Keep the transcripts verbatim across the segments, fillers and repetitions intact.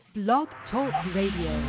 Blog Talk Radio.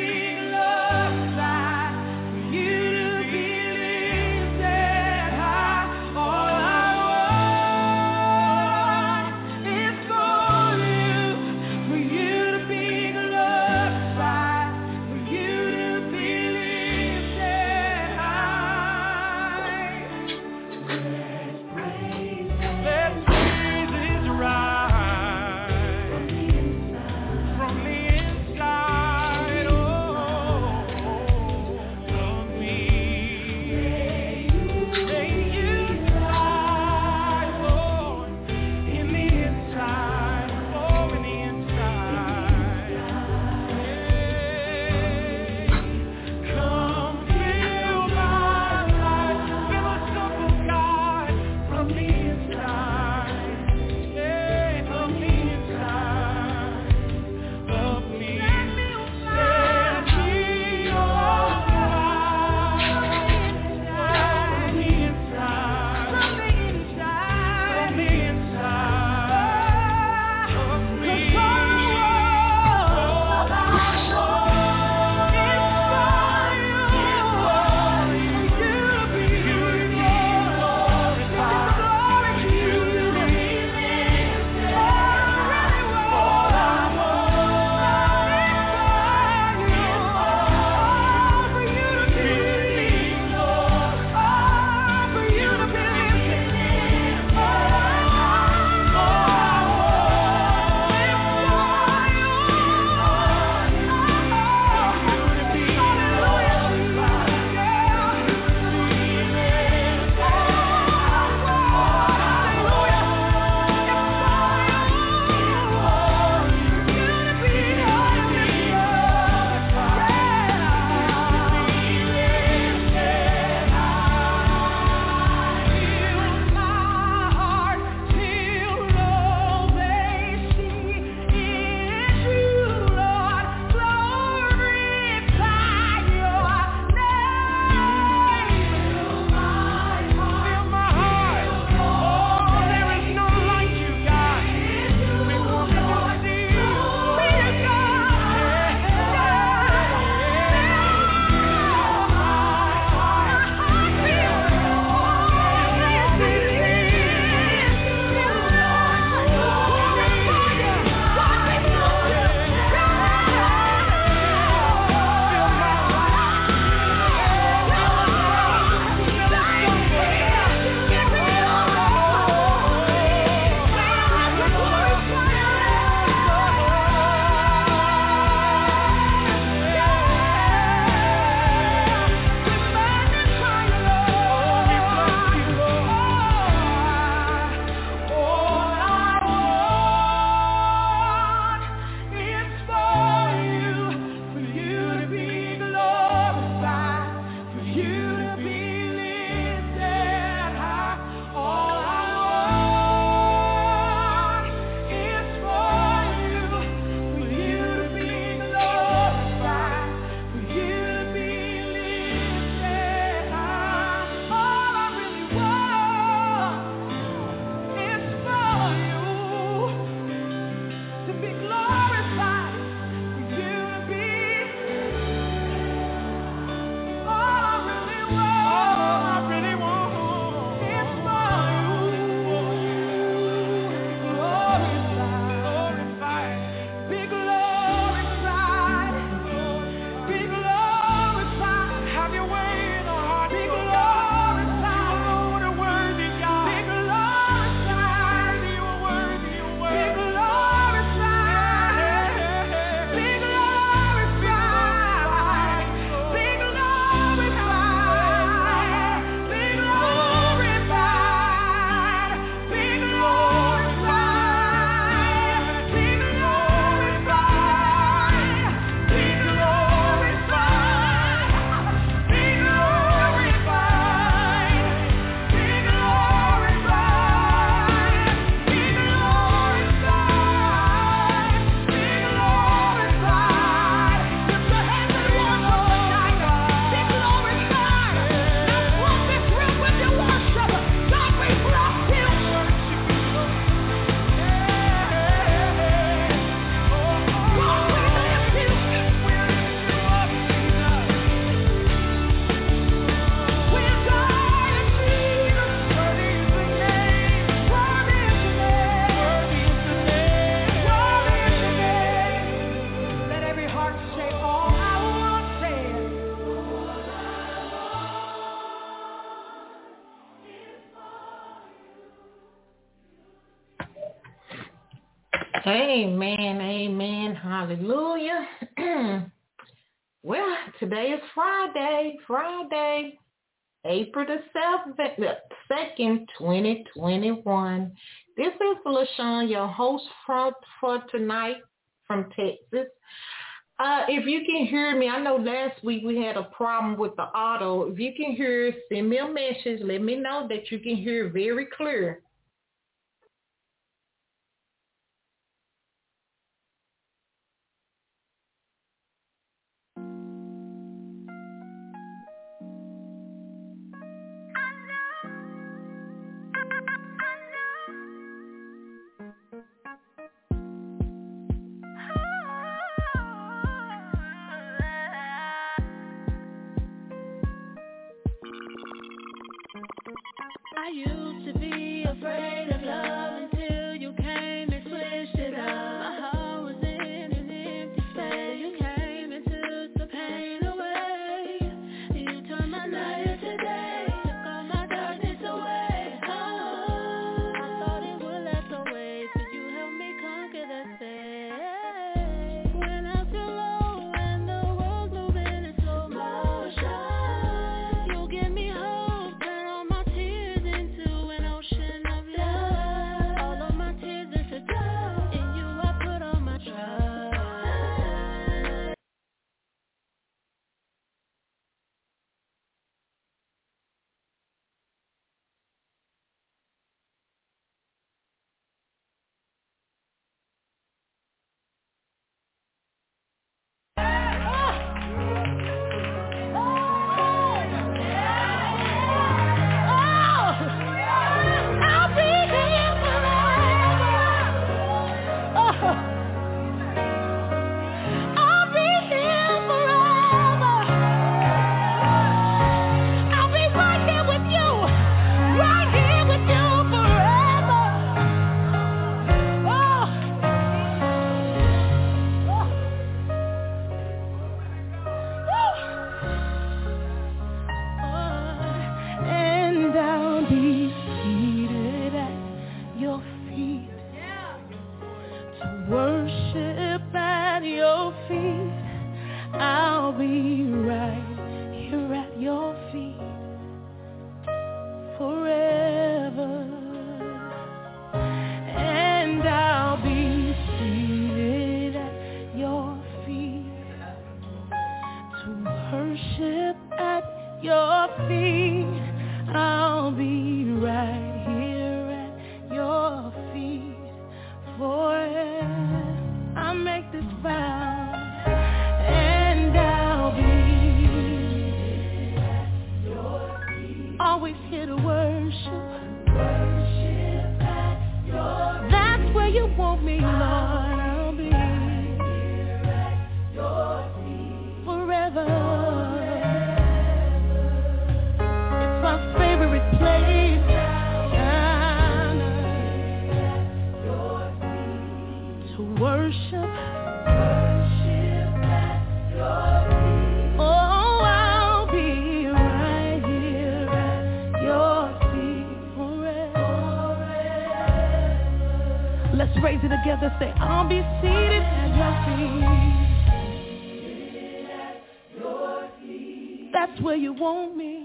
High. Amen, amen, hallelujah. Well, today is Friday, Friday, April the second, twenty twenty-one. This is LaShawn, your host for, for tonight from Texas. Uh, if you can hear me, I know last week we had a problem with the auto. If you can hear, send me a message. Let me know that you can hear very clear. I used to be afraid of love until you came and switched it up. My heart was in an empty space. You came and took the pain away. You turned my night into day, took all my darkness away. Oh, I thought it would last always, but you helped me conquer the stage. When I feel low and the world's moving in slow motion, you give me hope, turn all my tears into an ocean of love. All of my tears into gold. In you I put all my trust. I'll be here forever. I'll be here forever. I'll be right here with you, right here with you forever. And I'll be seated at your feet to worship at your feet. I'll be right here at your feet forever. And I'll be seated at your feet to worship at your feet. I'll be right here at your feet forever. I make this vow, and I'll be always here to worship. That's where you want me, Lord. I'll be forever. It's my favorite place. To worship. Oh, I'll be right here at your feet forever. Let's raise it together. Say, I'll be seated at your feet. That's where you want me.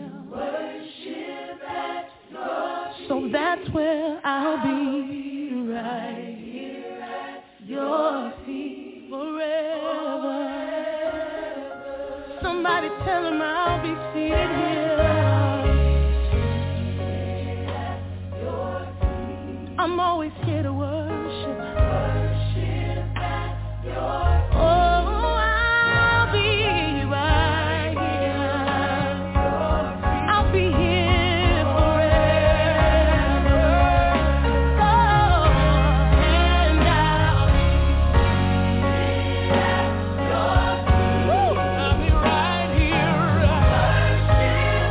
So that's where I'll be, right here at your feet forever. Somebody tell him I'll be seated here. I'm always here to worship. Oh, I'll be right here. I'll be here forever. Oh, and I'll be I'll be right here.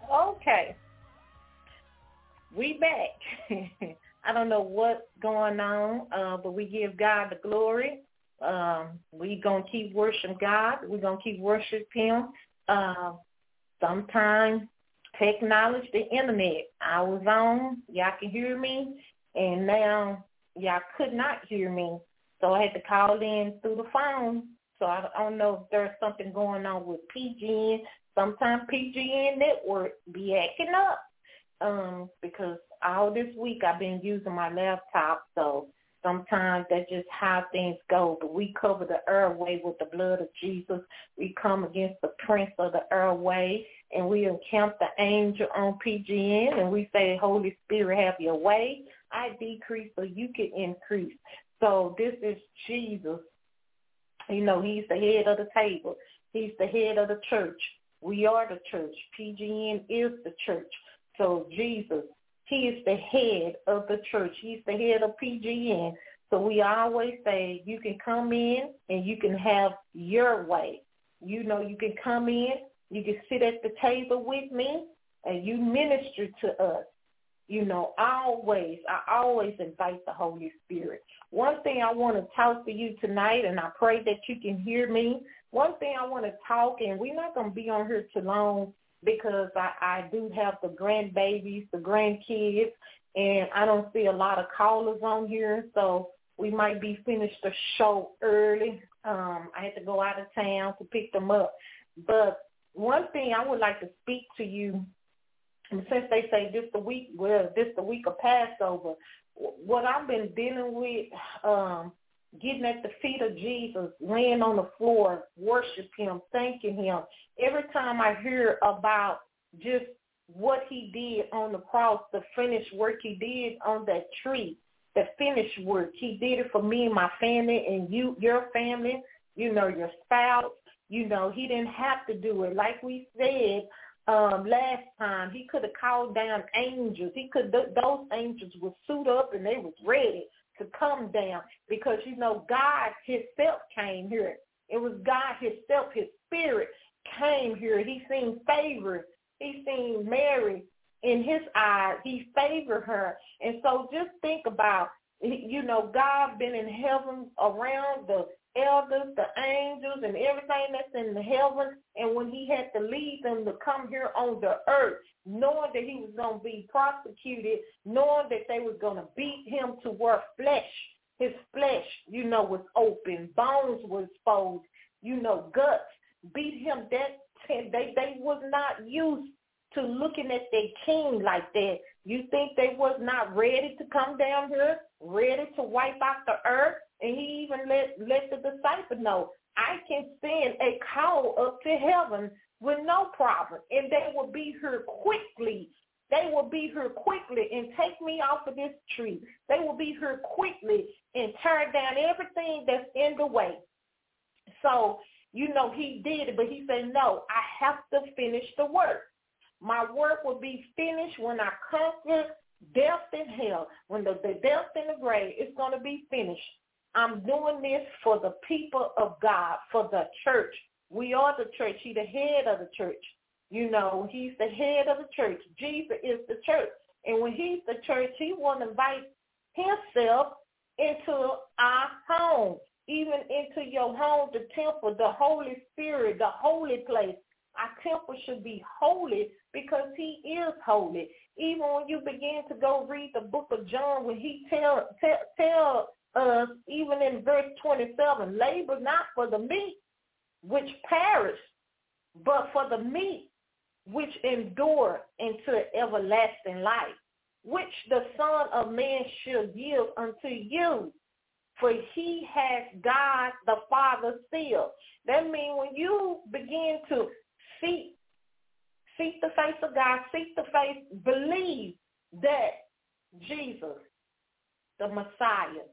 Okay. We back. I don't know what's going on, uh, but we give God the glory. Um, we going to keep worshiping God. We're going to keep worshiping him. Uh, sometimes technology, the internet, I was on, y'all can hear me, and now y'all could not hear me. So I had to call in through the phone. So I don't know if there's something going on with P G N. Sometimes P G N network be acting up um, because all this week I've been using my laptop, so sometimes that's just how things go. But we cover the airway with the blood of Jesus. We come against the prince of the airway, and we encamp the angel on P G N, and we say, Holy Spirit, have your way. I decrease so you can increase. So this is Jesus. You know, he's the head of the table. He's the head of the church. We are the church. P G N is the church. So Jesus, he is the head of the church. He's the head of P G N. So we always say you can come in and you can have your way. You know, you can come in, you can sit at the table with me, and you minister to us. You know, always, I always invite the Holy Spirit. One thing I want to talk to you tonight, and I pray that you can hear me. One thing I want to talk, and we're not going to be on here too long because I, I do have the grandbabies, the grandkids, and I don't see a lot of callers on here, so we might be finished the show early. Um, I had to go out of town to pick them up. But one thing I would like to speak to you, and since they say this the week, well, this the week of Passover, what I've been dealing with, um, getting at the feet of Jesus, laying on the floor, worship him, thanking him. Every time I hear about just what he did on the cross, the finished work he did on that tree, the finished work, he did it for me and my family and you, your family, you know, your spouse. You know, he didn't have to do it. Like we said, Um, last time, he could have called down angels. He could; th- those angels would suit up and they was ready to come down because, you know, God himself came here. It was God himself, his spirit came here. He seen favor. He seen Mary in his eyes. He favored her. And so just think about, you know, God been in heaven around the elders, the angels, and everything that's in the heaven, and when he had to lead them to come here on the earth, knowing that he was going to be prosecuted, knowing that they was going to beat him to where flesh, his flesh, you know, was open, bones was exposed, you know, guts, beat him. That they, they was not used to looking at their king like that. You think they was not ready to come down here, ready to wipe out the earth? And he even let, let the disciple know, I can send a call up to heaven with no problem. And they will be here quickly. They will be here quickly and take me off of this tree. They will be here quickly and tear down everything that's in the way. So, you know, he did it, but he said, no, I have to finish the work. My work will be finished when I conquer death and hell. When the, the death and the grave, it's going to be finished. I'm doing this for the people of God, for the church. We are the church. He's the head of the church. You know, he's the head of the church. Jesus is the church. And when he's the church, he want to invite himself into our home, even into your home, the temple, the Holy Spirit, the holy place. Our temple should be holy because he is holy. Even when you begin to go read the book of John, when he tell tell, tell us, even in verse twenty-seven, labor not for the meat which perish, but for the meat which endure into everlasting life, which the Son of Man shall give unto you. For he has God the Father still. That means when you begin to seek, seek the face of God, seek the face, believe that Jesus, the Messiah,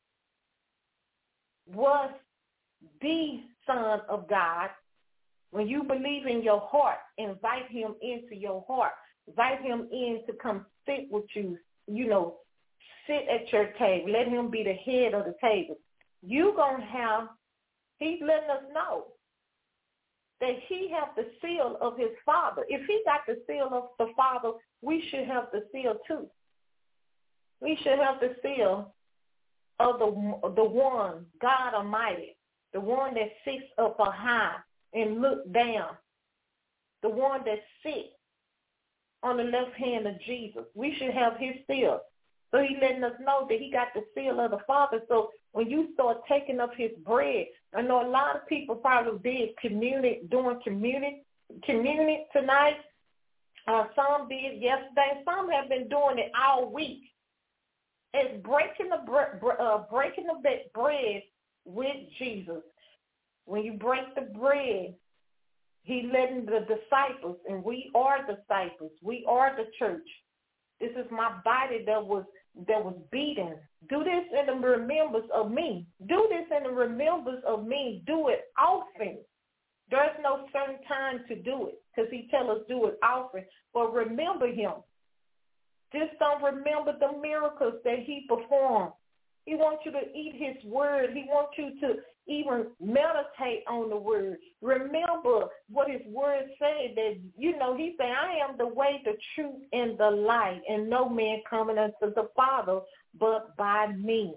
was the Son of God. When you believe in your heart, invite him into your heart. Invite him in to come sit with you, you know, sit at your table. Let him be the head of the table. You're going to have, he's letting us know that he have the seal of his Father. If he got the seal of the Father, we should have the seal too. We should have the seal of the, the one, God Almighty, the one that sits up high and look down, the one that sits on the left hand of Jesus. We should have his seal. So he letting us know that he got the seal of the Father. So when you start taking up his bread, I know a lot of people probably did community, doing community, community tonight. Uh, some did yesterday. Some have been doing it all week. It's breaking the bre- uh, breaking the bread with Jesus. When you break the bread, he letting the disciples, and we are disciples. We are the church. This is my body that was that was beaten. Do this in the remembrance of me. Do this in the remembrance of me. Do it often. There's no certain time to do it because he tell us do it often. But remember him. Just don't remember the miracles that he performed. He wants you to eat his word. He wants you to even meditate on the word. Remember what his word said, that, you know, he said, I am the way, the truth, and the light, and no man coming unto the Father but by me.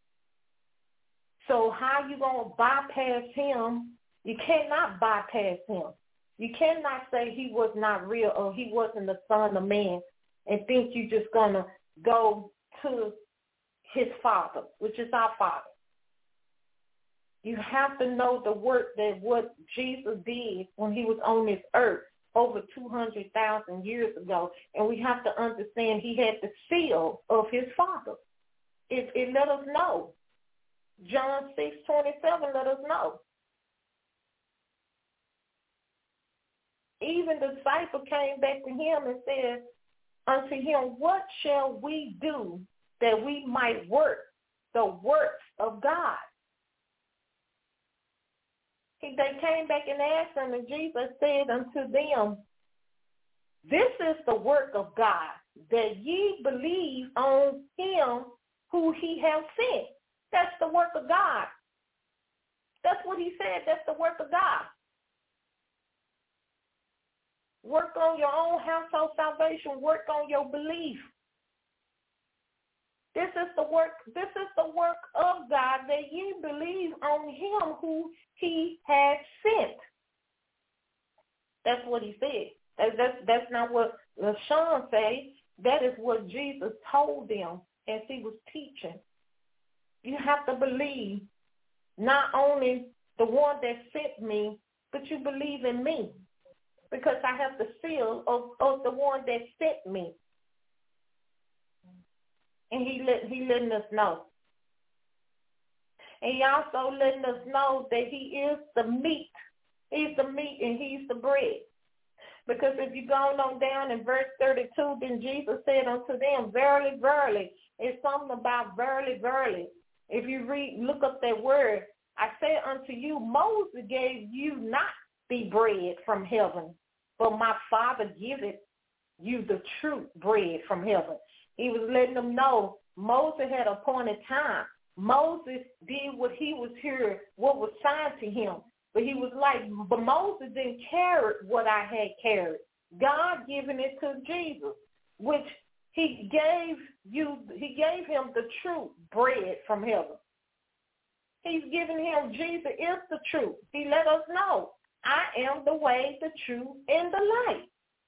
So how you going to bypass him? You cannot bypass him. You cannot say he was not real or he wasn't the Son of Man and think you're just going to go to his Father, which is our Father. You have to know the work that what Jesus did when he was on this earth over two hundred thousand years ago, and we have to understand he had the seal of his Father. It, it let us know. John six twenty-seven let us know. Even the disciple came back to him and said unto him, what shall we do that we might work the works of God? He, they came back and asked him, and Jesus said unto them, this is the work of God, that ye believe on him who he hath sent. That's the work of God. That's what he said. That's the work of God. Work on your own household salvation. Work on your belief. This is the work. This is the work of God, that ye believe on him who he had sent. That's what he said. That, that's that's not what LaShawn said. That is what Jesus told them as he was teaching. You have to believe not only the one that sent me, but you believe in me, because I have the seal of, of the one that sent me. And he let he letting us know. And he also letting us know that he is the meat. He's the meat and he's the bread. Because if you go on down in verse thirty-two, then Jesus said unto them, verily, verily. It's something about verily, verily. If you read, look up that word. I say unto you, Moses gave you not the bread from heaven, but my Father giveth you the true bread from heaven. He was letting them know Moses had appointed time. Moses did what he was here, what was signed to him. But he was like, but Moses didn't carry what I had carried. God giving it to Jesus, which he gave you, he gave him the true bread from heaven. He's giving him, Jesus is the truth. He let us know, I am the way, the truth, and the light.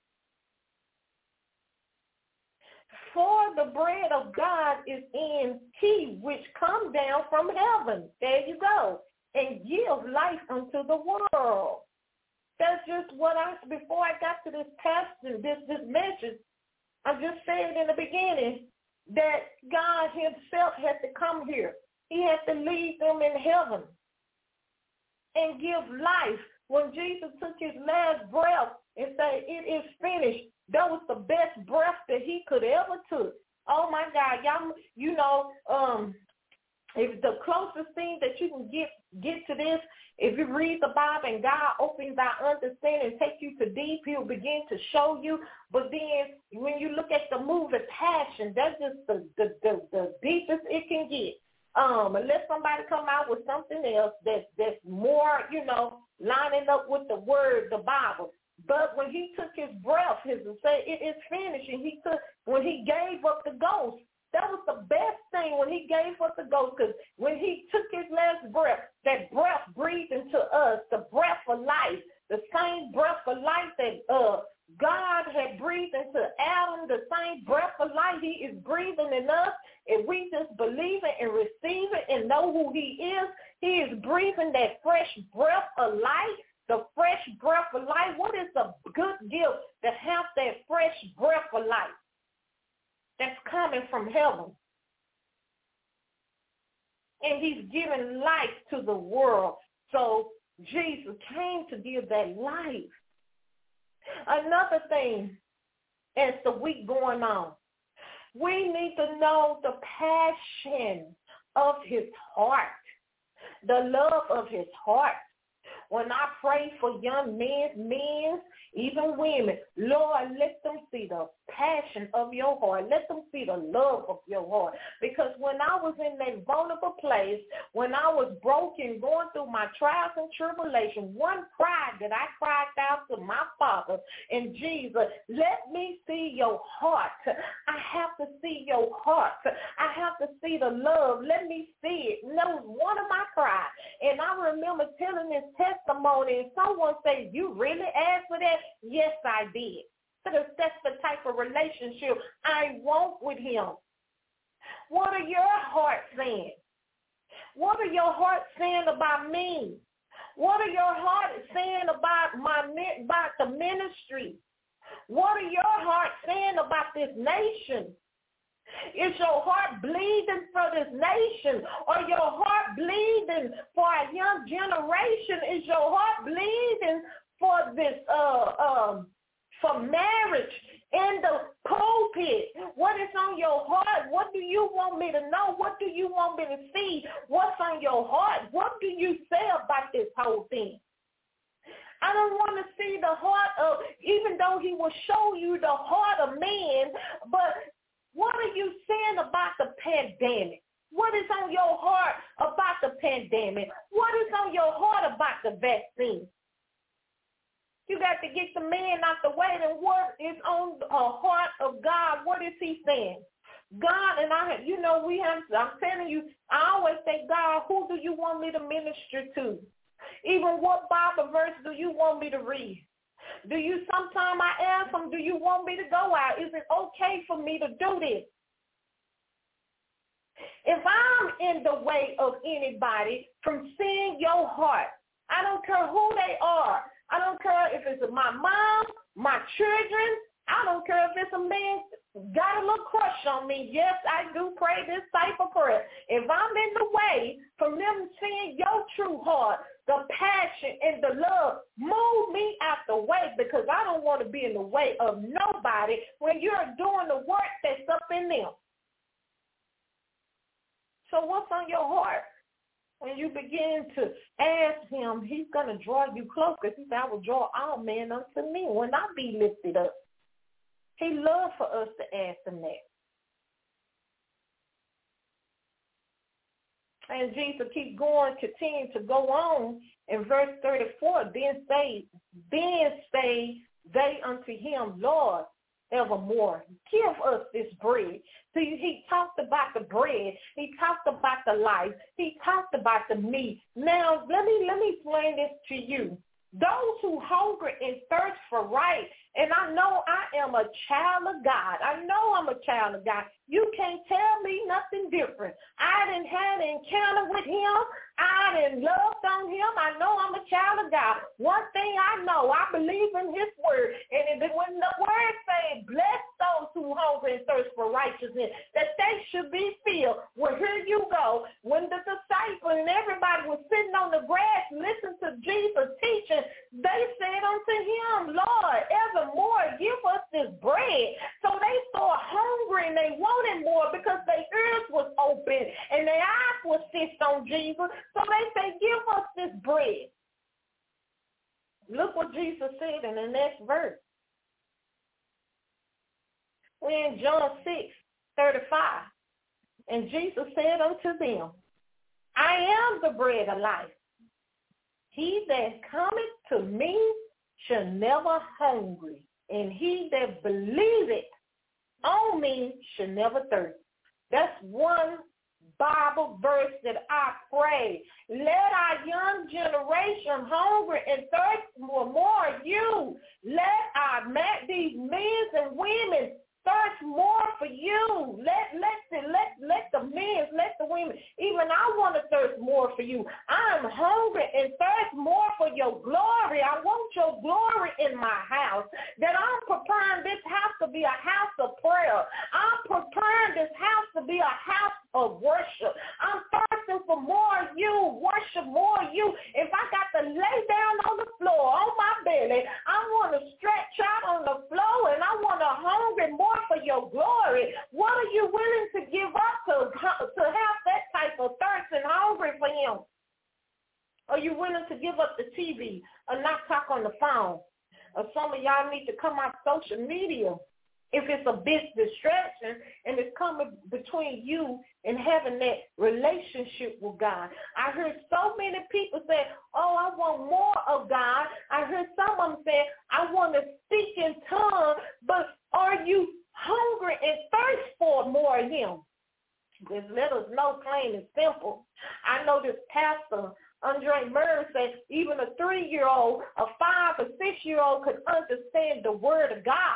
For the bread of God is in he which come down from heaven. There you go. And give life unto the world. That's just what I, before I got to this passage, this, this message, I just said in the beginning that God himself had to come here. He had to lead them in heaven and give life. When Jesus took his last breath and said, it is finished, that was the best breath that he could ever took. Oh, my God. Y'all, you know, um, if the closest thing that you can get get to this, if you read the Bible and God opens our understanding and take you to deep, he'll begin to show you. But then when you look at the movie Passion, that's just the, the, the, the deepest it can get. Um, unless somebody come out with something else that's, that's more, you know, lining up with the word, the Bible. But when he took his breath, his say it is finished, and he took when he gave up the ghost, that was the best thing when he gave up the ghost, because when he took his last breath, that breath breathed into us, the breath of life, the same breath of life that uh, God had breathed into Adam, the same breath of life he is breathing in us. If we just believe it and receive it and know who he is, he is breathing that fresh breath of life, the fresh breath of life. What is a good gift to have that fresh breath of life that's coming from heaven? And he's giving life to the world. So Jesus came to give that life. Another thing, as the week going on, we need to know the passion of his heart, the love of his heart. When I pray for young men, men, even women, Lord, let them see the passion of your heart. Let them see the love of your heart. Because when I was in that vulnerable place, when I was broken, going through my trials and tribulations, one cry that I cried out to my Father and Jesus, let me see your heart. I have to see your heart. I have to see the love. Let me see it. And that was one of my cries. And I remember telling this testimony, and someone said, you really asked for that? Yes, I did. Because that's the type of relationship I want with him. What are your hearts saying? What are your hearts saying about me? What are your hearts saying about my about the ministry? What are your hearts saying about this nation? Is your heart bleeding for this nation? Or your heart bleeding for a young generation? Is your heart bleeding for this, uh, um, for marriage in the pulpit? What is on your heart? What do you want me to know? What do you want me to see? What's on your heart? What do you say about this whole thing? I don't want to see the heart of, even though he will show you the heart of man, but what are you saying about the pandemic? What is on your heart about the pandemic? What is on your heart about the vaccine? You got to get the man out the way. And what is on the heart of God? What is he saying? God, and I, you know, we have, I'm telling you, I always say, God, who do you want me to minister to? Even what Bible verse do you want me to read? Do you, sometime I ask him, do you want me to go out? Is it okay for me to do this? If I'm in the way of anybody from seeing your heart, I don't care who they are. I don't care if it's my mom, my children. I don't care if it's a man got a little crush on me. Yes, I do pray this type of prayer. If I'm in the way from them seeing your true heart, the passion and the love, move me out the way, because I don't want to be in the way of nobody when you're doing the work that's up in them. So what's on your heart? When you begin to ask him, he's going to draw you close, because he said, I will draw all men unto me when I be lifted up. He loves for us to ask him that. And Jesus keep going, continue to go on in verse thirty-four. Then say, then say they unto him, Lord, evermore, give us this bread. See, he talked about the bread. He talked about the life. He talked about the meat. Now, let me let me explain this to you. Those who hunger and thirst for right, and I know I am a child of God. I know I'm a child of God. You can't tell me nothing different. I didn't have an encounter with him. I didn't love on him. I know I'm a child of God. One thing I know, I believe in his word. And when the word says, bless those who hunger and thirst for righteousness, that they should be filled. Well, here you go. When the disciples and everybody was sitting on the grass listening to Jesus teaching, they said unto him, Lord, evermore give us this bread. So they saw hungry and they wanted more, because their ears was open and their eyes was fixed on Jesus. So they say, give us this bread. Look what Jesus said in the next verse. We're in John six, thirty-five. And Jesus said unto them, I am the bread of life. he that cometh to me shall never hungry, and he that believeth on me shall never thirst. That's one Bible verse that I pray. Let our young generation hunger and thirst for more of you. Let our these men and women thirst more for you. Let let the let let the men, let the women. Even I want to thirst more for you. I'm hungry and thirst more for your glory. I want your glory in my house. That I'm preparing this house to be a house of prayer. I'm preparing this house to be a house of worship. I'm thirsting for more of you, worship more of you. If I got to lay down on the floor, on my belly, I want to stretch out on the floor, and I want to hunger more for your glory. What are you willing to give up to, to have that type of thirst and hunger for him? Are you willing to give up the T V or not talk on the phone? Or some of y'all need to come off social media if it's a big distraction and it's coming between you and having that relationship with God. I heard so many people say, oh, I want more of God. I heard some of them say, I want to speak in tongues, but are you hungry and thirst for more of him? Just let us know plain and simple. I know this pastor, Andre Murray, said even a three-year-old, a five or six-year-old could understand the word of God.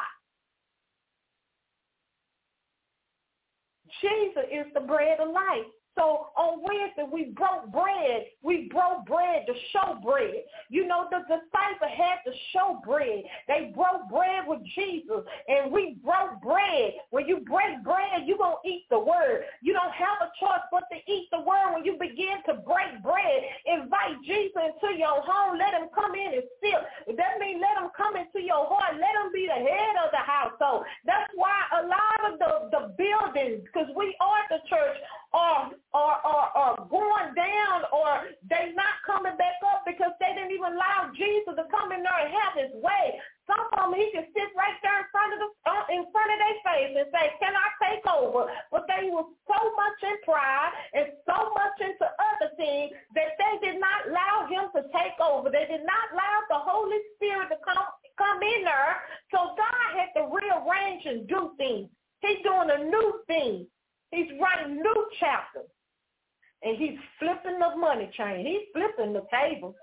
Jesus is the bread of life. So on Wednesday, we broke bread. We broke bread to show bread. You know, the disciples had to show bread. They broke bread with Jesus, and we broke bread. When you break bread, you're going to eat the word. You don't have a choice but to eat the word when you begin to break bread. Invite Jesus into your home. Let him come in and sit. That means let him come into your heart. Let him be the head of the household. That's why a lot of the, the buildings, because we are the church, are Or, or, or going down, or they not coming back up because they didn't even allow Jesus to come in there and have his way. Some of them, he can sit right there in front of the, uh, in front of their face and say, can I take over? But they were so much in pride and so much into other things that they did not allow him to take over. They did not allow the Holy Spirit to come, come in there. So God had to rearrange and do things. He's doing a new thing. He's writing new chapters. And he's flipping the money chain. He's flipping the table.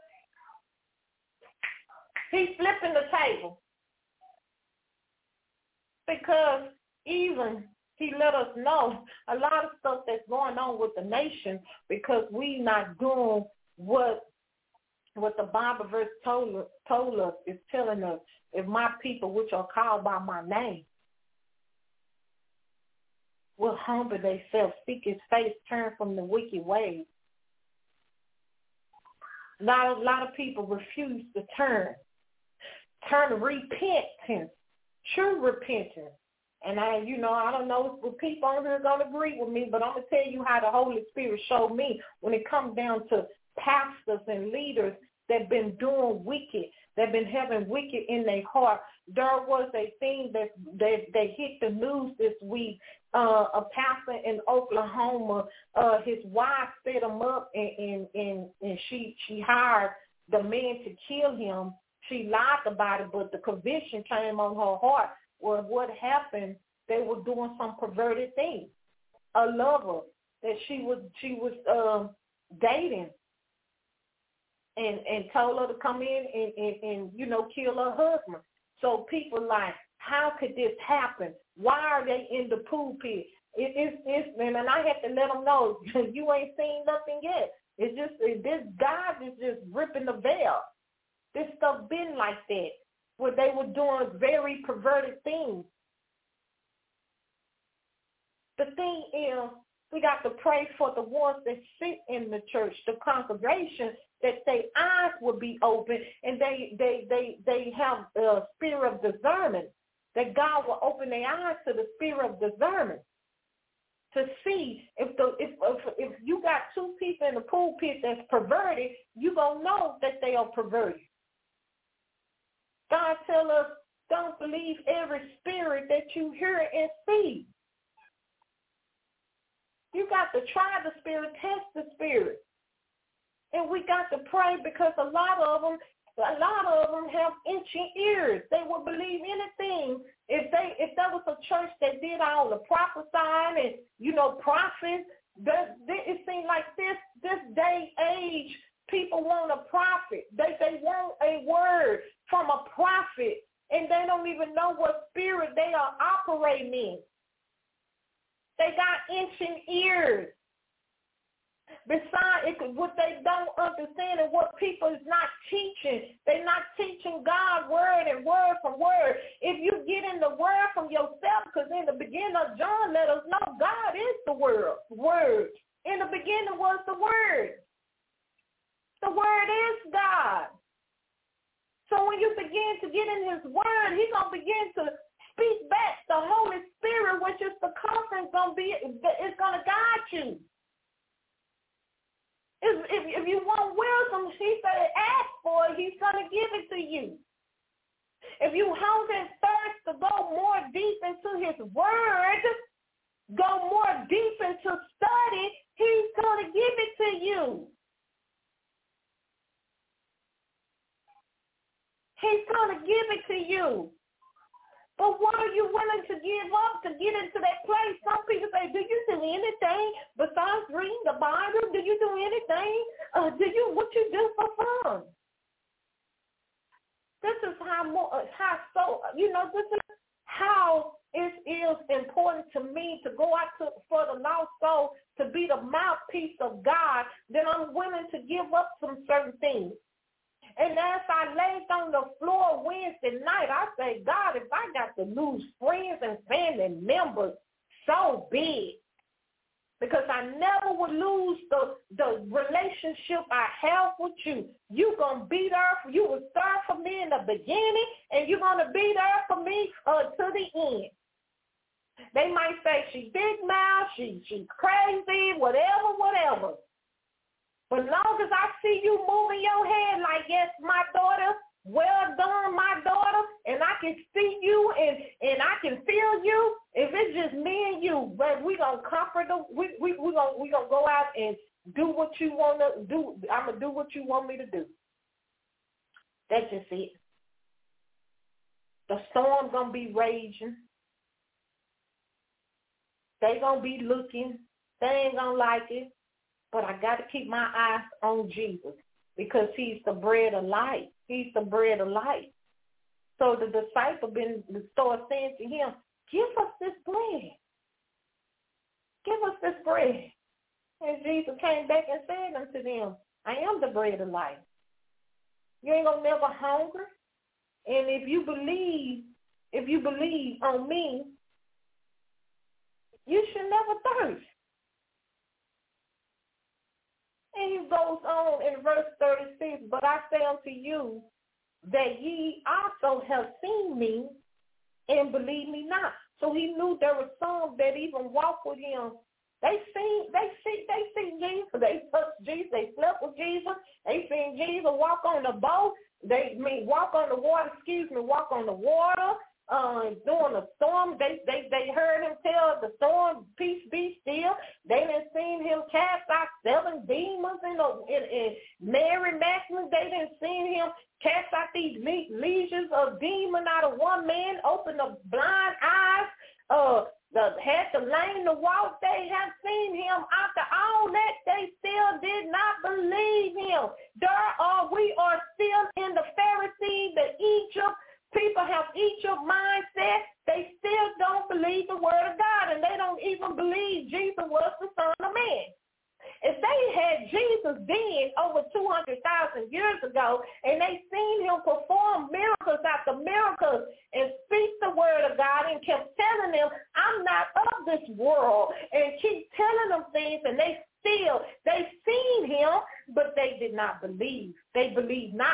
He's flipping the table. Because even he let us know a lot of stuff that's going on with the nation because we not doing what what the Bible verse told, told us is telling us. If my people, which are called by my name, will humble themselves, seek his face, turn from the wicked ways. A lot, a lot of people refuse to turn. Turn to repentance, true repentance. And I, you know, I don't know if people on here are going to agree with me, but I'm going to tell you how the Holy Spirit showed me when it comes down to pastors and leaders that been doing wicked, that been having wicked in their heart. There was a thing that, that, that hit the news this week. Uh, a pastor in Oklahoma, uh, his wife set him up, and, and, and, and she, she hired the man to kill him. She lied about it, but the conviction came on her heart. Well, what happened, they were doing some perverted things. A lover that she was, she was um, dating and, and told her to come in and, and, and, you know, kill her husband. So people like, how could this happen? Why are they in the pulpit? It, it's, it's, and I had to let them know, you ain't seen nothing yet. It's just, it, this God is just ripping the veil. This stuff been like that, where they were doing very perverted things. The thing is, we got to pray for the ones that sit in the church, the congregation, that their eyes will be open and they, they, they, they have a spirit of discernment, that God will open their eyes to the spirit of discernment to see if the if if, if you got two people in the pulpit that's perverted, you gonna know that they are perverted. God tell us, don't believe every spirit that you hear and see. You got to try the spirit, test the spirit. And we got to pray because a lot of them, a lot of them have itching ears. They will believe anything. If they, if there was a church that did all the prophesying and, you know, prophets, that it seems like this, this day age, people want a prophet. They, they want a word from a prophet, and they don't even know what spirit they are operating in. They got itching ears. Besides, it could, what they don't understand and what people is not teaching, they're not teaching God word and word from word. If you get in the word from yourself, because in the beginning of John let us know God is the word. Word. In the beginning was the word. The word is God. So when you begin to get in his word, he's going to begin to speak back the Holy Spirit, which is the comfort, going to be, it's going to guide you. If, if, if you want wisdom, he said, ask for it. He's going to give it to you. If you hunger and thirst to go more deep into his word, go more deep into study, he's going to give it to you. He's going to give it to you. But what are you willing to give up to get into that place? Some people say, do you do anything besides reading the Bible? Do you do anything? Uh, do you, what you do for fun? This is how, more, how so, you know, this is how it is important to me to go out to, for the lost soul, to be the mouthpiece of God, then I'm willing to give up some certain things. And as I laid on the floor Wednesday night, I say, God, if I got to lose friends and family members, so be it. Because I never would lose the, the relationship I have with you. You're going to be there. For, you will start for me in the beginning, and you're going to be there for me uh, to the end. They might say she's big mouth, she, she's crazy, whatever, whatever. But as long as I see you moving your head like, yes, my daughter, well done, my daughter, and I can see you and, and I can feel you, if it's just me and you, but we're going to comfort them, we we we going we gonna go out and do what you want to do. I'm going to do what you want me to do. That's just it. The storm's going to be raging. They going to be looking. They ain't going to like it. But I got to keep my eyes on Jesus because he's the bread of life. He's the bread of life. So the disciple been started saying to him, give us this bread. Give us this bread. And Jesus came back and said unto them, I am the bread of life. You ain't going to never hunger. And if you believe, if you believe on me, you should never thirst. And he goes on in verse thirty-six, but I say unto you that ye also have seen me and believe me not. So he knew there were some that even walked with him. They seen, they see, they see Jesus. They touched Jesus. They slept with Jesus. They seen Jesus walk on the boat. They I mean walk on the water. Excuse me, walk on the water. Uh, during a storm, they, they they heard him tell the storm, peace be still. They didn't seen him cast out seven demons in, a, in, in Mary Magdalene. They didn't seen him cast out these le- legions of demons out of one man, open the blind eyes, uh, the, had the lame to walk. They have seen him. After all that, they still did not believe him. There are, we are still in the Pharisees, the Egypt. People have each of mindset. They still don't believe the word of God, and they don't even believe Jesus was the Son of Man. If they had Jesus then over two hundred thousand years ago, and they seen him perform miracles after miracles and speak the word of God and kept telling them, I'm not of this world, and keep telling them things, and they still, they seen him, but they did not believe. They believed not.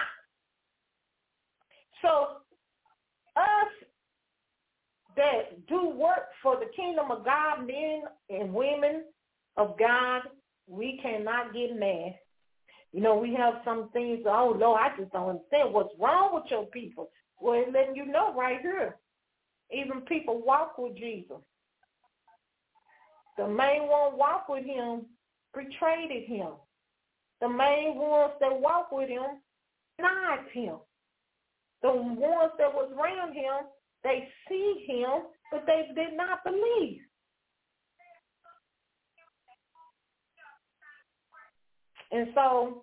So, us that do work for the kingdom of God, men and women of God, we cannot get mad. You know, we have some things, oh, Lord, I just don't understand what's wrong with your people. Well, it's letting you know right here. Even people walk with Jesus. The main one walk with him betrayed him. The main ones that walk with him denied him. The ones that was around him, they see him, but they did not believe. And so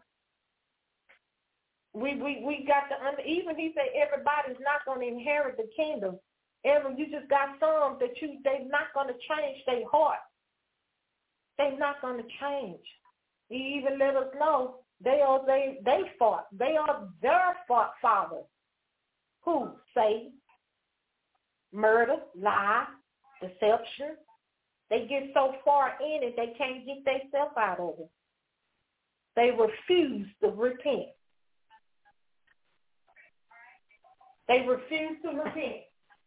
we we we got to, even he said everybody's not going to inherit the kingdom. Every, you just got some that you, they're not going to change their heart. They're not going to change. He even let us know they are they they fought. They are their fought father. Who? Satan, murder, lie, deception. They get so far in it they can't get themselves out of it. They refuse to repent. They refuse to repent.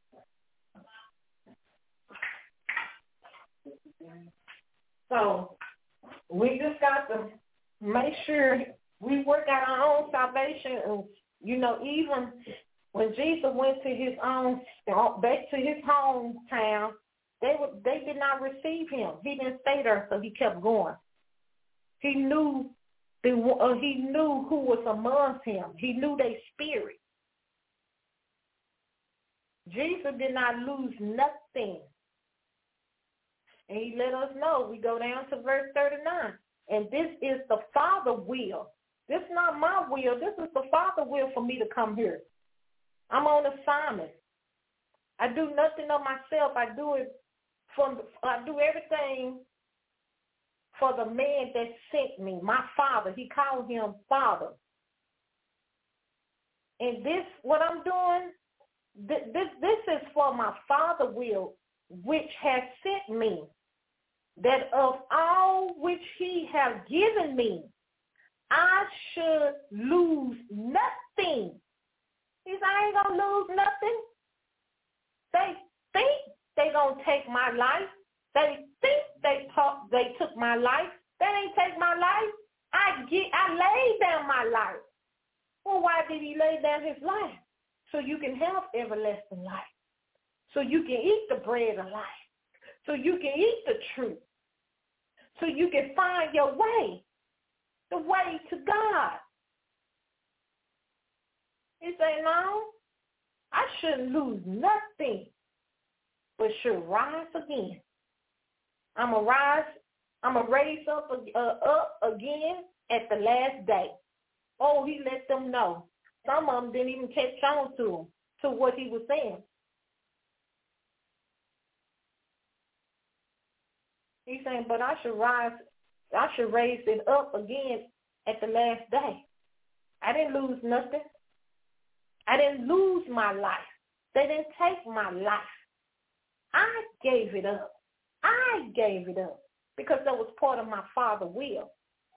So we just got to make sure we work out our own salvation. And, you know, even when Jesus went to his own, back to his hometown, they were, they did not receive him. He didn't stay there, so he kept going. He knew the, uh, he knew who was amongst him. He knew their spirit. Jesus did not lose nothing. And he let us know. We go down to verse thirty-nine. And this is the Father will. This is not my will. This is the Father will for me to come here. I'm on assignment. I do nothing of myself. I do it from, I do everything for the man that sent me, my Father. He called him Father. And this, what I'm doing, this, this, this is for my Father will, which has sent me, that of all which he has given me, I should lose nothing. He said, I ain't going to lose nothing. They think they going to take my life. They think they talk, they took my life. They ain't take my life. I get, I laid down my life. Well, why did he lay down his life? So you can have everlasting life. So you can eat the bread of life. So you can eat the truth. So you can find your way, the way to God. He said, no, I shouldn't lose nothing, but should rise again. I'm going to rise, I'm going to raise up, uh, up again at the last day. Oh, he let them know. Some of them didn't even catch on to him, to what he was saying. He's saying, but I should rise, I should raise it up again at the last day. I didn't lose nothing. I didn't lose my life. They didn't take my life. I gave it up. I gave it up because that was part of my Father's will.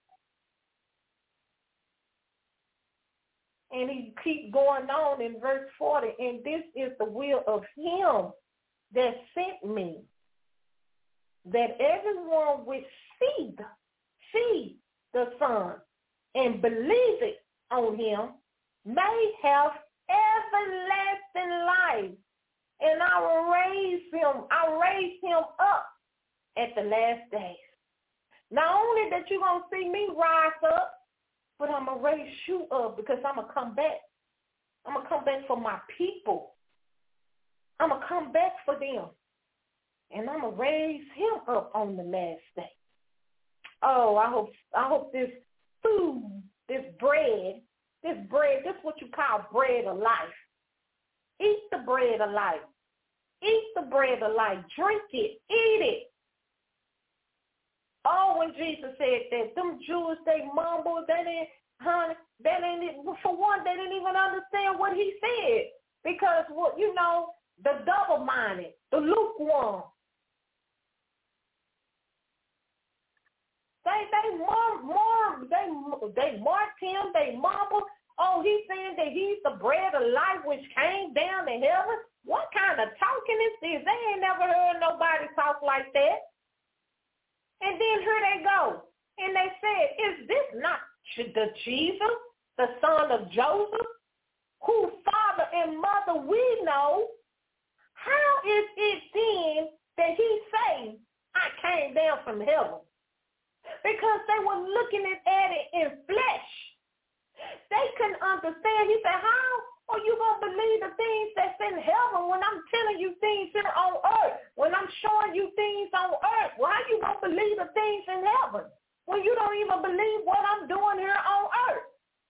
And he keeps going on in verse forty, and this is the will of him that sent me, that everyone which see the, see the Son and believe it on him may have everlasting life. And I will raise him, I'll raise him up at the last days. Not only that you're going to see me rise up, but I'm going to raise you up because I'm going to come back. I'm going to come back for my people. I'm going to come back for them. And I'm going to raise him up on the last day. Oh, I hope I hope this food, this bread, this bread, this is what you call bread of life. Eat the bread of life. Eat the bread of life. Drink it. Eat it. Oh, when Jesus said that, them Jews, they mumbled, they didn't, honey, they didn't, for one, they didn't even understand what he said. Because, what you know, the double-minded, the lukewarm, They they mom, mom, they they marked him, they mumbled. Oh, he's saying that he's the bread of life which came down to heaven. What kind of talking is this? They ain't never heard nobody talk like that. And then here they go. And they said, is this not the Jesus, the son of Joseph, whose father and mother we know? How is it then that he say, I came down from heaven? because they were looking at it in flesh. They couldn't understand. He said, how are you going to believe the things that's in heaven when I'm telling you things here on earth? When I'm showing you things on earth, why are you going to believe the things in heaven when you don't even believe what I'm doing here on earth?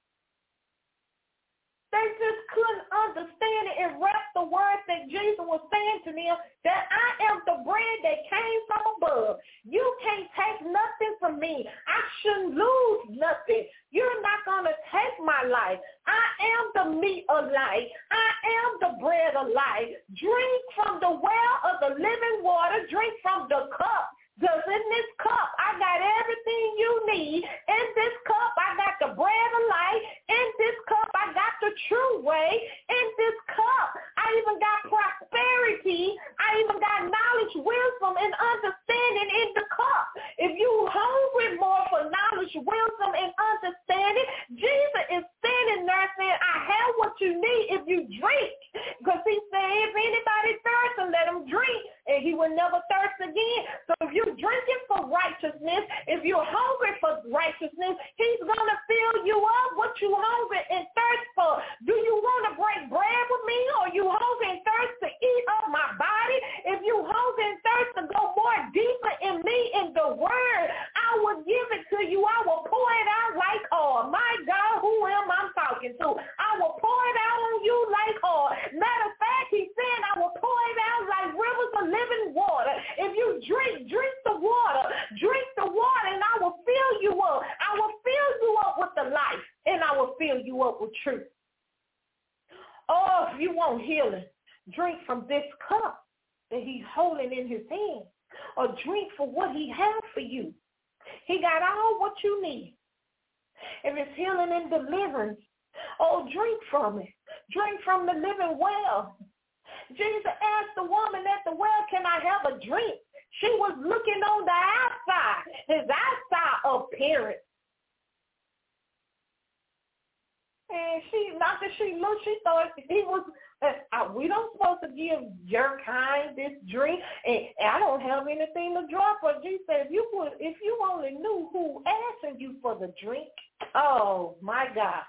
They just couldn't understand it and wrap the words that Jesus was saying to them, that I am the bread that came from above. You can't take nothing from me. I shouldn't lose nothing. You're not going to take my life. I am the meat of life. I am the bread of life. Drink from the well of the living water. Drink from the cup. Because in this cup, I got everything you need. In this cup, I got the bread of life. In this cup, I got the true way. In this cup, I even got prosperity. I even got knowledge, wisdom, and understanding in the cup. If you hungry more for knowledge, wisdom, and understanding, Jesus is standing there saying, I have what you need if you drink. Because he said, if anybody thirsts, let him drink, and he will never thirst again. So if you drinking for righteousness, if you're hungry for righteousness, he's going to fill you up what you hungry and thirst for. Do you want to break bread with me, or you hungry and thirst to eat up my body? If you hungry and thirst to go more deeper in me, in the word, I will give it to you. I will pour it out like oil. My God, who am I talking to? I will pour it out on you like oil. Matter of fact, he said I will pour it out like rivers of living water. If you drink, drink the water. Drink the water, and I will fill you up. I will fill you up with the life, and I will fill you up with truth. Oh, if you want healing, drink from this cup that he's holding in his hand, or drink for what he has for you. He got all what you need. If it's healing and deliverance, oh, drink from it. Drink from the living well. Jesus asked the woman at the well, can I have a drink? She was looking on the outside, his outside appearance. And she, not that she looked, she thought he was, uh, we don't supposed to give your kind this drink, and, and I don't have anything to draw for. Jesus said, if you would, if you only knew who asking you for the drink, oh my God.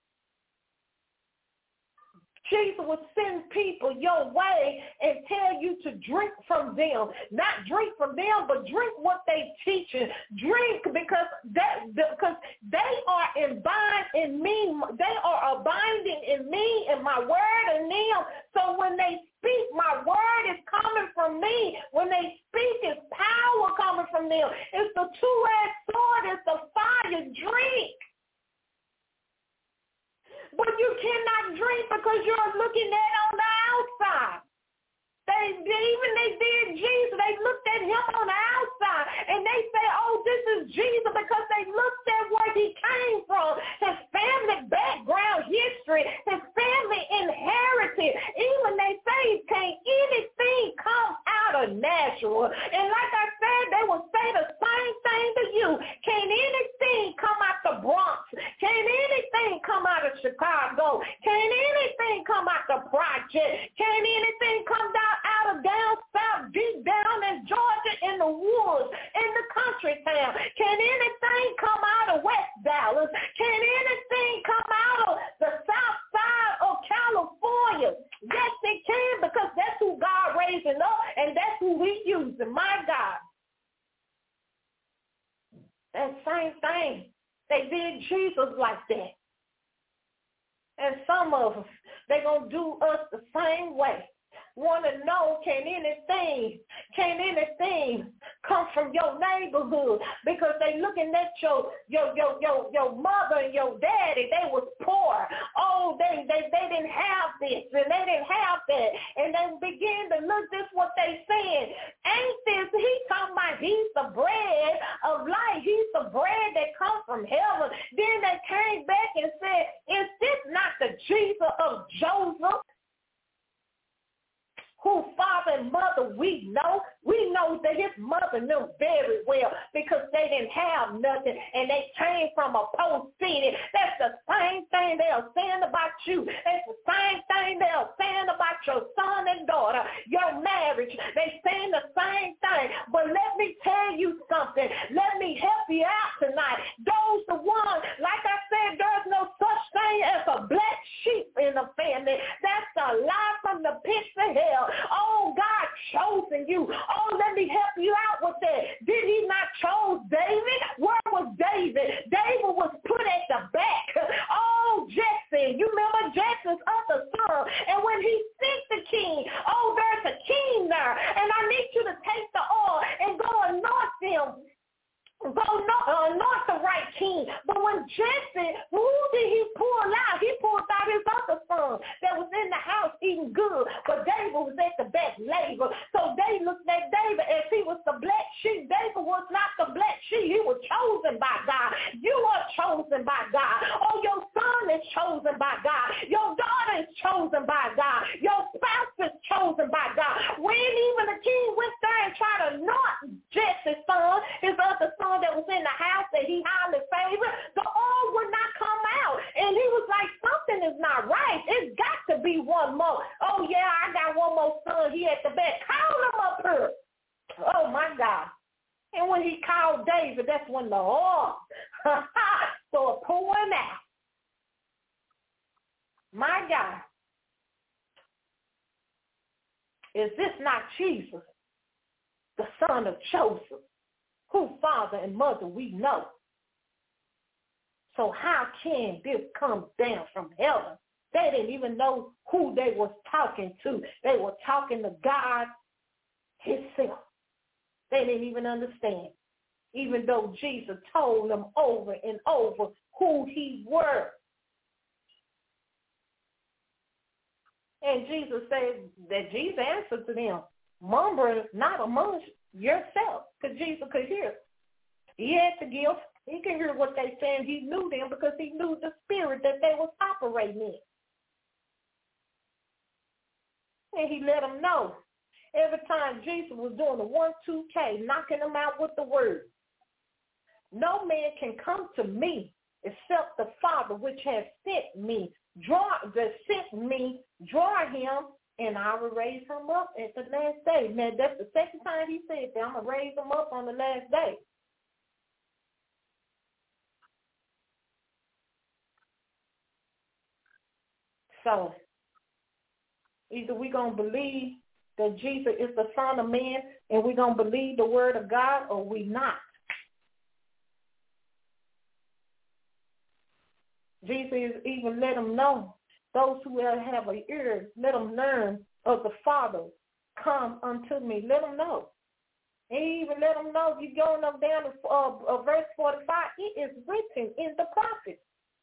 Jesus will send people your way and tell you to drink from them. Not drink from them, but drink what they teaching. Drink because that because they are in bind in me. They are abiding in me and my word in them. So when they speak, my word is coming from me. When they speak, it's power coming from them. It's the two-edged sword. It's the fire. Drink. But you cannot drink because you're looking at on the outside. They, they even they did Jesus. They looked at him on the outside, and they say, oh, this is Jesus, because they looked at where he came from, his family background history, his family inherited. Even they say, can anything come out of natural? And like I said, they will say the same thing to you. Can anything come out the Bronx? Can anything come out of Chicago? Can anything come out the project? Can anything come down out of down south, deep down in Georgia, in the woods, in the country town? Can anything come out of West Dallas? Can anything come out of the south side of California? Yes, it can, because that's who God raising up, and that's who he using. My God. That same thing. They did Jesus like that. And some of us, they're going to do us the same way. Want to know, can anything, can anything come from your neighborhood? Because they looking at your your your your, your mother and your daddy. They was poor. Oh, they, they they didn't have this and they didn't have that. And they begin to look, this what they saying. Ain't this, he talking about he's the bread of life. He's the bread that comes from heaven. Then they came back and said, is this not the Jesus of Joseph? who father and mother we know. We know that his mother knew very well because they didn't have nothing and they came from a post city. That's the same thing they're saying about you. That's the same thing they're saying about your son and daughter, your marriage. They saying the same thing. But let me tell you something. Let me help you out tonight. Those the ones, like I said, there's no such thing as a black sheep in the family. That's a lie from the pits of hell. Oh, God chosen you. Oh, let me help you out with that. Did he not chose David? Where was David? David was put at the back. Oh, Jesse. You remember Jesse's other son. And when he sent the king, oh, there's a king there. And I need you to take the oil and go anoint him. Go uh, anoint the right king. But when Jesse, who did he pull out? He pulled out his other son that was in the house eating good. But David was at the back labor. So they looked at David as he was the black sheep. David was not the black sheep. He was chosen by God. You are chosen by God. Oh, your son is chosen by God. Your daughter is chosen by God. Your spouse is chosen by God. When even the king went there and tried to anoint Jesse's son, his other son, that was in the house that he highly favored, the oil would not come out. And he was like, something is not right. It's got to be one more. Oh, yeah, I got one more son here at the back. Call him up here. Oh, my God. And when he called David, that's when the oil started pouring out. My God. Is this not Jesus, the son of Joseph, who father and mother we know? So how can this come down from heaven? They didn't even know who they was talking to. They were talking to God himself. They didn't even understand, even though Jesus told them over and over who he were. And Jesus said that Jesus answered to them, murmur not among yourself, because Jesus could hear. He had the gift. He could hear what they saying. He knew them because he knew the spirit that they was operating in. And he let them know. Every time Jesus was doing the one, two K, knocking them out with the word. No man can come to me except the Father which has sent me. Draw, that sent me, draw him, and I will raise him up at the last day. Man, that's the second time he said that I'm going to raise him up on the last day. So, either we're going to believe that Jesus is the Son of Man and we're going to believe the word of God, or we not. Jesus even let them know, those who have an ear, let them learn of the Father. Come unto me. Let them know. And he even let them know, if you're going up down to uh, uh, verse forty-five, it is written in the prophets.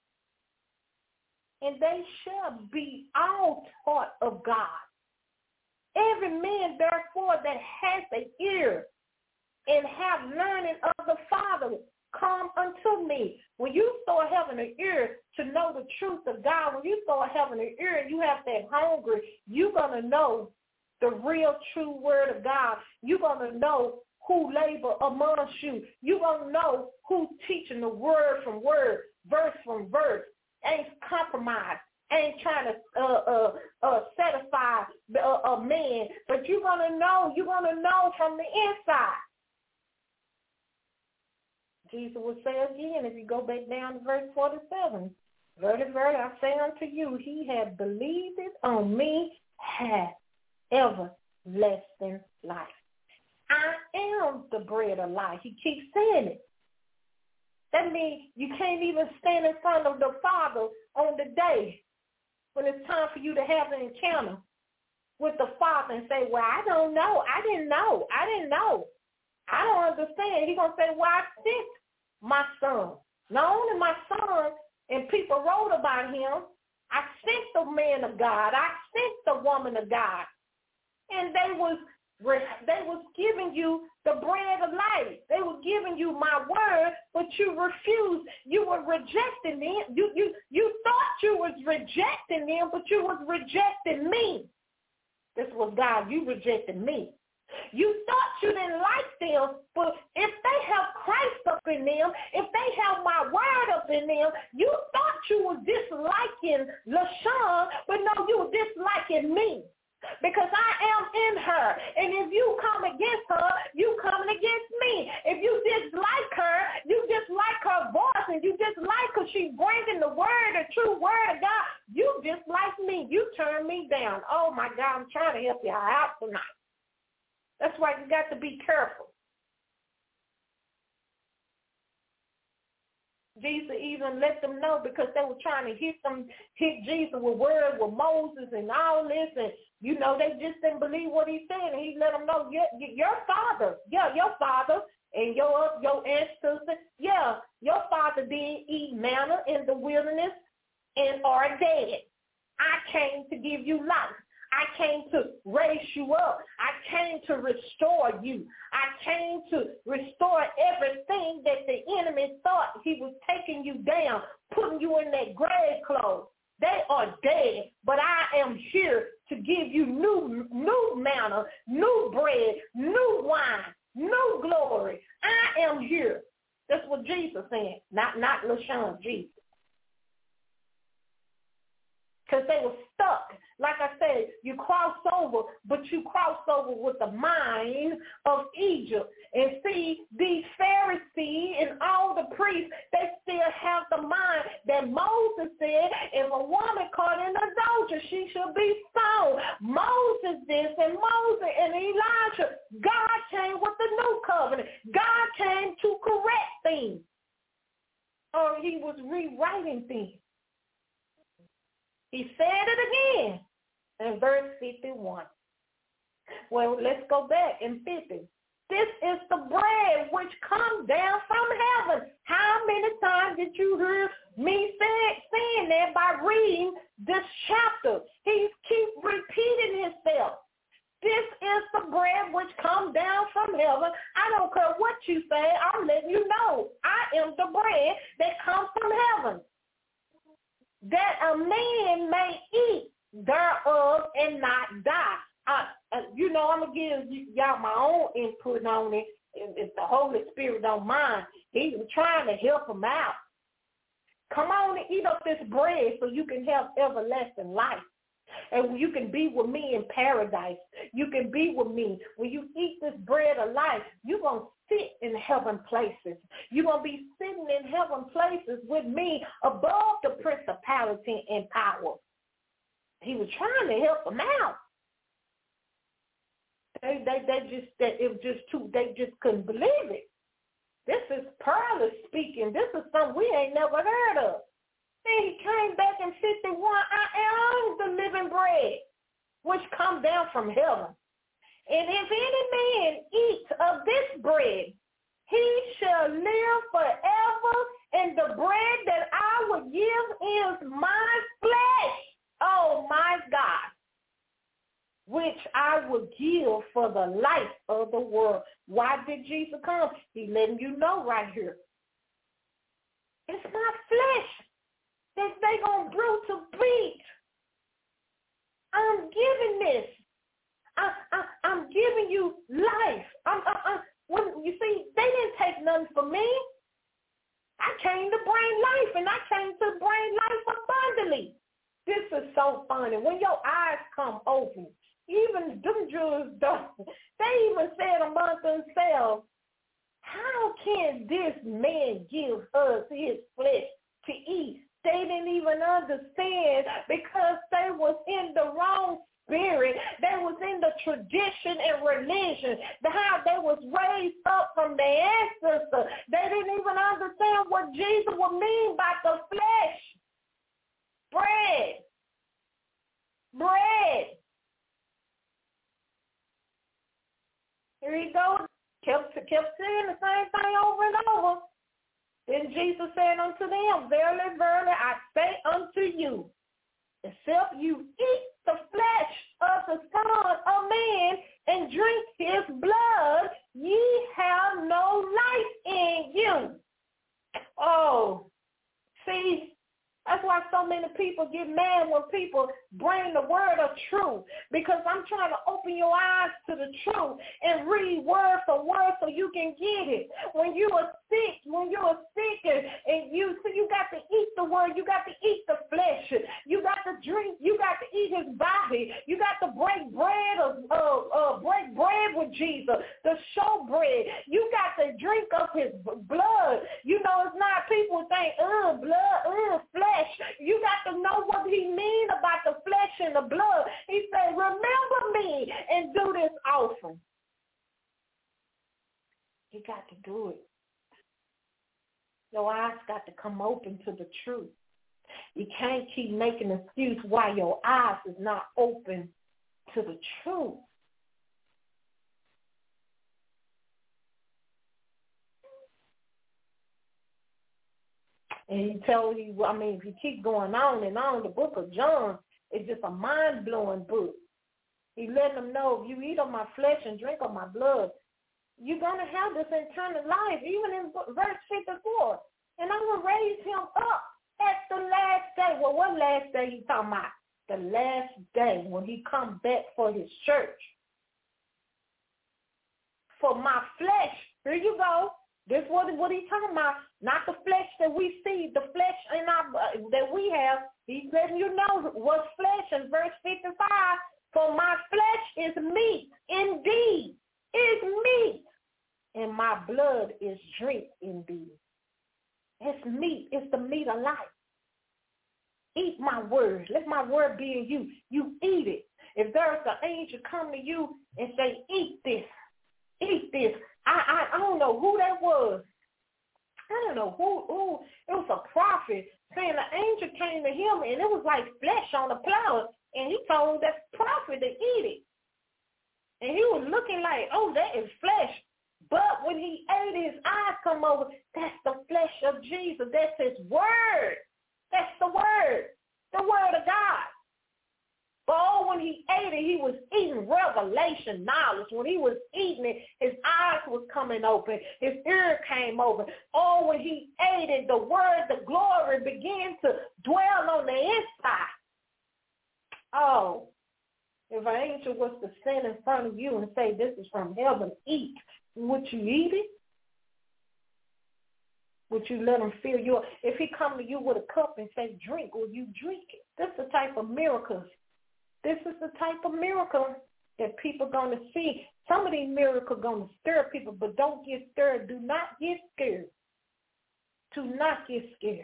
And they shall be all taught of God. Every man, therefore, that has an ear and have learning of the Father, come unto me. When you start having an ear to know the truth of God, when you start having an ear and you have that hunger, you're going to know the real true word of God. You're going to know who labor amongst you. You're going to know who's teaching the word from word, verse from verse. Ain't compromised. Ain't trying to uh, uh, uh, satisfy a, a man. But you're going to know. You're going to know from the inside. Jesus will say again, if you go back down to verse forty-seven, Verily, verily, I say unto you, he that believeth on me hath everlasting life. I am the bread of life. He keeps saying it. That means you can't even stand in front of the Father on the day when it's time for you to have an encounter with the Father and say, well, I don't know. I didn't know. I didn't know. I don't understand. He's going to say, well, I sent my son. Not only my son, and people wrote about him, I sent the man of God. I sent the woman of God. And they was they was giving you the bread of life. They were giving you my word, but you refused. You were rejecting them. You you you thought you was rejecting them, but you was rejecting me. This was God. You rejected me. You thought you didn't like them, but if they have Christ up in them, if they have my word up in them, you thought you were disliking LaShawn, but no, you were disliking me. Because I am in her. And if you come against her, you coming against me. If you dislike her, you dislike her voice, and you dislike her, she's bringing the word, the true word of God. You dislike me. You turn me down. Oh, my God, I'm trying to help you out tonight. That's why you got to be careful. Jesus even let them know, because they were trying to hit them, hit Jesus with words with Moses and all this, and you know they just didn't believe what he said, and he let them know, your, your father, yeah, your father and your your ancestors, yeah, your father did eat manna in the wilderness and are dead. I came to give you life. I came to raise you up. I came to restore you. I came to restore everything that the enemy thought he was taking you down, putting you in that grave clothes. They are dead, but I am here to give you new, new manna, new bread, new wine, new glory. I am here. That's what Jesus said, not, not LaShawn, Jesus. Because they were stuck. Like I said, you cross over, but you cross over with the mind of Egypt. And see, these Pharisees and all the priests, they still have the mind that Moses said, if a woman caught in adultery, she should be stoned. Moses this and Moses and Elijah. God came with the new covenant. God came to correct things. Or he was rewriting things. He said it again in verse fifty-one. Well, let's go back in fifty. This is the bread which comes down from heaven. How many times did you hear me say, saying that by reading this chapter? He keeps repeating himself. This is the bread which comes down from heaven. I don't care what you say. I'm letting you know. I am the bread that comes from heaven, that a man may eat thereof and not die. I, uh, you know, I'm going to give y'all my own input on it. If, if the Holy Spirit don't mind, he was trying to help him out. Come on and eat up this bread so you can have everlasting life. And you can be with me in paradise. You can be with me. When you eat this bread of life, you're going to sit in heaven places. You're going to be sitting in heaven places with me above the principality and power. He was trying to help them out. They, they, they just, they, it was just too, they just couldn't believe it. This is Pearl speaking. This is something we ain't never heard of. Then he came back in fifty-one, I am the living bread, which come down from heaven. And if any man eat of this bread, he shall live forever, and the bread that I will give is my flesh, oh my God, which I will give for the life of the world. Why did Jesus come? He letting you know right here. It's my flesh that they gonna brew to beat. I'm giving this. I, I, I'm giving you life. I'm, I, I, when, you see, they didn't take nothing from me. I came to bring life, and I came to bring life abundantly. This is so funny. When your eyes come open, even them Jews, don't, they even said among themselves, how can this man give us his flesh to eat? They didn't even understand because they was in the wrong spirit. They was in the tradition and religion, how they was raised up from their ancestors. They didn't even understand what Jesus would mean by the flesh. Bread. Bread. Here he goes. Kept, kept saying the same thing over and over. Then Jesus said unto them, verily, verily, I say unto you, except you eat the flesh of the Son of Man and drink his blood, ye have no life in you. Oh, see, That's why so many people get mad when people bring the word of truth, because I'm trying to open your eyes to the truth and read word for word so you can get it. When you are sick, when you're sick and, and you so you got to eat the word, you got to eat the flesh, you got to drink, you got to eat his body, you got to break bread of uh, uh, break bread with Jesus, the show bread. You got to drink of his blood. You know, it's not people think, ugh, blood, ugh, flesh. You got to know what he means about the flesh and the blood. He said, remember me and do this offering. You got to do it. Your eyes got to come open to the truth. You can't keep making an excuse why your eyes is not open to the truth. And he tell you, I mean, if you keep going on and on, the book of John is just a mind-blowing book. He letting them know, if you eat of my flesh and drink of my blood, you're going to have this eternal life, even in verse fifty-four. And I'm going to raise him up at the last day. Well, what last day you talking about? The last day when he comes back for his church. For my flesh, here you go. This is what, what he's talking about. Not the flesh that we see, the flesh in our, uh, that we have. He's letting you know what's flesh in verse fifty-five. For my flesh is meat, indeed, is meat, and my blood is drink indeed. It's meat. It's the meat of life. Eat my word. Let my word be in you. You eat it. If there's an angel come to you and say, eat this, eat this. I, I I don't know who that was. I don't know who, who. It was a prophet saying the angel came to him and it was like flesh on a platter, and he told that prophet to eat it. And he was looking like, oh, that is flesh. But when he ate, his eyes come over. That's the flesh of Jesus. That's his word. That's the word. The word of God. But oh, when he ate it, he was eating revelation knowledge. When he was eating it, his eyes was coming open. His ear came open. Oh, when he ate it, the word, the glory began to dwell on the inside. Oh, if an angel was to stand in front of you and say, this is from heaven, eat, would you eat it? Would you let him fill you up? If he come to you with a cup and say, drink, will you drink it? This is the type of miracles. This is the type of miracle that people are going to see. Some of these miracles are going to stir people, but don't get stirred. Do not get scared. Do not get scared.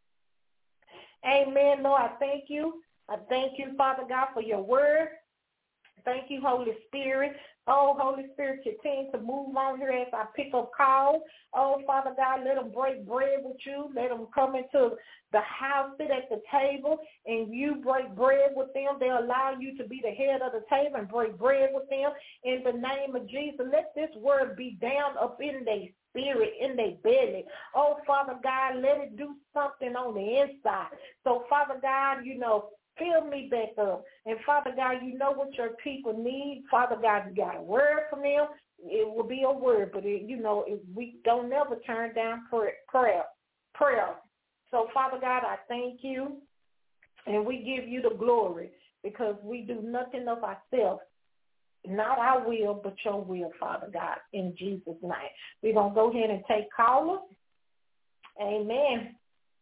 Amen, Lord, I thank you. I thank you, Father God, for your word. Thank you, Holy Spirit. Oh, Holy Spirit, continue to move on here as I pick up calls. Oh, Father God, let them break bread with you. Let them come into the house, sit at the table, and you break bread with them. They'll allow you to be the head of the table and break bread with them. In the name of Jesus, let this word be down up in their spirit, in their belly. Oh, Father God, let it do something on the inside. So, Father God, you know, fill me back up. And, Father God, you know what your people need. Father God, you got a word from them. It will be a word, but, it, you know, it, we don't never turn down prayer, prayer. prayer. So, Father God, I thank you, and we give you the glory because we do nothing of ourselves. Not our will, but your will, Father God, in Jesus' name. We're going to go ahead and take callers. Amen.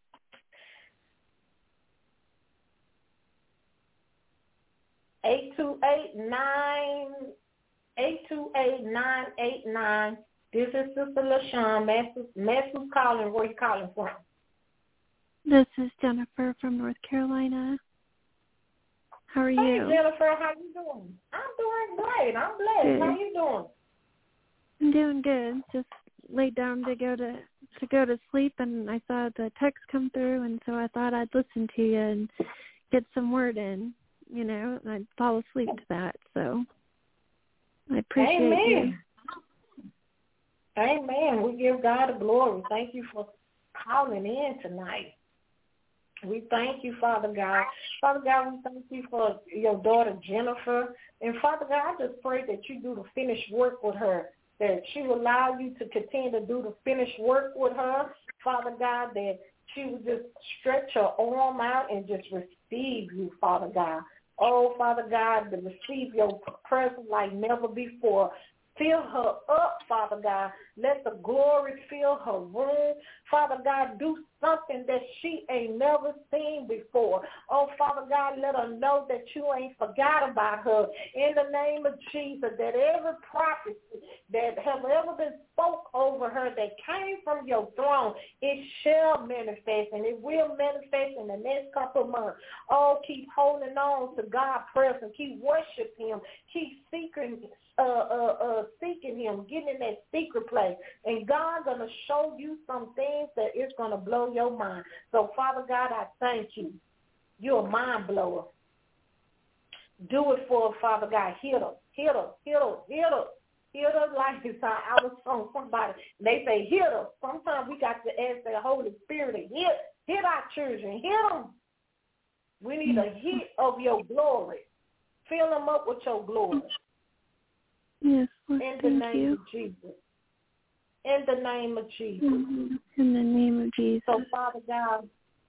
eight two eight nine eight two eight nine eight nine. This is Sister LaShawn. Master's calling. Where you calling from? This is Jennifer from North Carolina. How are you? Hey, Jennifer. How you doing? I'm doing great. I'm blessed. Good. How you doing? I'm doing good. Just laid down to go to to go to sleep, and I saw the text come through, and so I thought I'd listen to you and get some word in. You know, and I'd fall asleep to that. So I appreciate Amen. you. Amen. We give God the glory. Thank you for calling in tonight. We thank you, Father God. Father God, we thank you for your daughter, Jennifer. And, Father God, I just pray that you do the finished work with her, that she will allow you to continue to do the finished work with her. Father God, that she would just stretch her arm out and just receive you, Father God. Oh, Father God, to receive your presence like never before. Fill her up, Father God. Let the glory fill her room. Father God, do something that she ain't never seen before. Oh, Father God, let her know that you ain't forgot about her. In the name of Jesus, that every prophecy that has ever been spoke over her that came from your throne, it shall manifest, and it will manifest in the next couple of months. Oh, keep holding on to God's presence. Keep worshiping him. Keep seeking Uh, uh, uh, seeking him, getting in that secret place. And God's going to show you some things that it's going to blow your mind. So, Father God, I thank you. You're a mind blower. Do it for her, Father God. Hit her, hit her, hit her, hit her. Hit her like this. I was on somebody. They say hit her. Sometimes we got to ask the Holy Spirit to hit, hit our children. Hit them. We need a hit of your glory. Fill them up with your glory. Yes, Lord, in the thank name you. of Jesus. In the name of Jesus. Mm-hmm. In the name of Jesus. So, Father God,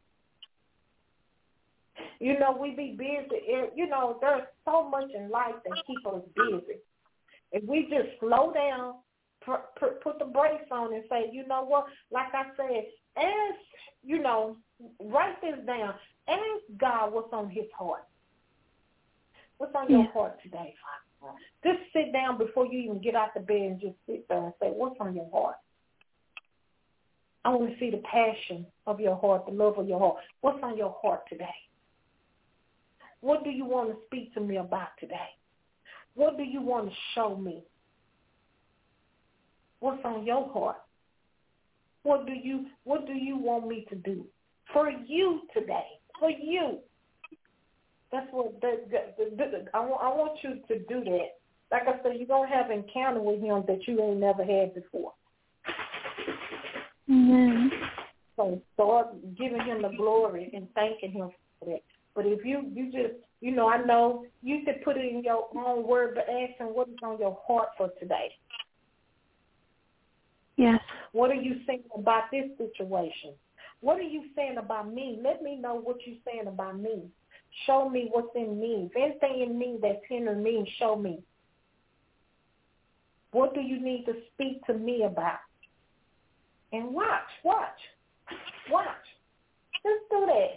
you know, we be busy. You know, there's so much in life that keeps us busy. If we just slow down, put, put the brakes on and say, you know what, like I said, ask, you know, write this down. Ask God what's on his heart. What's on your yeah. heart today, Father? Just sit down before you even get out the bed and just sit there and say, what's on your heart? I want to see the passion of your heart, the love of your heart. What's on your heart today? What do you want to speak to me about today? What do you want to show me? What's on your heart? What do you What do you want me to do for you today? For you. That's what that, that, that, that, I, want, I want you to do that. Like I said, you're going to have an encounter with him that you ain't never had before. Amen. So start giving him the glory and thanking him for that. But if you, you just, you know, I know you could put it in your own word, but ask him what is on your heart for today. Yes. What are you saying about this situation? What are you saying about me? Let me know what you're saying about me. Show me what's in me. If anything in me that's hindering me, show me. What do you need to speak to me about? And watch, watch, watch. Just do that.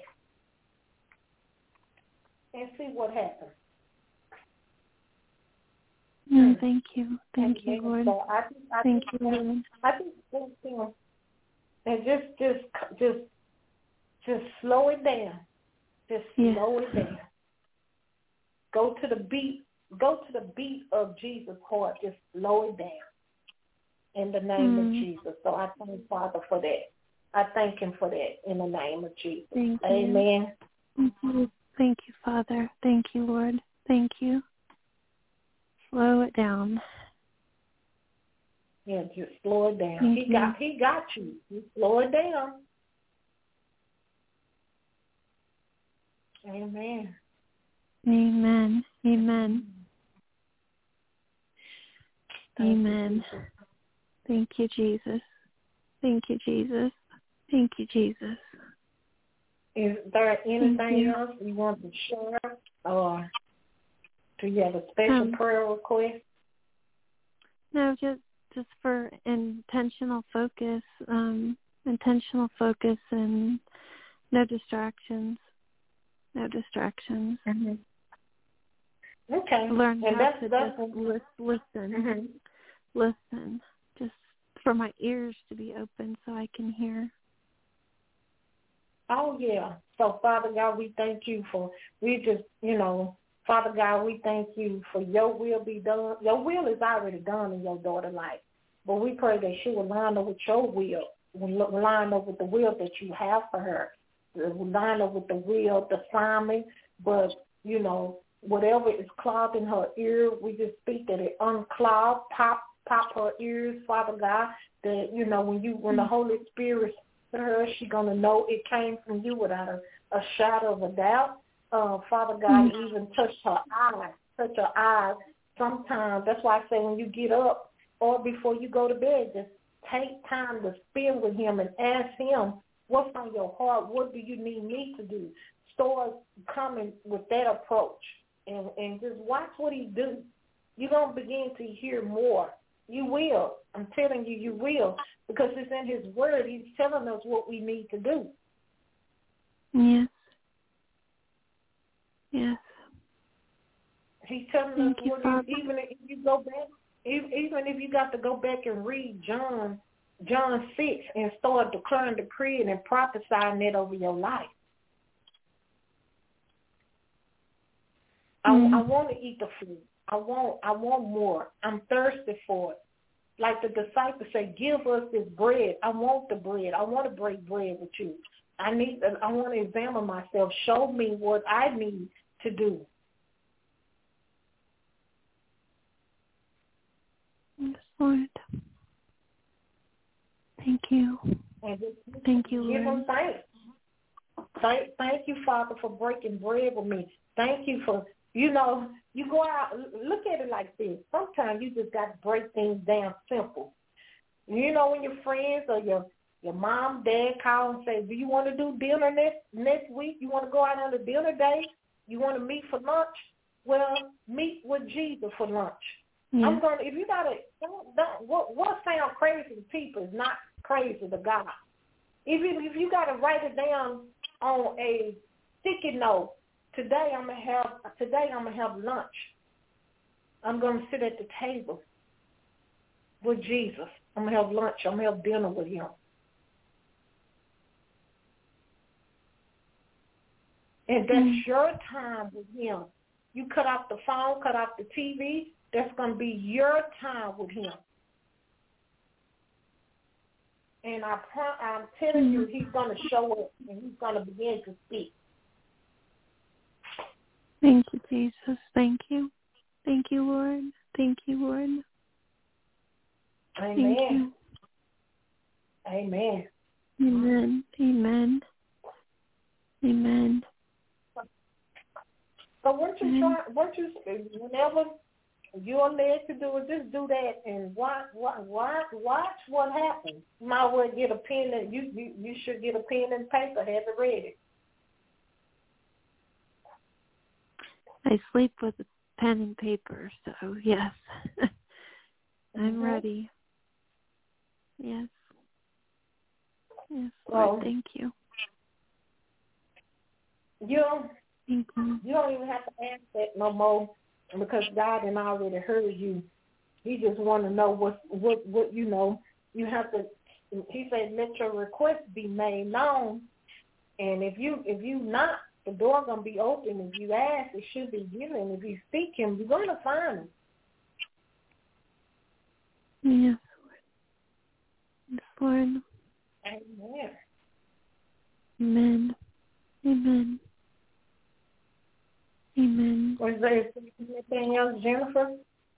And see what happens. No, thank you. Thank and, you, Lord. So I think, I thank think, you, Lord. I think, and just, just, just, just slow it down. Just yes. slow it down. Go to the beat. Go to the beat of Jesus' heart. Just slow it down. In the name mm. of Jesus. So I thank Father for that. I thank him for that in the name of Jesus. Thank Amen. You. Mm-hmm. Thank you, Father. Thank you, Lord. Thank you. Slow it down. Yeah, just slow it down. Thank he you. got he got you. You slow it down. Amen. Amen. Amen. Thank Amen. You, Thank you, Jesus. Thank you, Jesus. Thank you, Jesus. Is there anything you. else you want to share, or do you have a special um, prayer request? No, just just for intentional focus, um, intentional focus, and no distractions. No distractions. Mm-hmm. Okay. Learn and how that's, to that's, just listen. Listen. Mm-hmm. Listen. Just for my ears to be open so I can hear. Oh, yeah. So, Father God, we thank you for, we just, you know, Father God, we thank you for your will be done. Your will is already done in your daughter's life. But we pray that she will line up with your will, will line up with the will that you have for her, will line up with the will, the assignment. But, you know, whatever is clogged in her ear, we just speak that it unclog, pop, pop her ears, Father God, that, you know, when you, when the Holy Spirit to her, she's going to know it came from you without a, a shadow of a doubt. Uh, Father God, mm-hmm. even touch her eyes, touch her eyes. Sometimes, that's why I say when you get up or before you go to bed, just take time to spend with him and ask him What's on your heart? What do you need me to do? Start coming with that approach and, and just watch what he do. You're going to begin to hear more. You will. I'm telling you, you will, because it's in his word. He's telling us what we need to do. Yes. Yes. He's telling Thank us you, what Father. he, even if you go back, even if you got to go back and read John, John six and start declaring, decreeing, and prophesying it over your life. Mm. I, I want to eat the food. I want, I want more. I'm thirsty for it. Like the disciples say, give us this bread. I want the bread. I want to break bread with you. I need. I want to examine myself. Show me what I need to do. Yes, Lord. Thank you. And just Thank you, give Lord. him thanks. Thank, thank you, Father, for breaking bread with me. Thank you for, you know, you go out, look at it like this. Sometimes you just got to break things down simple. You know, when your friends or your your mom, dad call and say, do you want to do dinner next next week? You want to go out on a dinner date? You want to meet for lunch? Well, meet with Jesus for lunch. Yeah. I'm going to, if you got to, don't, don't, what, what sounds crazy to people is not crazy to God. If you, if you got to write it down on a sticky note, today I'm going to have, today I'm going to have lunch. I'm going to sit at the table with Jesus. I'm going to have lunch. I'm going to have dinner with him. And that's mm. your time with him. You cut off the phone, cut off the T V. That's going to be your time with him. And I, I'm telling you, he's going to show up and he's going to begin to speak. Thank you, Jesus. Thank you. Thank you, Lord. Thank you, Lord. Amen. Thank you. Amen. Amen. Amen. Amen. So once you try, once you, whenever you're led to do it, just do that and watch, watch, watch, watch what happens. You might well get a pen and you, you, you should get a pen and paper, have it ready. I sleep with a pen and paper, so yes, I'm mm-hmm. ready. Yes. Yes, Lord, well, thank you. You don't, thank you. You don't even have to ask that no more because God had already heard you. He just want to know what, what, what you know. You have to, he said, let your request be made known. And if you if you knock, the door going to be open. If you ask, it should be given. If you seek him, you're going to find him. Yes, Lord. Yes, Lord. Amen. Amen. Amen. Amen. Was there anything else, Jennifer?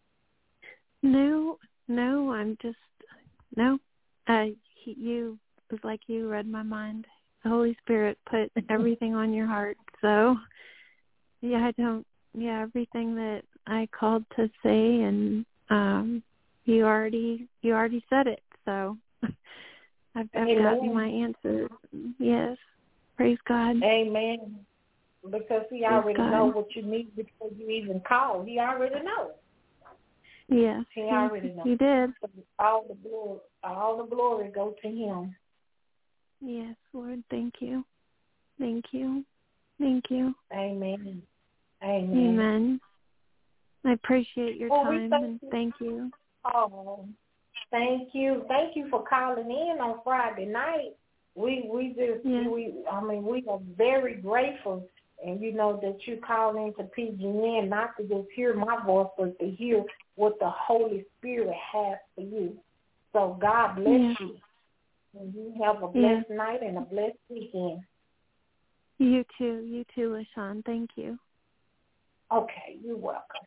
No, no, I'm just, no. Uh, you, it was like you read my mind. The Holy Spirit put everything on your heart. So, yeah, I don't, yeah, everything that I called to say, and um, you already, you already said it. So, I've, I've gotten my answers. Yes. Praise God. Amen. Because he already knows what you need before you even call. He already knows. Yes. He already knows. He did. So all the glory, all the glory go to him. Yes, Lord. Thank you. Thank you. Thank you. Amen. Amen. Amen. I appreciate your well, time thank and you. thank you. Oh, thank you. Thank you for calling in on Friday night. We we just yes. we I mean we are very grateful, and you know that you call into P G N not to just hear my voice, but to hear what the Holy Spirit has for you. So God bless yes. you. And you have a blessed yes. night and a blessed weekend. You too. You too, LaShawn. Thank you. Okay, you're welcome.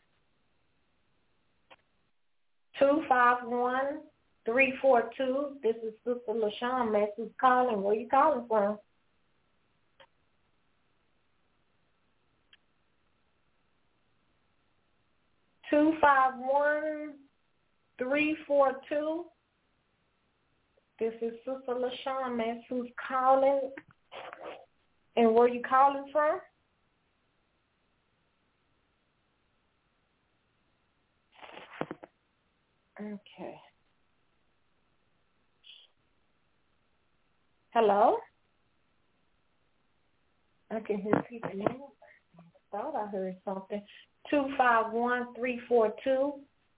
Two five one. three four two, this is Sister LaShawn Massey's calling. Where are you calling from? two five one, three four two, This is Sister LaShawn, man, who's calling. And where you calling from? Okay. Hello? I can hear people now. I thought I heard something. two five one, three four two.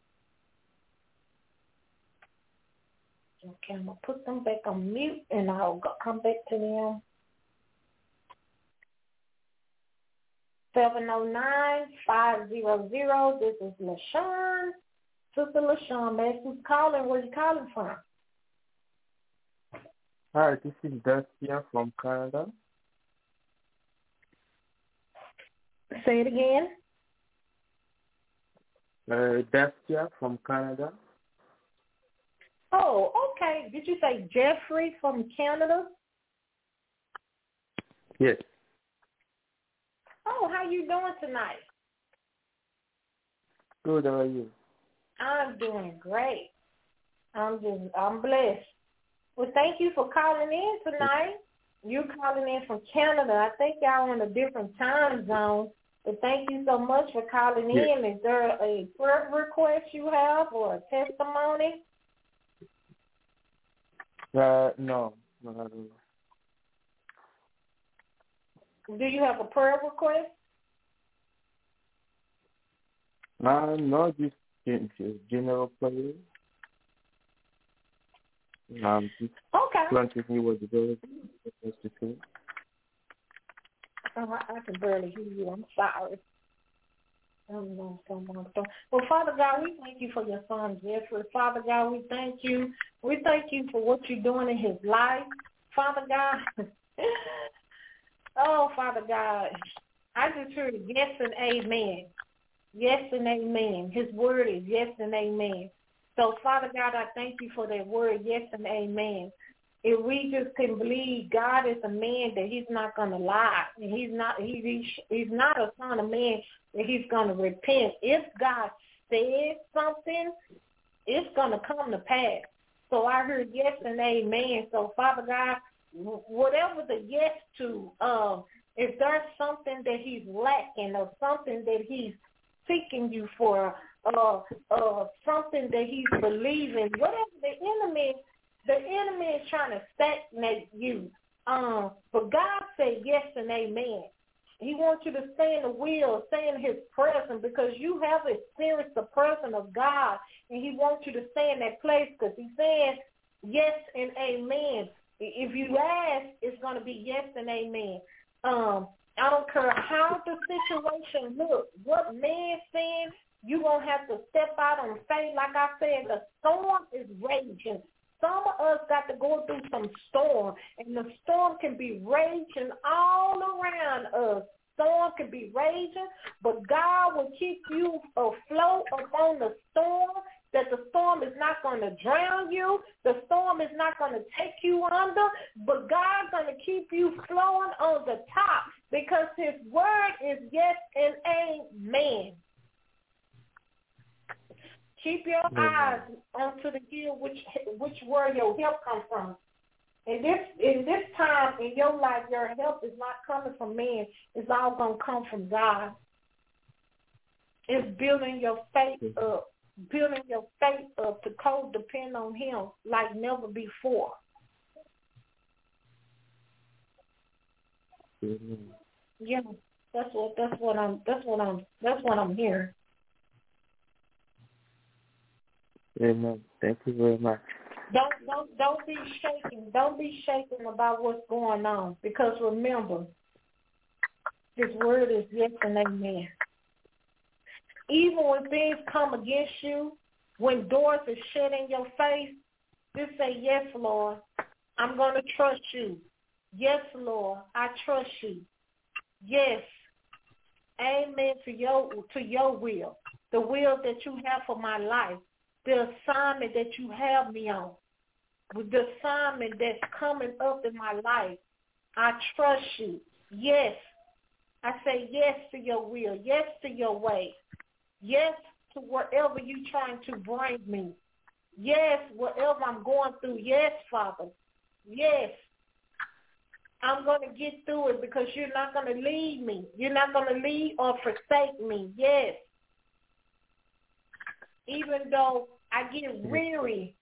Okay, I'm going to put them back on mute, and I'll go, come back to them. seven oh nine, five hundred. This is LaShawn. Sister LaShawn, man, who's calling? Where you calling from? Hi, this is Dastia from Canada. Say it again. Uh, Dastia from Canada. Oh, okay. Did you say Jeffrey from Canada? Yes. Oh, how you doing tonight? Good, how are you? I'm doing great. I'm just, I'm blessed. Well, thank you for calling in tonight. You're calling in from Canada. I think y'all on a different time zone. But thank you so much for calling Yes. in. Is there a prayer request you have or a testimony? Uh, no, no, I don't know. Do you have a prayer request? Uh, no, just gen- just general prayer. Um, just Okay. want to hear what the Lord has to say. Oh, I, I can barely hear you. I'm sorry. I don't know someone. Well, Father God, we thank you for your son, Jeffrey. Father God, we thank you. We thank you for what you're doing in his life. Father God, oh, Father God, I just heard yes and amen. Yes and amen. His word is yes and amen. So, Father God, I thank you for that word, yes and amen. If we just can believe God is a man that he's not going to lie, and he's not he, he, he's not a son of man that he's going to repent. If God said something, it's going to come to pass. So I heard yes and amen. So, Father God, whatever the yes to, um, if there's something that he's lacking or something that he's seeking you for, uh, uh, something that he's believing, whatever the enemy The enemy is trying to stagnate you. Um, but God said yes and amen. He wants you to stay in the will, stay in his presence, because you have experienced the presence of God, and he wants you to stay in that place because he's saying yes and amen. If you ask, it's going to be yes and amen. Um, I don't care how the situation looks, what man's saying, you're going to have to step out on faith. Like I said, the storm is raging. Some of us got to go through some storm, and the storm can be raging all around us. Storm can be raging, but God will keep you afloat upon the storm, that the storm is not going to drown you. The storm is not going to take you under, but God's going to keep you flowing on the top because his word is yes and amen. Keep your mm-hmm. eyes onto the hill, which which where your help comes from. In this in this time in your life, your help is not coming from man. It's all gonna come from God. It's building your faith up, building your faith up to co-depend on him like never before. Mm-hmm. Yeah, that's what that's what I'm that's what I'm that's what I'm hearing. Amen. Thank you very much. Don't don't don't be shaken. Don't be shaken about what's going on, because remember, his word is yes and amen. Even when things come against you, when doors are shut in your face, just say, yes, Lord, I'm going to trust you. Yes, Lord, I trust you. Yes, amen to your to your will, the will that you have for my life. The assignment that you have me on, the assignment that's coming up in my life, I trust you. Yes, I say yes to your will, yes to your way, yes to wherever you're trying to bring me. Yes, whatever I'm going through. Yes, Father. Yes. I'm going to get through it because you're not going to leave me. You're not going to leave or forsake me. Yes. Even though I get weary,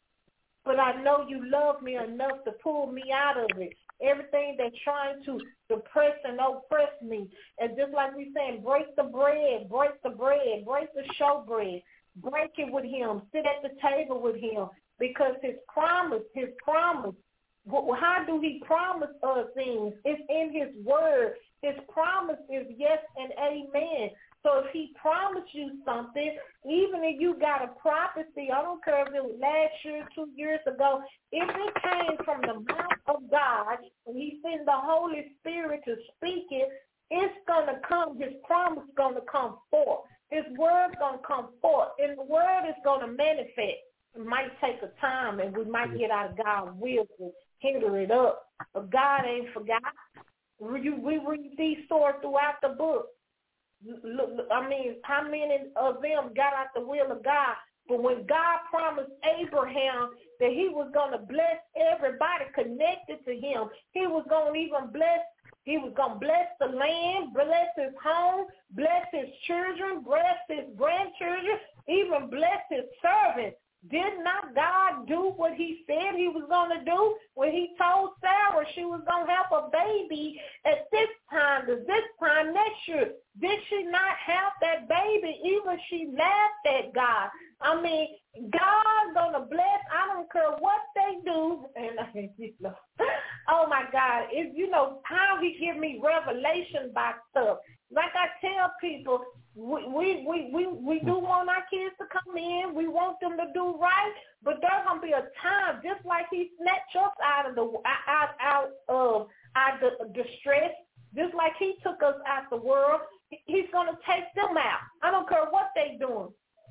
but I know you love me enough to pull me out of it. Everything that's trying to depress and oppress me. And just like we saying, break the bread, break the bread, break the showbread, break it with him, sit at the table with him, because his promise, his promise, how do he promise us things? It's in his word. His promise is yes and amen. So if he promised you something, even if you got a prophecy, I don't care if it was last year, two years ago, if it came from the mouth of God and he sent the Holy Spirit to speak it, it's going to come, his promise is going to come forth. His word is going to come forth, and the word is going to manifest. It might take a time, and we might get out of God's will to hinder it up, but God ain't forgot. We, we read these stories throughout the book. Look, I mean, how many of them got out the will of God? But when God promised Abraham that he was going to bless everybody connected to him, he was going to even bless, he was going to bless the land, bless his home, bless his children, bless his grandchildren, even bless his servants. Did not God do what he said he was going to do when he told Sarah she was going to have a baby at this time, to this time next year? Did she not have that baby? Even she laughed at God. I mean, God's going to bless. I don't care what they do. And you know, oh, my God. If you know how he give me revelation by stuff. Like I tell people, we, we, we, we, we do want our kids to come in. We want them to do right. But there's going to be a time, just like he snatched us out of the out, out of our distress, just like he took us out the world, he's going to take them out. I don't care what they're doing.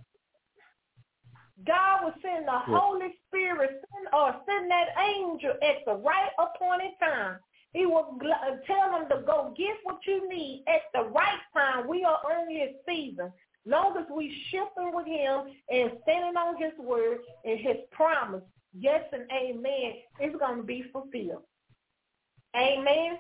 God will send the yeah. Holy Spirit send, or send that angel at the right appointed time. He will tell them to go get what you need at the right time. We are in his season. Long as we shipping with him and standing on his word and his promise, yes and amen, it's going to be fulfilled. Amen.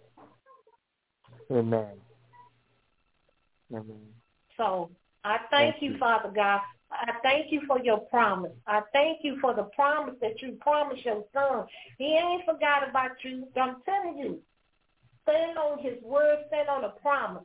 Amen. Amen. So I thank, thank you, you, Father God. I thank you for your promise. I thank you for the promise that you promised your son. He ain't forgot about you. I'm telling you, stand on his word, stand on the promise.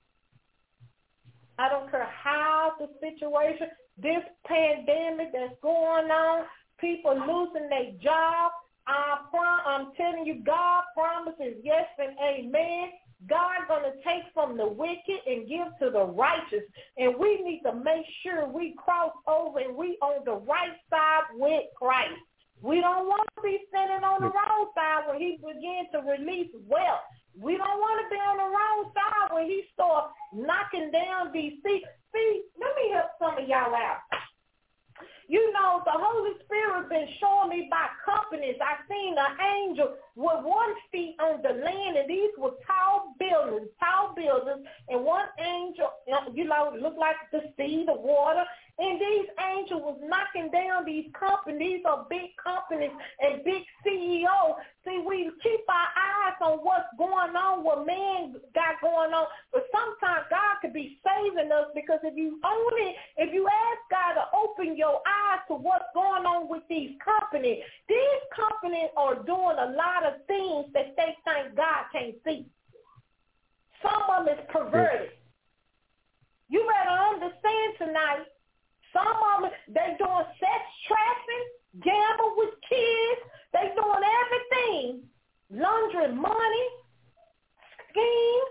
I don't care how the situation, this pandemic that's going on, people losing their job. I prom- I'm telling you, God promises yes and amen. God's going to take from the wicked and give to the righteous. And we need to make sure we cross over and we on the right side with Christ. We don't want to be standing on the wrong side when he begins to release wealth. We don't want to be on the wrong side when he starts knocking down these seats. See, let me help some of y'all out. You know, the Holy Spirit been showing me by companies. I seen an angel with one feet on the land, and these were tall buildings, tall buildings, and one angel, you know, looked like the sea, the water, and these angels was knocking down these companies. These are big companies and big C E Os. See, we keep our eyes on what's going on, what man got going on, but sometimes God could be saving us, because if you only, if you ask God to open your eyes to what's going on with these companies, these companies are doing a lot of things that they think God can't see. Some of them is perverted. You better understand tonight, some of them, they doing sex trafficking, gamble with kids, they doing everything, laundering money, scheme,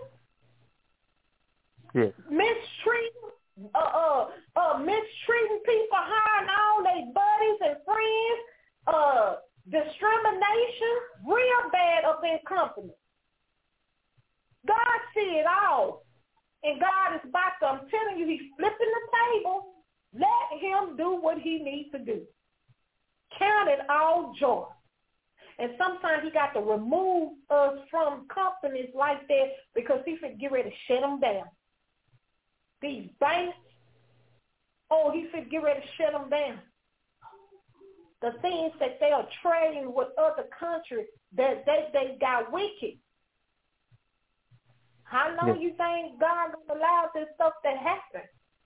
yes. mistreating, uh, uh, uh, mistreating people, hiring all their buddies and friends, uh, discrimination, real bad up in company. God see it all, and God is about to, I'm telling you, he's flipping the table. Let him do what he needs to do. Count it all joy. And sometimes he got to remove us from companies like that because he could get ready to shut them down. These banks, oh, he could get ready to shut them down. the things that they are trading with other countries, that they, they got wicked. How long Yes. you think God gonna allow this stuff to happen?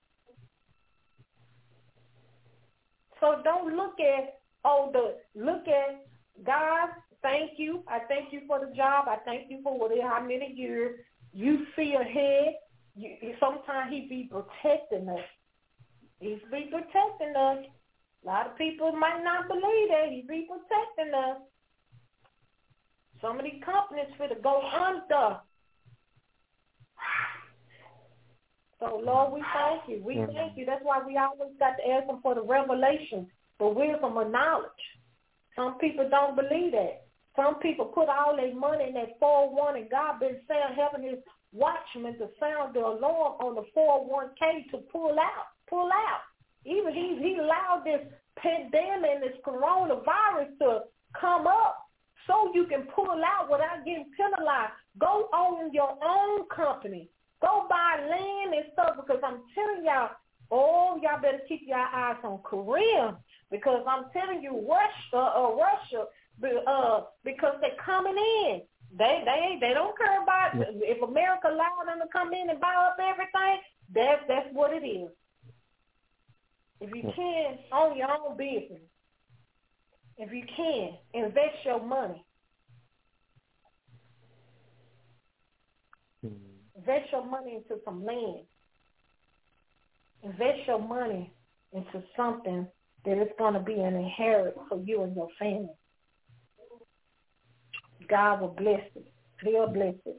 So don't look at, oh, the look at God, thank you. I thank you for the job. I thank you for whatever, how many years. You see ahead. You, sometimes he be protecting us. He be protecting us. A lot of people might not believe that. He be protecting us. Some of these companies for to go under. So, Lord, we thank you. We Amen. thank you. That's why we always got to ask him for the revelation, the wisdom of knowledge. Some people don't believe that. Some people put all their money in that four oh one, and God been saying, having his watchmen to sound the alarm on the four oh one k to pull out, pull out. Even he, he allowed this pandemic and this coronavirus to come up so you can pull out without getting penalized. Go own your own company. Go buy land and stuff, because I'm telling y'all, oh, y'all better keep your eyes on Korea, because I'm telling you, Russia, uh, Russia, uh, because they're coming in. They they they don't care about if America allowed them to come in and buy up everything. That's that's what it is. If you can, own your own business. If you can, invest your money. Mm. Invest your money into some land. Invest your money into something that is going to be an inheritance for you and your family. God will bless it. He'll bless it.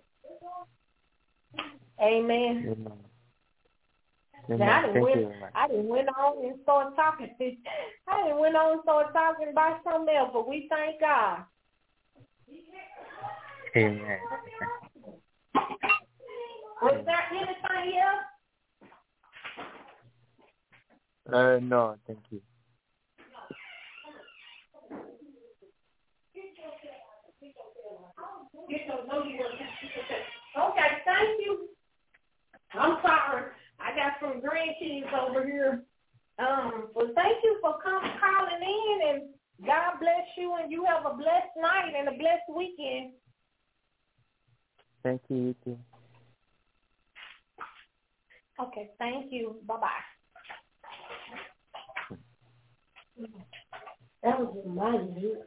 Amen. Amen. Amen. Now, I didn't Thank went, you very much. I didn't went on and start talking. I didn't went on and start talking about something else, but we thank God. Amen. Was there anything else? Uh, no, thank you. Okay, thank you. I'm sorry. I got some grandkids over here. Um, well, thank you for coming, calling in, and God bless you, and you have a blessed night and a blessed weekend. Thank you, you too. Okay, thank you. Bye-bye. That was amazing.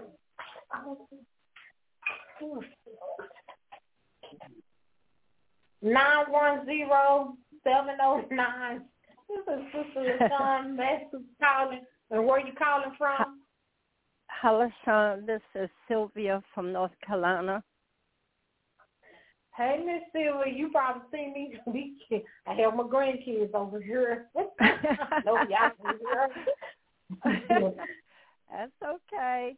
nine one zero, seven oh nine. This is Sister LaShawn Message calling. And where you calling from? Hello, Sean. This is Sylvia from North Carolina. Hey, Miss Sylvia, you probably seen me. I have my grandkids over here. No, y'all can hear. That's okay.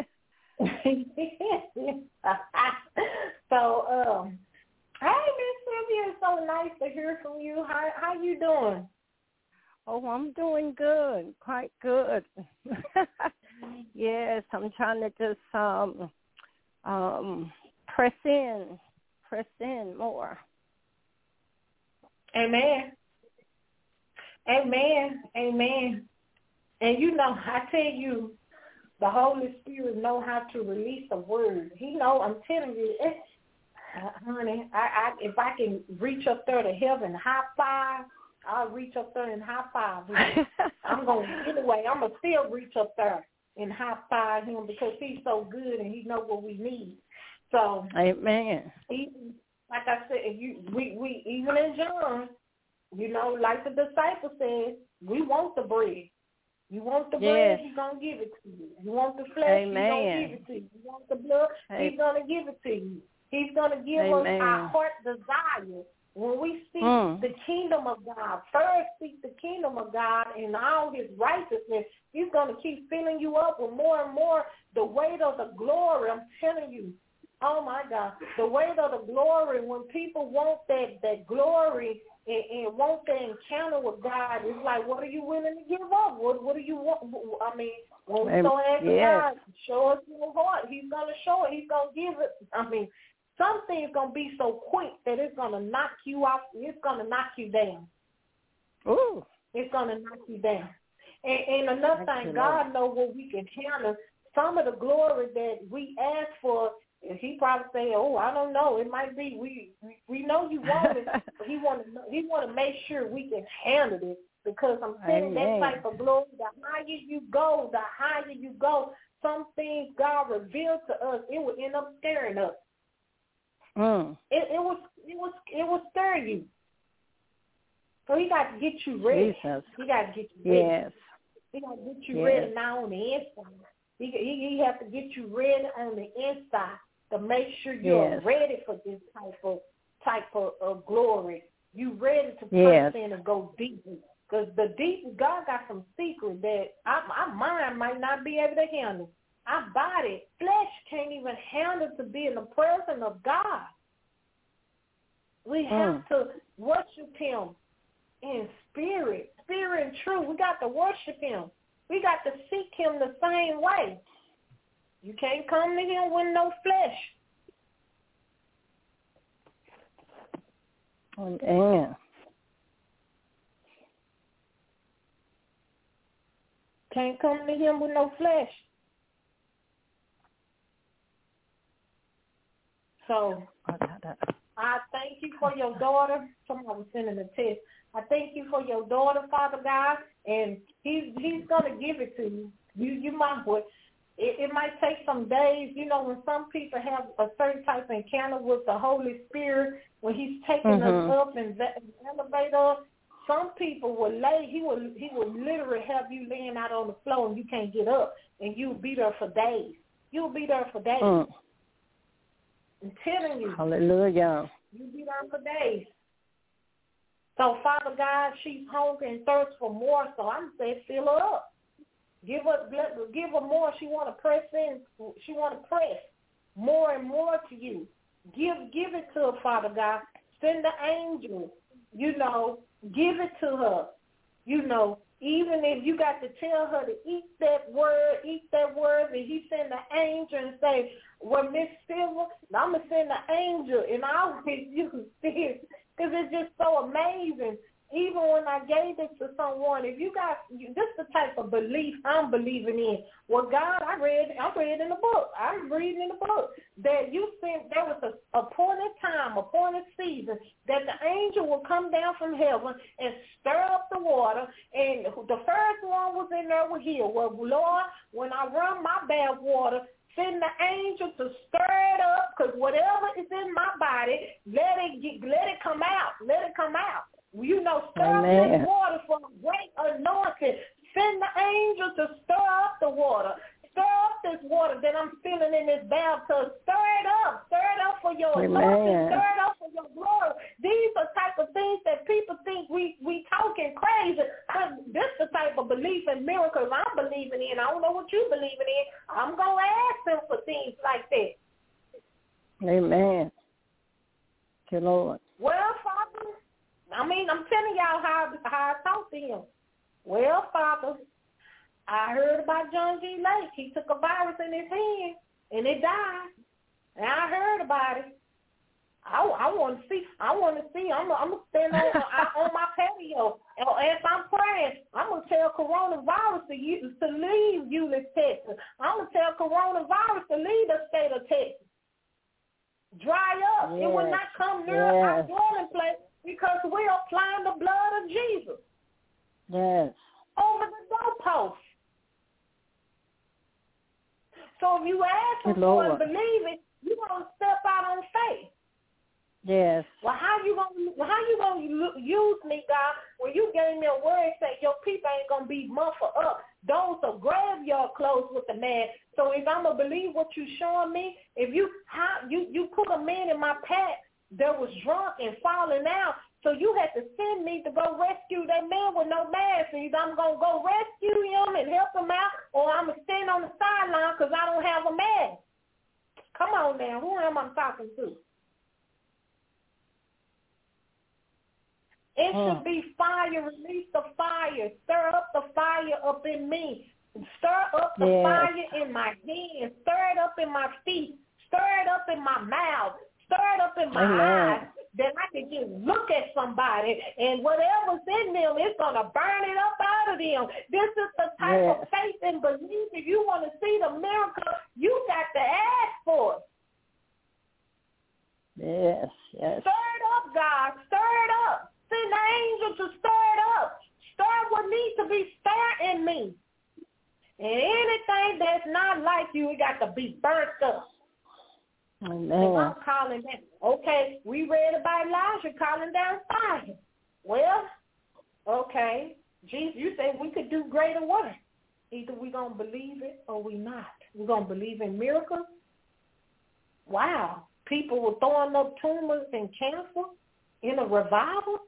So, um, hey, Miss Sylvia, it's so nice to hear from you. How how you doing? Oh, I'm doing good, quite good. Yes, I'm trying to just um, um, press in, press in more. Amen. Amen. Amen. And you know, I tell you, the Holy Spirit know how to release a word. He know, I'm telling you, it's, uh, honey, I, I if I can reach up there to heaven, high five, I'll reach up there and high five him. I'm going to, anyway, I'm going to still reach up there and high five him because he's so good and he knows what we need. So, Amen. Even, like I said, if you, we, we, even in John, you know, like the disciple said, we want the bread. You want the bread, yes. he's going to give it to you. You want the flesh, Amen. he's going to give it to you. You want the blood, Amen. he's going to give it to you. He's going to give Amen. us our heart desire. When we seek mm. the kingdom of God, first seek the kingdom of God and all his righteousness, he's going to keep filling you up with more and more the weight of the glory. I'm telling you, oh, my God, the weight of the glory, when people want that, that glory and, and want that encounter with God, it's like, what are you willing to give up? What What do you want? I mean, when we start asking yes. God, show us your heart, he's going to show it. He's going to give it. I mean, something's going to be so quick that it's going to knock you off. It's going to knock you down. Ooh. It's going to knock you down. And, and another thing, God knows what we can handle. Some of the glory that we ask for, he probably say, "Oh, I don't know. It might be we we know you want it, but he want to he want to make sure we can handle it." Because I'm saying that type of glory, the higher you go, the higher you go. Some things God revealed to us, it will end up scaring us. Mm. It, it was it was it will scare you. So he got to get you ready. Jesus. He got to get you ready. Yes. He got to get you yes. ready now on the inside. He he, he has to get you ready on the inside to make sure you're yes. ready for this type of type of, of glory. You ready to yes. press in and go deeper. Because the deep, God got some secret that our, our mind might not be able to handle. Our body, flesh can't even handle to be in the presence of God. We have mm. to worship him in spirit, spirit and truth. We got to worship him. We got to seek him the same way. You can't come to him with no flesh. Amen. Can't come to him with no flesh. So I thank you for your daughter. Somebody was sending a text. I thank you for your daughter, Father God, and he's he's gonna give it to you. You you might, but it, it might take some days. You know, when some people have a certain type of encounter with the Holy Spirit, when he's taking mm-hmm. us up and elevate us. Some people will lay, he will he will literally have you laying out on the floor and you can't get up, and you'll be there for days. You'll be there for days. Mm. I'm telling you. Hallelujah. You'll be there for days. So, Father God, she's hungry and thirsts for more, so I'm saying fill her up. Give her, give her more. She want to press in. She want to press more and more to you. Give, give it to her, Father God. Send the angel, you know, give it to her. You know, even if you got to tell her to eat that word, eat that word, and he send the angel and say, well, Miss Silver, I'm going to send the angel, and I'll get you this, because it's just so amazing. Even when I gave it to someone, if you got, this is the type of belief I'm believing in. Well, God, I read, I read in the book. I'm reading in the book that you sent, there was a appointed time, appointed season, that the angel will come down from heaven and stir up the water. And the first one was in there with heal. Well, Lord, when I run my bath water, send the angel to stir it up, because whatever is in my body, let it get, let it come out. Let it come out. You know, stir Amen. up this water for great anointing. Send the angel to stir up the water. Stir up this water that I'm feeling in this bathtub. Stir it up. Stir it up for your anointing. Stir it up for your glory. These are type of things that people think we, we talking crazy. But this is the type of belief in miracles I'm believing in. I don't know what you believing in. I'm going to ask them for things like that. Amen. Thank you, Lord. Well, Father, I mean, I'm telling y'all how, how I talk to him. Well, Father, I heard about John G. Lake. He took a virus in his hand, and it died. And I heard about it. I, I want to see. I want to see. I'm, I'm going to stand on, on my patio. And as I'm praying, I'm going to tell coronavirus to, you, to leave Euless, Texas. I'm going to tell coronavirus to leave the state of Texas. Dry up. Yes. It will not come near yes. our dwelling place, because we're applying the blood of Jesus. Yes. Over the doorpost. So if you ask him for it and believe it, you're going to step out on faith. Yes. Well, how you going to how you going to use me, God, when you gave me a word and say your people ain't going to be muffled up? Those are graveyard clothes with the man. So if I'm going to believe what you showing me, if you how you, you put a man in my path that was drunk and falling out, so you had to send me to go rescue that man with no mask. So either I'm going to go rescue him and help him out, or I'm going to stand on the sideline because I don't have a mask. Come on now. Who am I talking to? It oh. should be fire. Release the fire. Stir up the fire up in me. Stir up the yes. fire in my hands. Stir it up in my feet. Stir it up in my mouth. Stir it up in my Amen. eyes. that I can just look at somebody and whatever's in them, it's going to burn it up out of them. This is the type yes. of faith and belief. If you want to see the miracle, you got to ask for it. Yes, yes. Stir it up, God. Stir it up. Send the angel to stir it up. Stir what needs to be stirred in me. And anything that's not like you, it got to be burnt up. Amen. So I'm calling down. Okay, we read about Elijah calling down fire. Well, okay. Jesus, you say we could do greater work. Either we're going to believe it or we not. We're going to believe in miracles. Wow. People were throwing up tumors and cancer in a revival.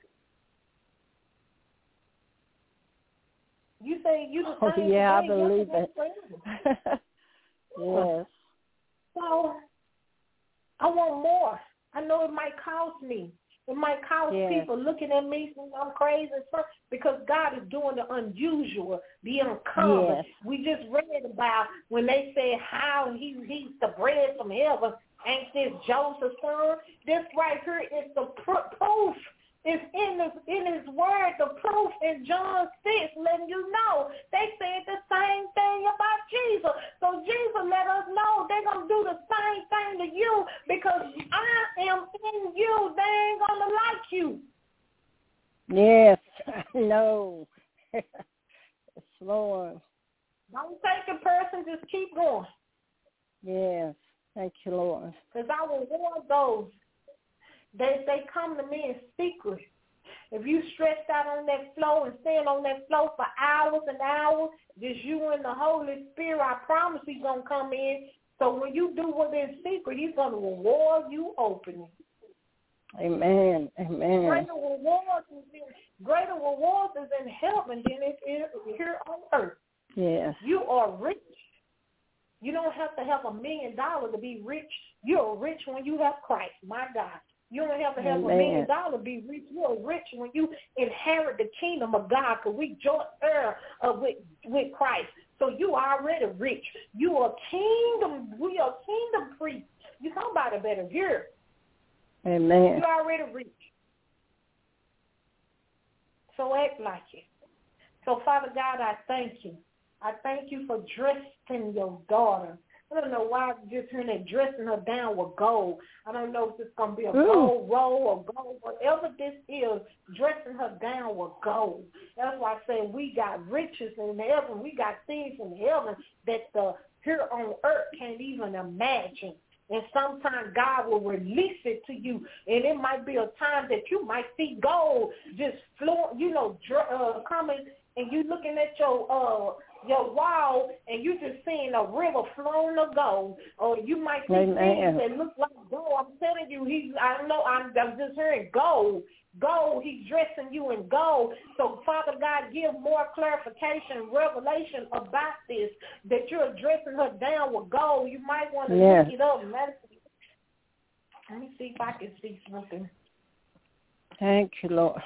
You say you the Oh, same yeah, I today, believe yesterday, it. Yes. So I want more. I know it might cost me. It might cost yes. people looking at me saying I'm crazy because God is doing the unusual, the uncommon. Yes. We just read about when they said how he he's the bread from heaven. Ain't this Joseph's son? This right here is the pr- proof. It's in his, in his word, the proof in John six, letting you know. They said the same thing about Jesus. So Jesus let us know they're going to do the same thing to you because I am in you. They ain't going to like you. Yes, I know. It's Lord. Don't take it personal. Just keep going. Yes. Thank you, Lord. Because I will warn those. They they come to me in secret. If you stretched out on that floor and stand on that floor for hours and hours, just you and the Holy Spirit, I promise he's going to come in. So when you do what is secret, he's going to reward you openly. Amen. Amen. Greater rewards is in, greater rewards is in heaven than it is here on earth. Yes. You are rich. You don't have to have a million dollars to be rich. You're rich when you have Christ, my God. You don't have to have Amen. a million dollars to be rich. You're rich when you inherit the kingdom of God because we joint heir uh, with, with Christ. So you are already rich. You are kingdom. We are kingdom priests. You somebody better hear. Amen. You're already rich. So act like it. So, Father God, I thank you. I thank you for dressing your daughter. I don't know why I'm just hearing that dressing her down with gold. I don't know if it's going to be a Ooh. gold roll or gold, whatever this is, dressing her down with gold. That's why I say we got riches in heaven. We got things in heaven that the here on earth can't even imagine. And sometimes God will release it to you. And it might be a time that you might see gold just flow, you know, uh, coming, and you looking at your uh your wall, and you just seeing a river flowing of gold, or you might see Amen. things that look like gold. I'm telling you, he's. I don't know. I'm, I'm just hearing gold, gold. He's dressing you in gold. So, Father God, give more clarification, revelation about this. That you're dressing her down with gold. You might want to yes. look it up. Let me see if I can see something. Thank you, Lord.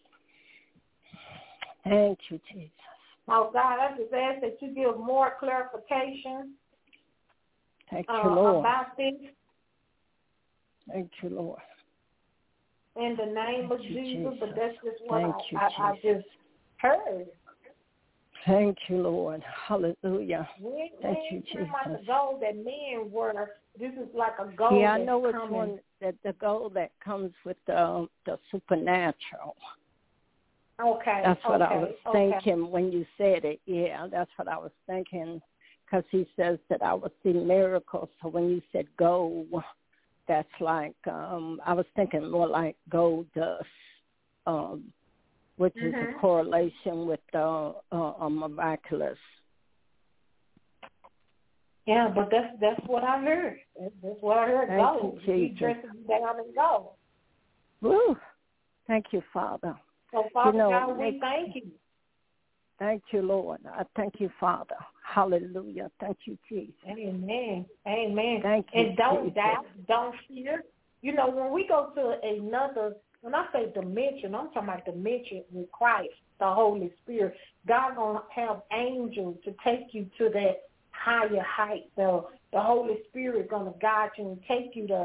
Thank you, Jesus. Oh, God, I just ask that you give more clarification Thank uh, you, Lord. about this. Thank you, Lord. In the name Thank of you, Jesus, Jesus. but that's just what Thank I, you, I, I just heard. Thank you, Lord. Hallelujah. We, Thank we you, ain't like Jesus. the gold that men were. This is like a gold Yeah, I that's know which coming. one, that the gold that comes with the, the supernatural. Okay. That's what okay, I was okay. thinking when you said it. Yeah, that's what I was thinking, because he says that I will see miracles. So when you said gold, that's like, um, I was thinking more like gold dust, um, which mm-hmm. is a correlation with the uh, uh, miraculous. Yeah, but that's that's what I heard. That's what I heard. Thank Gold. you, He Jesus. dresses you down in gold. Woo! Thank you, Father. So, Father you know, God, we make, thank you. Thank you, Lord. I thank you, Father. Hallelujah. Thank you, Jesus. Amen. Amen. Thank you, and don't Jesus. doubt, don't fear. You know, when we go to another, when I say dimension, I'm talking about dimension with Christ, the Holy Spirit. God going to have angels to take you to that higher height. The, the Holy Spirit going to guide you and take you there.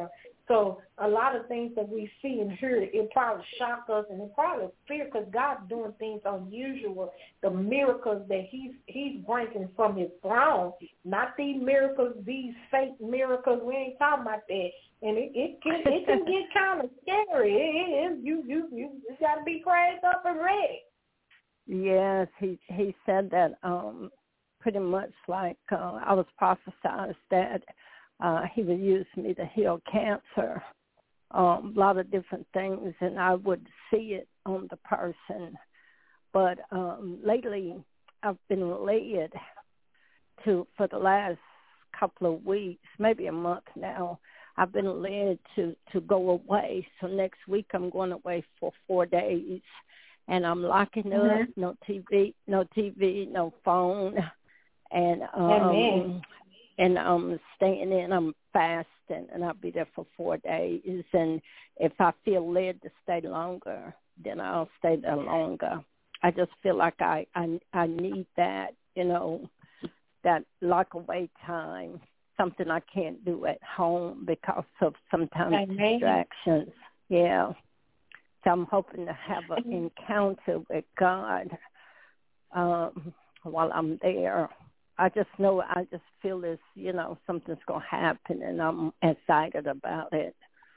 So a lot of things that we see and hear, it probably shock us, and it probably fear because God's doing things unusual. The miracles that he's he's bringing from his throne, not these miracles, these fake miracles. We ain't talking about that. And it, it can it can get kind of scary. It is. You you you just got to be prayed up and ready. Yes, he he said that um, pretty much like uh, I was prophesied that uh, he would use me to heal cancer, um, a lot of different things, and I would see it on the person. But um, lately, I've been led to, for the last couple of weeks, maybe a month now, I've been led to, to go away. So next week I'm going away for four days, and I'm locking mm-hmm. up, no T V, no T V, no phone, and um, and I'm staying in. I'm fasting, and I'll be there for four days. And if I feel led to stay longer, then I'll stay there longer. I just feel like I I, I need that, you know, that lock away time. Something I can't do at home because of sometimes Amen. distractions. Yeah. So I'm hoping to have an encounter with God um, while I'm there. I just know, I just feel this, you know, something's going to happen, and I'm excited about it.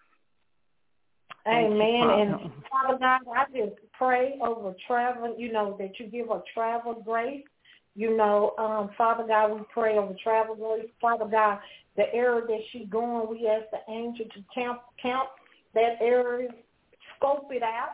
Amen. And Father God, I just pray over travel, you know, that you give her travel grace. You know, um, Father God, we pray over travel grace. Father God, the area that she's going, we ask the angel to count, count that area, scope it out,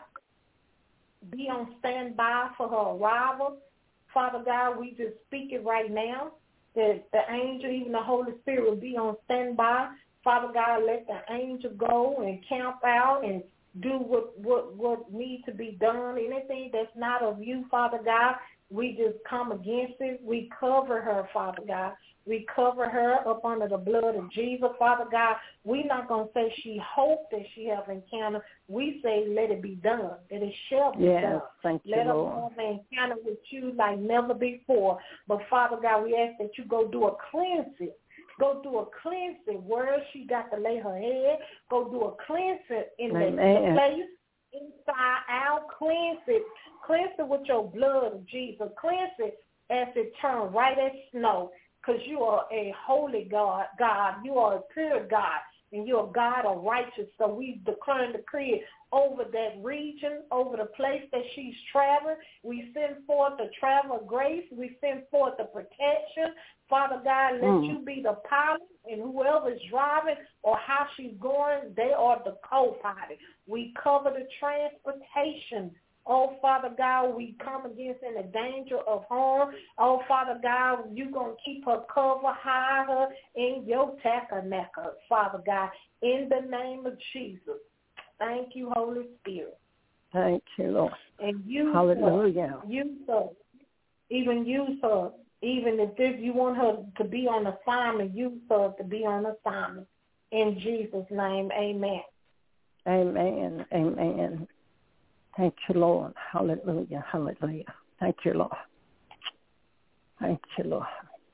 be on standby for her arrival. Father God, we just speak it right now, that the angel, even the Holy Spirit, will be on standby. Father God, let the angel go and camp out and do what, what, what needs to be done. Anything that's not of you, Father God, we just come against it. We cover her, Father God. We cover her up under the blood of Jesus, Father God. We're not going to say she hoped that she have encounter. We say let it be done, that it shall be yes, done. Thank let you, her Lord. have an encounter with you like never before. But, Father God, we ask that you go do a cleansing. Go do a cleansing where she got to lay her head. Go do a cleansing in the, the place. Inside out, cleanse it. Cleanse it with your blood of Jesus. Cleanse it as it turns right as snow, because you are a holy God. God, you are a pure God, and you're a God of righteous. So we declare and decree over that region, over the place that she's traveling. We send forth the travel grace. We send forth the protection. Father God, let mm. you be the pilot, and whoever's driving or how she's going, they are the co-pilot. We cover the transportation. Oh, Father God, we come against any danger of harm. Oh, Father God, you're going to keep her cover, hide her in your tabernacle, Father God, in the name of Jesus. Thank you, Holy Spirit. Thank you, Lord. And use Hallelujah. her. Use her. Even use her. Even if this, you want her to be on assignment, use her to be on assignment. In Jesus' name, amen. Amen. Amen. Thank you, Lord. Hallelujah. Hallelujah. Thank you, Lord. Thank you, Lord.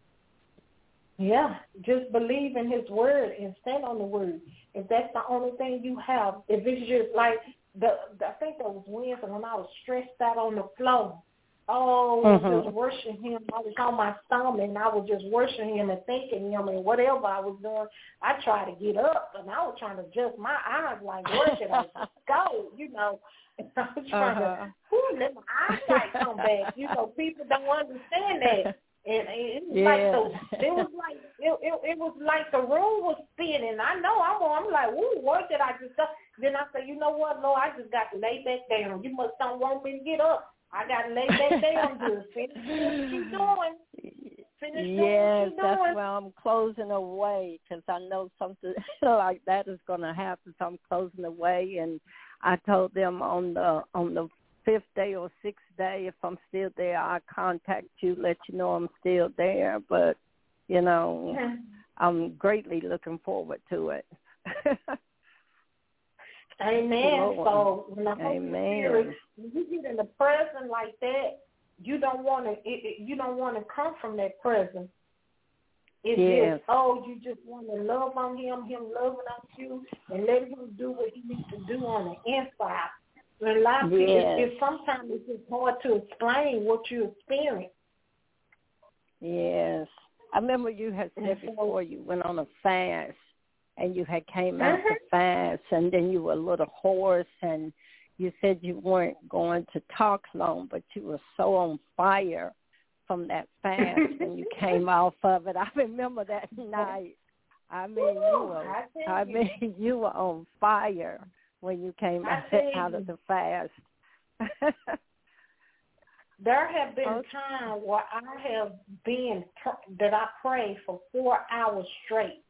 Yeah, just believe in his word and stand on the word. If that's the only thing you have, if it's just like, the, the I think that was Wednesday when I was stressed out on the floor. Oh, I was mm-hmm. just worshiping him. I was on my stomach, and I was just worshiping him and thanking him, and whatever I was doing, I tried to get up, and I was trying to adjust my eyes like, where should I go, you know? And I was trying uh-huh. to, whew, let my eyesight come back. You know, people don't understand that. And it was yeah. like the, it was like it, it, it was like the room was spinning. I know I'm I'm like, ooh, what did I just do? Then I said, you know what, Lord, I just got to lay back down. You must don't want me to get up. I got to lay back down, do finish what you're doing. Finish yes, doing what you're doing. That's why I'm closing away, because I know something like that is going to happen. So I'm closing away, and I told them on the on the fifth day or sixth day, if I'm still there, I'll contact you, let you know I'm still there. But, you know, yeah. I'm greatly looking forward to it. Amen. So when the Holy Spirit, when you get in the presence like that, you don't want to. You don't want to come from that presence. It's yes. just, oh, you just want to love on him, him loving on you, and let him do what he needs to do on the inside. And a lot of people, Yes. it's, it's sometimes it's just hard to explain what you experience. Yes. I remember you had said before you went on a fast, and you had came out Uh-huh. the fast, and then you were a little hoarse, and you said you weren't going to talk long, but you were so on fire from that fast when you came off of it. I remember that night. I mean, you were, I tell I you. mean, you were on fire when you came I out, tell out you. of the fast. There have been Okay. times where I have been, that I prayed for four hours straight.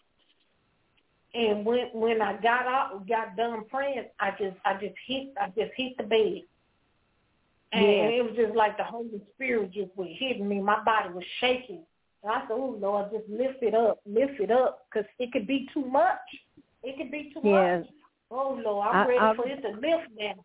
And when when I got out, got done praying, I just I just hit I just hit the bed, and Yes. it was just like the Holy Spirit just was hitting me. My body was shaking, and I said, "Oh Lord, just lift it up, lift it up, because it could be too much. It could be too Yes. much. Oh Lord, I'm I- ready I- for it to lift now."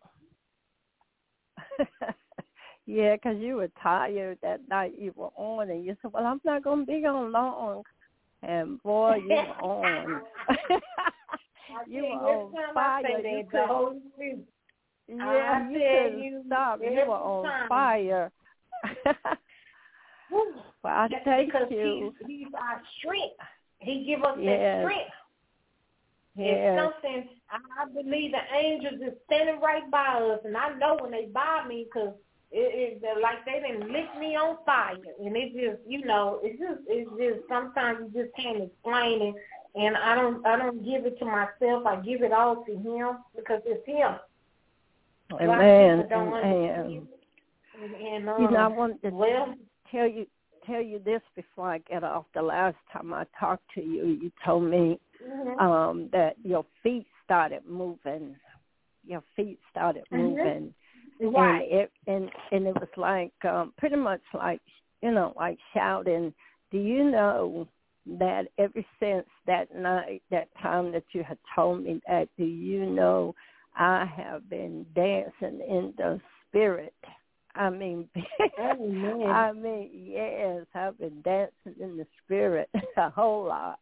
Yeah, because you were tired that night you were on, and you said, well, I'm not going to be on long. And, boy, you were on. you were on fire. You the Holy Spirit. yeah, I you tell couldn't you, stop. You every were on time. fire. Well, I That's thank because you. He's, he's our strength. He give us Yes. that strength. Yes. It's something, I, I believe the angels is standing right by us, and I know when they by me, because it, it like they didn't lift me on fire, and it just, you know, it's just, it's just sometimes you just can't explain it, and I don't, I don't give it to myself. I give it all to Him, because it's Him. A lot of Amen. people don't Amen. understand. And, and um, You know, I wanted to well, tell you tell you this before I get off. The last time I talked to you, you told me mm-hmm. um, that your feet started moving. Your feet started moving. Mm-hmm. Right. And it and, and it was like um, pretty much like, you know, like shouting. Do you know that ever since that night, that time that you had told me that, do you know I have been dancing in the spirit? I mean, Amen. I mean, yes, I've been dancing in the spirit a whole lot.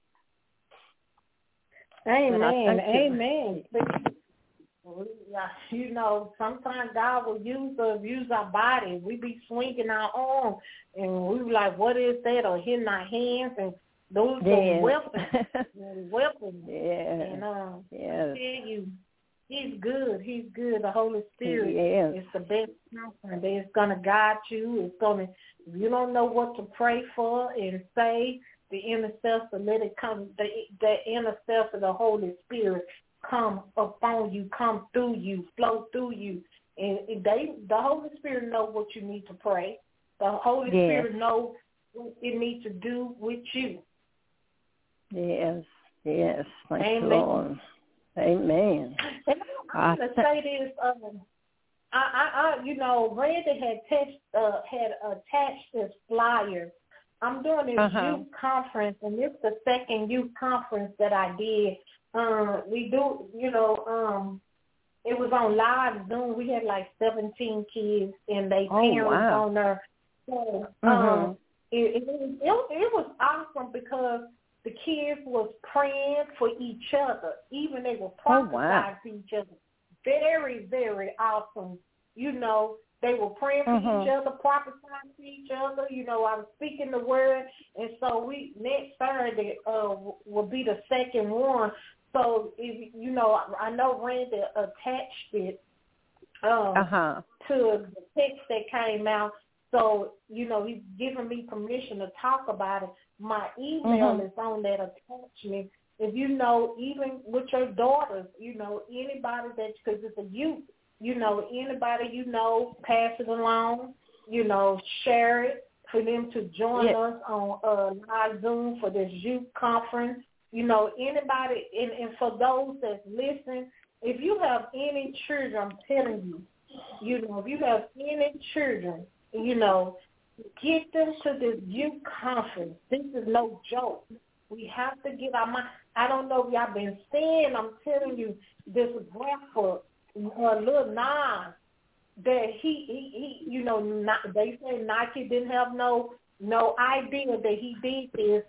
Amen. Amen. You know, sometimes God will use us, use our body. We be swinging our arms, and we be like, what is that? Or hitting our hands, and those yes. are weapons. weapons. Yeah. And uh, yes. I tell you, He's good. He's good. The Holy Spirit yes. is the best counselor. It's going to guide you. It's going to, if you don't know what to pray for and say, the intercessor, let it come, the, the intercessor, the Holy Spirit, come upon you, come through you, flow through you. And they, the Holy Spirit know what you need to pray. The Holy yes. Spirit knows what it needs to do with you. Yes, yes. Thank Amen. you, Lord. Amen. And I'm going to say this, um, I, I, I, you know, Randy had touched, uh, had attached this flyer. I'm doing this uh-huh. youth conference, and this is the second youth conference that I did. Uh, we do, you know, um, it was on live Zoom. We had like seventeen kids, and they oh, parents wow. on there. So mm-hmm. um, it, it, was, it, it was awesome because the kids was praying for each other. Even they were prophesying oh, wow. to each other. Very, very awesome. You know, they were praying for mm-hmm. each other, prophesying to each other. You know, I was speaking the word. And so we next Thursday uh, will be the second one. So, if, you know, I know Randy attached it um, uh-huh. to the text that came out. So, you know, he's giving me permission to talk about it. My email mm-hmm. is on that attachment. If you know, even with your daughters, you know, anybody that, because it's a youth, you know, anybody you know, pass it along, you know, share it for them to join yeah. us on uh, live Zoom for this youth conference. You know, anybody, and, and for those that listen, if you have any children, I'm telling you, you know, if you have any children, you know, get them to this youth conference. This is no joke. We have to get our mind. I don't know if y'all been seeing, I'm telling you, this rapper, uh, Lil Nas, that he, he, he, you know, not, they say Nike didn't have no no idea that he did this.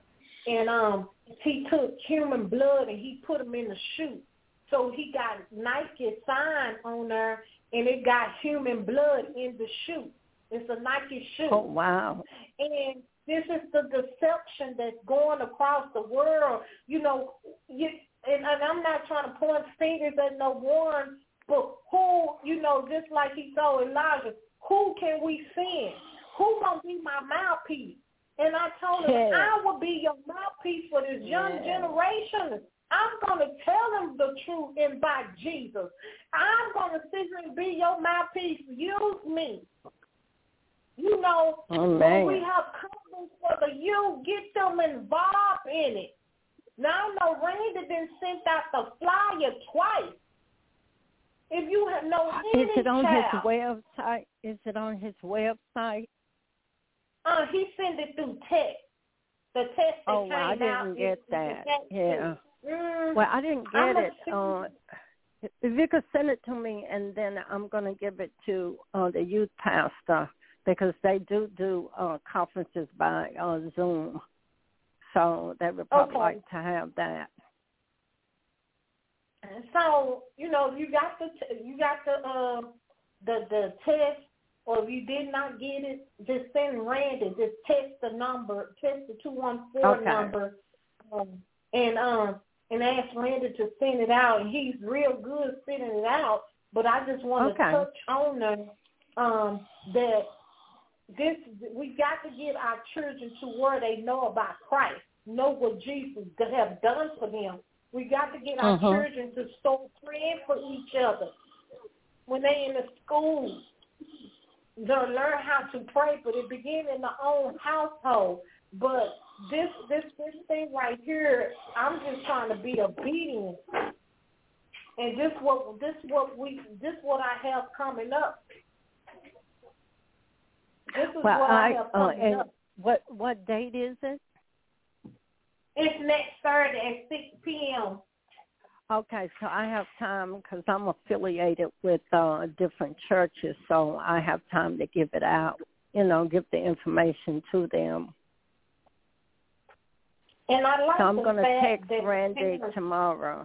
and um, he took human blood and he put them in the shoe. So he got Nike sign on there, and it got human blood in the shoe. It's a Nike shoe. Oh, wow. And this is the deception that's going across the world. You know, you, and, and I'm not trying to point fingers at no one, but who, you know, just like he told Elijah, who can we send? Who going to be my mouthpiece? And I told him, yeah. I will be your mouthpiece for this young yeah. generation. I'm going to tell them the truth and by Jesus. I'm going to sit here and be your mouthpiece. Use me. You know, Amen. when we have companies for the youth, get them involved in it. Now, I know Randy then sent out the flyer twice. If you have no any Is it on child, his website? Is it on his website? Uh, he sent it through text. The text that oh, came well, I didn't out get is, that. Is yeah. Mm, well, I didn't get I'm it. Uh, if you could send it to me, and then I'm going to give it to uh, the youth pastor, because they do do uh, conferences by uh, Zoom. So they would probably okay. like to have that. And so, you know, you got the you got the uh, the the test, or if you did not get it, just send Randy. Just text the number, text the two one four okay. number, um, and um and ask Randy to send it out. And he's real good sending it out. But I just want okay. to touch on the, um that. This we got to get our children to where they know about Christ, know what Jesus have done for them. We got to get our uh-huh. children to start praying for each other when they in the school. They'll learn how to pray, but it begins in their own household. But this this this thing right here, I'm just trying to be obedient, and this what this what we this what I have coming up. This is well, what I, I have uh, coming and up. What what date is it? It's next Thursday at six p.m. Okay, so I have time because I'm affiliated with uh, different churches, so I have time to give it out, you know, give the information to them. And I like so I'm the going to fact text that Randy parents, tomorrow.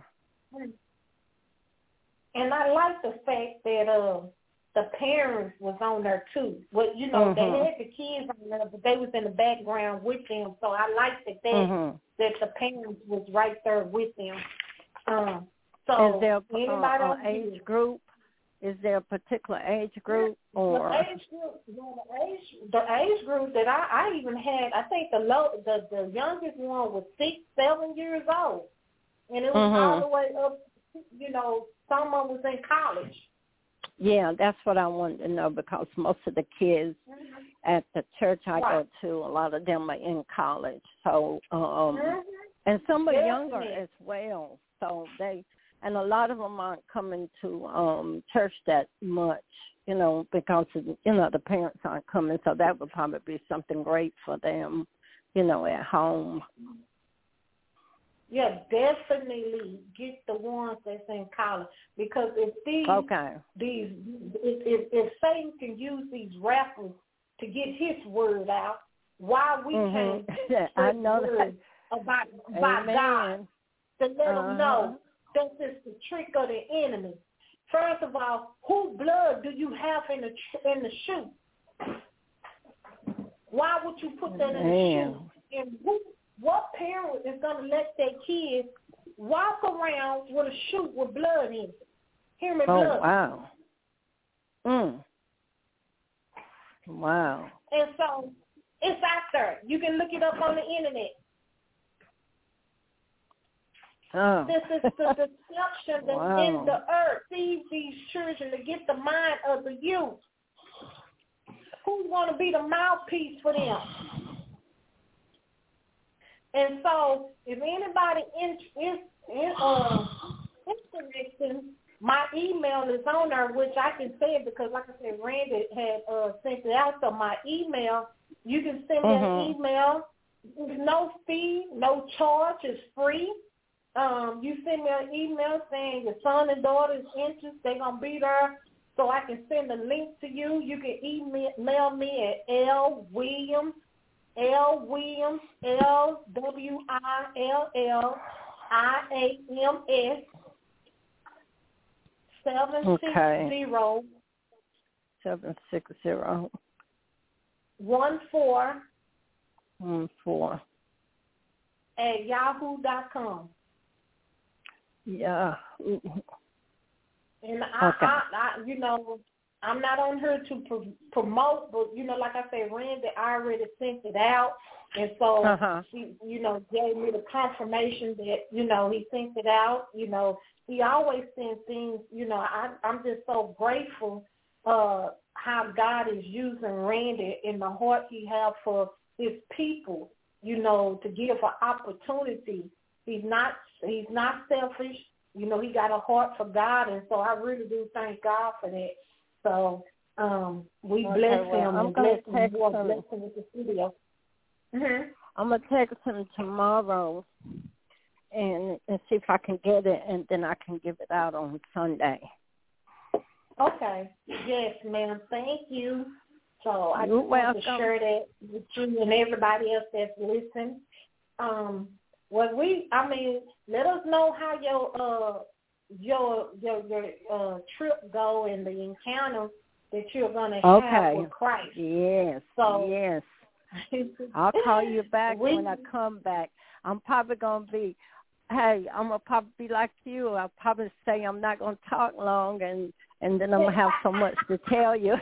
And I like the fact that uh, the parents was on there too. Well, you know, mm-hmm. they had the kids on there, but they was in the background with them. So I like that that, mm-hmm. that the parents was right there with them. Um, so is there anybody uh, an age group? Is there a particular age group or the age group? Well, the age the age group that I, I even had, I think the low the, the youngest one was six, seven years old, and it was mm-hmm. all the way up. You know, someone was in college. Yeah, that's what I wanted to know because most of the kids mm-hmm. at the church I right. go to, a lot of them are in college. So, um, mm-hmm. and some are Definitely. younger as well. So they, and a lot of them aren't coming to um, church that much, you know, because, you know, the parents aren't coming. So that would probably be something great for them, you know, at home. Yeah, definitely get the ones that's in college because if these okay. these if, if if Satan can use these rappers to get his word out, why we mm-hmm. can't I know word that. about by Amen. God to let uh-huh. them know that's just the trick of the enemy. First of all, whose blood do you have in the in the shoe? Why would you put that in the shoe? And who? What parent is going to let their kids walk around with a shoe with blood in it? Human oh, blood. wow. Mm. Wow. And so it's out there. You can look it up on the internet. Oh. This is the deception that's wow. in the earth. Feed these children to get the mind of the youth. Who's going to be the mouthpiece for them? And so, if anybody is in, in, uh, interested, my email is on there, which I can say it because, like I said, Randy had uh, sent it out. So my email, you can send me mm-hmm. an email. There's no fee, no charge. It's free. Um, you send me an email saying your son and daughter is interested. They're going to be there. So I can send a link to you. You can email me at L Williams L Williams, L W I L L I A M S, seven six zero. Seven six zero. One four. One four. At yahoo dot com. Yeah. And I, okay. I, I, you know, I'm not on here to pro- promote, but, you know, like I said, Randy already sent it out. And so uh-huh. he, you know, gave me the confirmation that, you know, he sent it out. You know, he always sends things, you know, I, I'm just so grateful uh, how God is using Randy in the heart he has for his people, you know, to give an opportunity. He's not, he's not selfish. You know, he got a heart for God, and so I really do thank God for that. So um, we okay, bless well, him I'm and bless him more, him. bless him with the studio. Mm-hmm. I'm going to text him tomorrow and, and see if I can get it, and then I can give it out on Sunday. Okay. Yes, ma'am. Thank you. So I You're just want welcome. to share that with you and everybody else that's listening. Um, well, we, I mean, let us know how your uh your your your uh, trip go and the encounter that you're gonna okay. have with Christ. Yes. So yes. I'll call you back we, when I come back. I'm probably gonna be. Hey, I'm gonna probably be like you. I'll probably say I'm not gonna talk long, and and then I'm gonna have so much to tell you.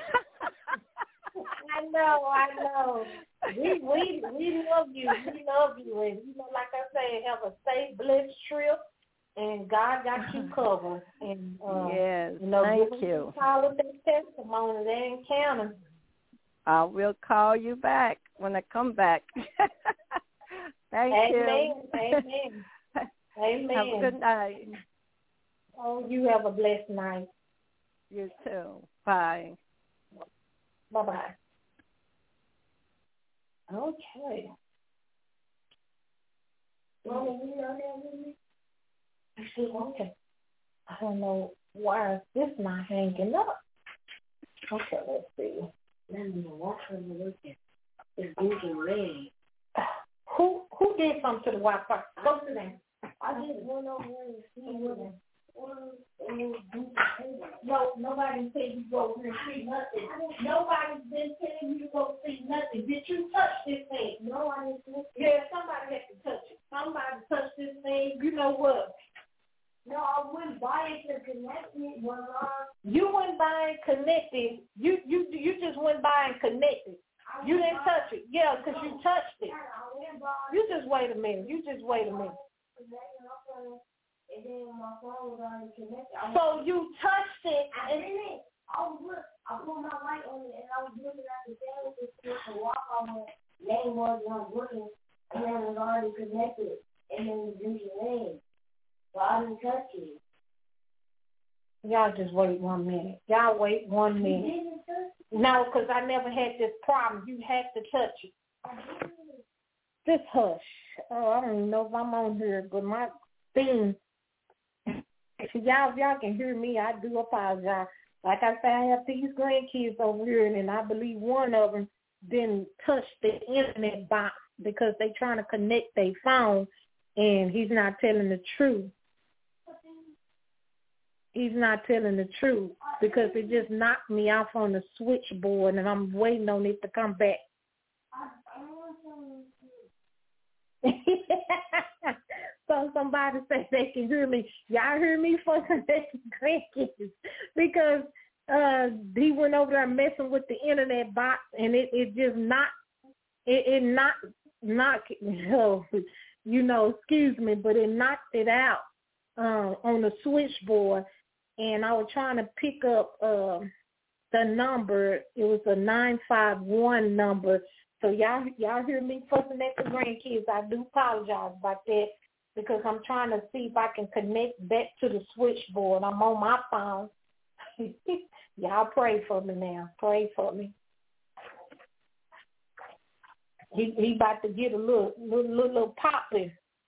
I know, I know. We we we love you. We love you, and you know, like I say, have a safe, blessed trip, and God got you covered. And uh, yes, you know, thank give you. Call us their testimony, their encounter. I will call you back when I come back. Thank Amen. you. Amen. Amen. Have a good night. Oh, you have a blessed night. You too. Bye. Bye-bye. Okay. Mama, you know that with me? I said, okay. I don't know why this not hanging up. Okay, let's see. Let me walk from the looking. It's moving red. Who who did something to the Wi-Fi? Go to them. I just went over and see them. No, nobody said you go over and see nothing. Nobody's been telling you to go see nothing. Did you touch this thing? No, I didn't. Yeah, somebody had to touch it. Somebody touched this thing. You know what? No, I went by it to connect it. When I... You went by and connected. You you you just went by and connected. You didn't touch it. Yeah, because you touched it. You just wait a minute. You just wait a minute. And then my phone was already connected. So you touched it. I didn't. I was look. I put my light on it, and I was looking at the thing with the walk on it. Name was I was looking, and then it was already connected, and then the vision name. So I didn't touch it. Y'all just wait one minute. Y'all wait one minute. No, because I never had this problem. You had to touch it. Just hush. Oh, I don't even know if I'm on here, but my thing. Y'all, if y'all can hear me, I do apologize. Like I said, I have these grandkids over here, and I believe one of them didn't touch the internet box because they trying to connect their phone, and he's not telling the truth. He's not telling the truth because it just knocked me off on the switchboard, and I'm waiting on it to come back. So somebody say they can hear me. Y'all hear me fucking grandkids because uh, he went over there messing with the internet box, and it, it just knocked it, it knocked knocked oh, you know, excuse me, but it knocked it out uh, on the switchboard, and I was trying to pick up uh, the number. It was a nine five one number. So y'all y'all hear me fussing at the grandkids. I do apologize about that because I'm trying to see if I can connect back to the switchboard. I'm on my phone. Y'all pray for me now. Pray for me. He he about to get a little little little, little popping.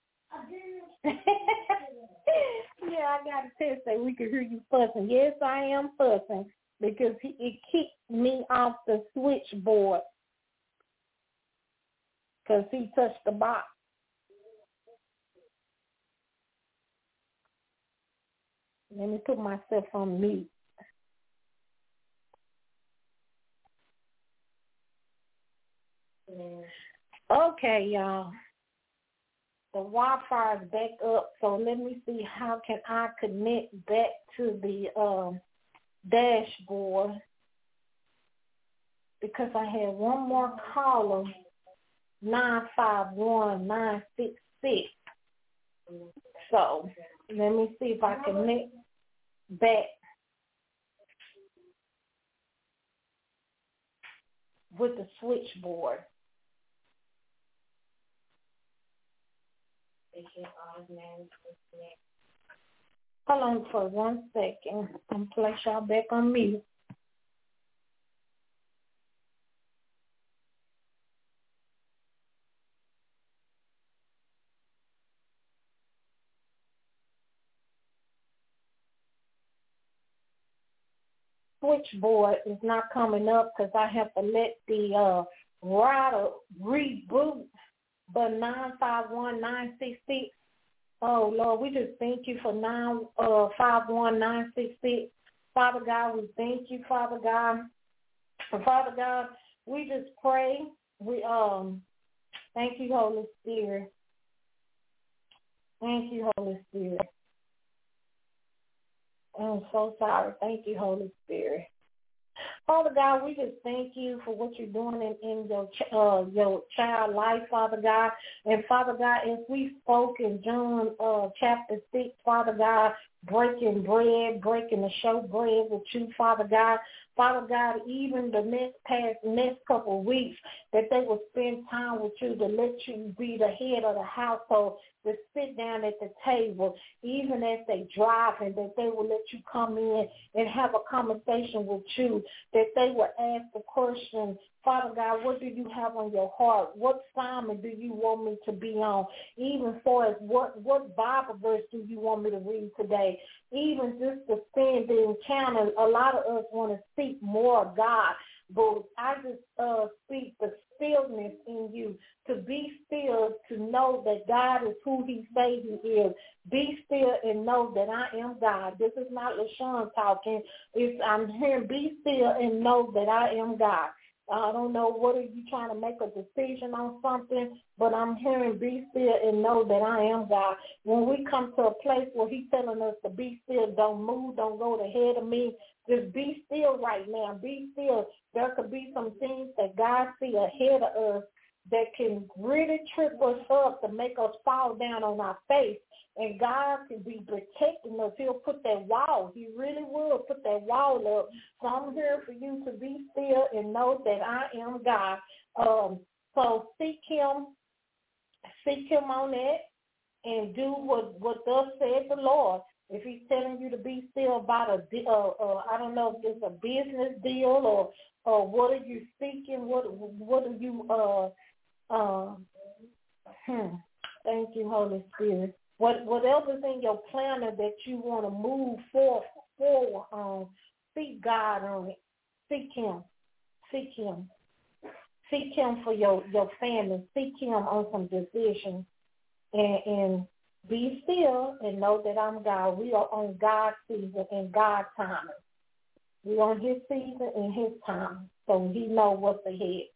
Yeah, I got a test that we can hear you fussing. Yes, I am fussing because he, it kicked me off the switchboard. because he touched the box. Let me put myself on mute. Okay, y'all. The Wi-Fi is back up, so let me see how can I connect back to the um, dashboard, because I had one more caller, nine five one, nine six six. So let me see if I can connect back with the switchboard. Hold on for one second. I'm going to place y'all back on mute. Switchboard is not coming up because I have to let the uh, router reboot. But nine five one, nine six six, oh, Lord, we just thank you for nine five one, nine six six. Father God, we thank you, Father God. And Father God, we just pray. We um thank you, Holy Spirit. Thank you, Holy Spirit. I'm so sorry. Thank you, Holy Spirit. Father God, we just thank you for what you're doing in, in your uh, your child life, Father God. And Father God, as we spoke in John uh, chapter six, Father God, breaking bread, breaking the show bread with you, Father God. Father God, even the next past next couple of weeks, that they will spend time with you to let you be the head of the household, to sit down at the table, even as they drive, and that they will let you come in and have a conversation with you, that they will ask the question, Father God, what do you have on your heart? What sermon do you want me to be on? Even for as what, what Bible verse do you want me to read today? Even just to spend the encounter, a lot of us want to seek more of God, but I just uh, speak the stillness in you, to be still, to know that God is who he says he is. Be still and know that I am God. This is not LaShawn talking. It's, I'm hearing be still and know that I am God. I don't know what are you trying to make a decision on something, but I'm hearing be still and know that I am God. When we come to a place where he's telling us to be still, don't move, don't go ahead of me, just be still right now. Be still. There could be some things that God see ahead of us that can really trip us up to make us fall down on our face. And God can be protecting us. He'll put that wall. He really will put that wall up. So I'm here for you to be still and know that I am God. Um, so seek him. Seek him on that and do what, what thus said the Lord. If he's telling you to be still about a, uh, uh, I don't know if it's a business deal or, or what are you seeking? What, what are you, uh, uh, hmm, thank you, Holy Spirit. What, whatever's in your planner that you want to move forward, forward on, seek God on it. Seek him. Seek him. Seek him for your, your family. Seek him on some decisions. And, and be still and know that I'm God. We are on God's season and God's time. We're on his season and his time. So he knows what's ahead.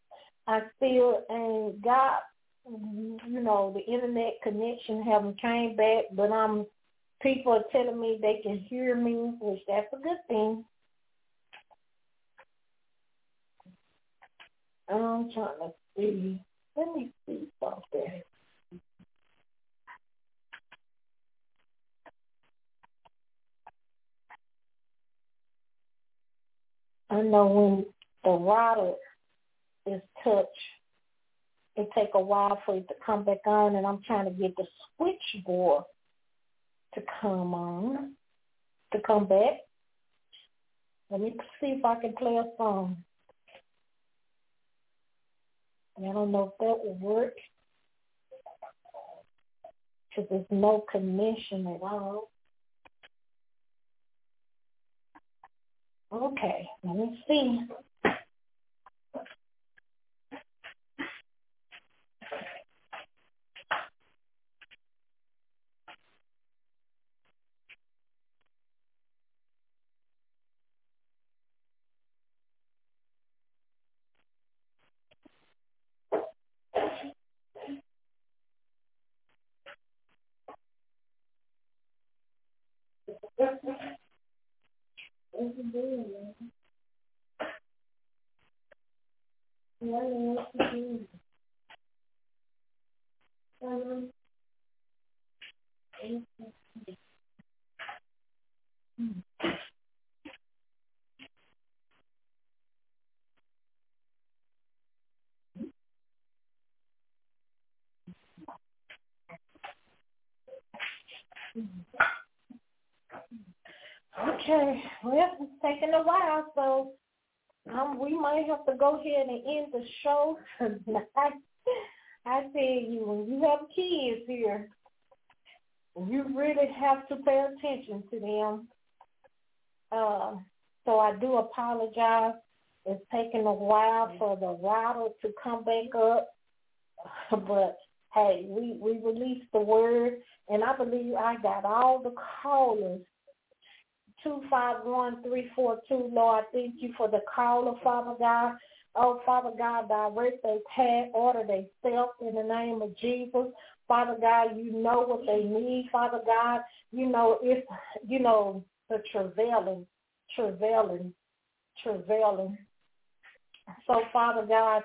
I still, and God, you know, the internet connection haven't came back, but I'm, people are telling me they can hear me, which that's a good thing. I'm trying to see. Let me see something. I know when the router is touched, it take a while for it to come back on, and I'm trying to get the switchboard to come on, to come back. Let me see if I can play a song. I don't know if that will work, because there's no connection at all. Okay, let me see. Okay, well, it's taking a while, so um, we might have to go ahead and end the show tonight. I tell you, when you have kids here, you really have to pay attention to them. Uh, so I do apologize. It's taking a while for the router to come back up, but hey, we, we released the word, and I believe I got all the callers. two five one, three four two, Lord, thank you for the caller, Father God. Oh, Father God, direct their path, order their steps in the name of Jesus. Father God, you know what they need, Father God. You know, if, you know, the travailing, travailing, travailing. So, Father God,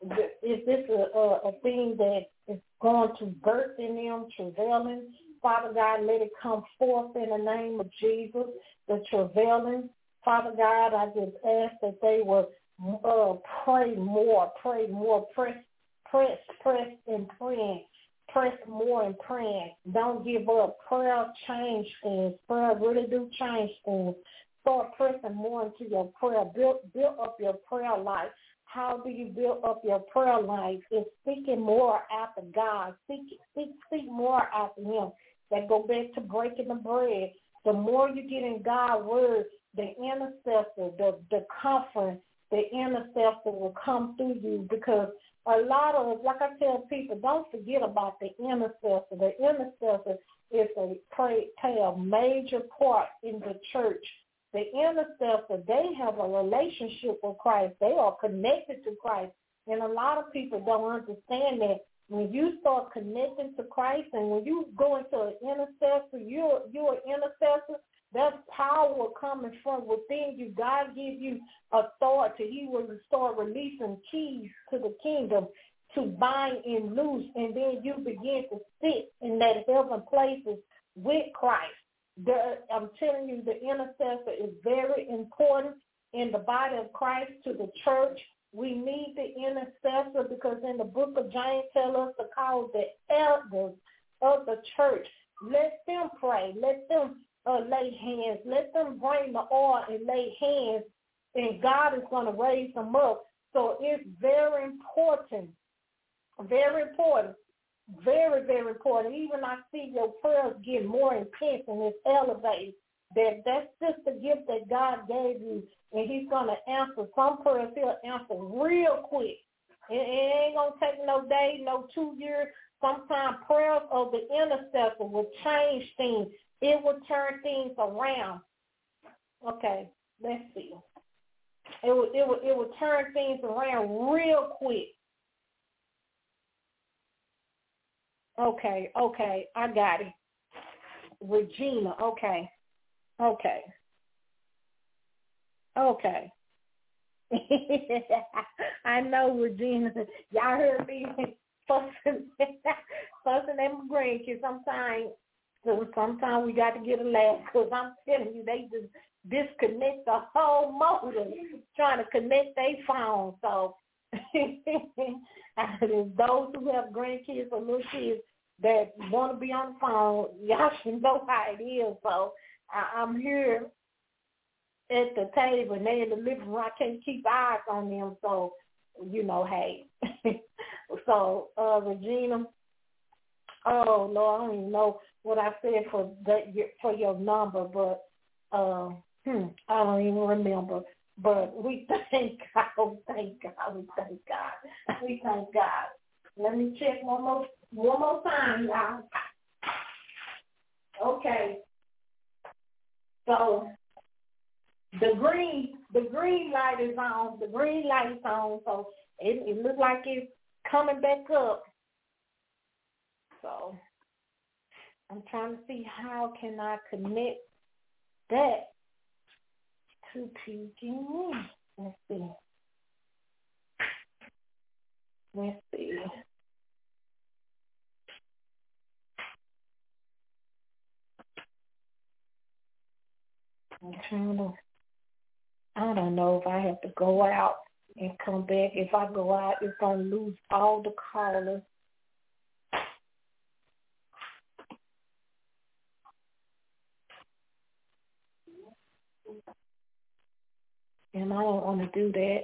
is this a, a, a thing that is going to birth in them, travailing? Father God, let it come forth in the name of Jesus, the travailing. Father God, I just ask that they will uh, pray more, pray more, press, press, press and praying, press more and praying. Don't give up. Prayer change things. Prayer really do change things. Start pressing more into your prayer. Build, build up your prayer life. How do you build up your prayer life? It's seeking more after God. Seek, seek, seek more after Him. That go back to breaking the bread. The more you get in God's word, the intercessor, the, the comfort, the intercessor will come through you, because a lot of, like I tell people, don't forget about the intercessor. The intercessor is a play, play a major part in the church. The intercessor, they have a relationship with Christ. They are connected to Christ. And a lot of people don't understand that. When you start connecting to Christ, and when you go into an intercessor, you're, you're an intercessor, that power coming from within you. God gives you authority. He will start releasing keys to the kingdom to bind and loose, and then you begin to sit in that heaven places with Christ. The, I'm telling you, the intercessor is very important in the body of Christ, to the church. We need the intercessor, because in the book of James tell us to call the elders of the church. Let them pray. Let them uh, lay hands. Let them bring the oil and lay hands, and God is going to raise them up. So it's very important, very important, very, very important. Even I see your prayers get more intense and it's elevated. That that's just the gift that God gave you, and He's going to answer. Some prayers He'll answer real quick. It, it ain't going to take no day, no two years. Sometimes prayers of the intercessor will change things. It will turn things around. Okay, let's see. It will, it will, it will turn things around real quick. Okay, okay, I got it. Regina, okay. Okay. Okay. I know, Regina. Y'all heard me fussing, fussing at my grandkids. Sometimes, sometimes we got to get a laugh, because I'm telling you, they just disconnect the whole motor trying to connect their phone. So those who have grandkids or little kids that want to be on the phone, y'all should know how it is. So I, I'm here at the table, and they in the living room. I can't keep eyes on them, so, you know, hey. So, uh, Regina, oh, Lord, I don't even know what I said for that for your number, but uh, hmm, I don't even remember. But we thank God, we thank God, we thank God, we thank God. Let me check one more, one more time, y'all. Okay. So the green, the green light is on. The green light is on. So it, it looks like it's coming back up. So I'm trying to see how can I connect that to peek in. Let's see. Let's see. I'm trying to, I don't know if I have to go out and come back. If I go out, it's going to lose all the callers. And I don't want to do that.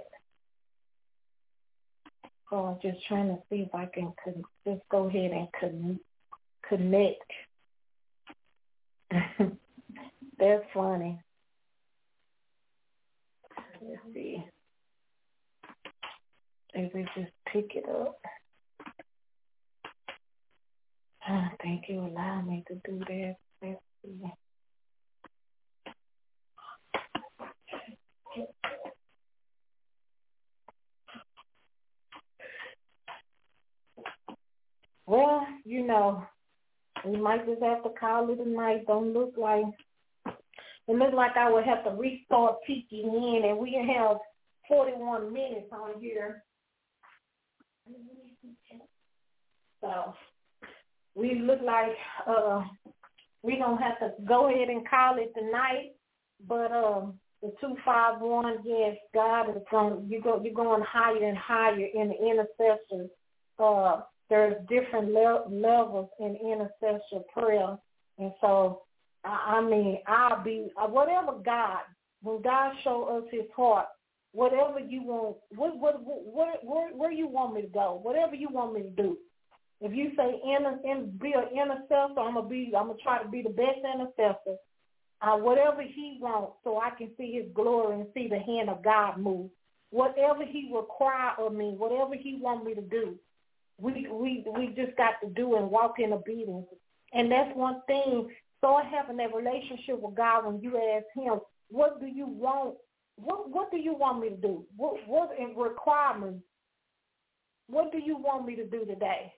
So I'm just trying to see if I can con- just go ahead and con- connect. That's funny. Let's see. If we just pick it up. I don't think you allow me to do that. Let's see. Well, you know, we might just have to call it a night. Don't look like, it looks like I would have to restart peeking in, and we have forty-one minutes on here. So we look like uh, we don't have to go ahead and call it tonight, but um, the two five one, yes, God is going, you go, you're going higher and higher in the intercession. Uh, there's different le- levels in intercession prayer, and so I, I mean, I'll be uh, whatever God, when God show us His heart, whatever you want, what, what, what, where, where you want me to go, whatever you want me to do. If you say inter, in, be an intercessor, I'm gonna be, I'm gonna try to be the best intercessor. Uh, whatever He wants, so I can see His glory and see the hand of God move. Whatever He require of me, whatever He want me to do, we we we just got to do and walk in obedience. And that's one thing. Start having that relationship with God when you ask Him, what do you want? What what do you want me to do? What what in requirements? What do you want me to do today?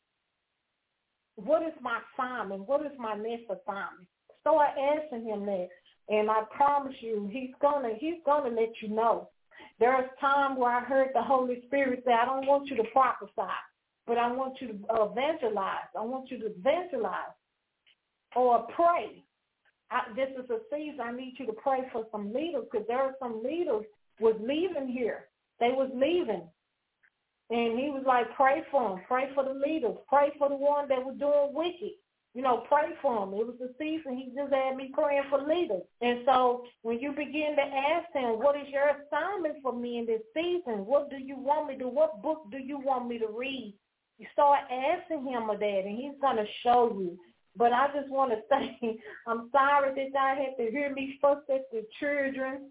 What is my assignment? What is my next assignment? Start asking Him that, and I promise you, He's gonna He's gonna let you know. There's time where I heard the Holy Spirit say, I don't want you to prophesy, but I want you to evangelize. I want you to evangelize or pray. I, this is a season I need you to pray for some leaders, because there are some leaders was leaving here. They was leaving. And He was like, pray for them. Pray for the leaders. Pray for the ones that were doing wicked. You know, pray for them. It was the season He just had me praying for leaders. And so when you begin to ask Him, what is your assignment for me in this season? What do you want me to do? What book do you want me to read? You start asking Him of that, and He's going to show you. But I just want to say, I'm sorry that y'all had to hear me fuss at the children.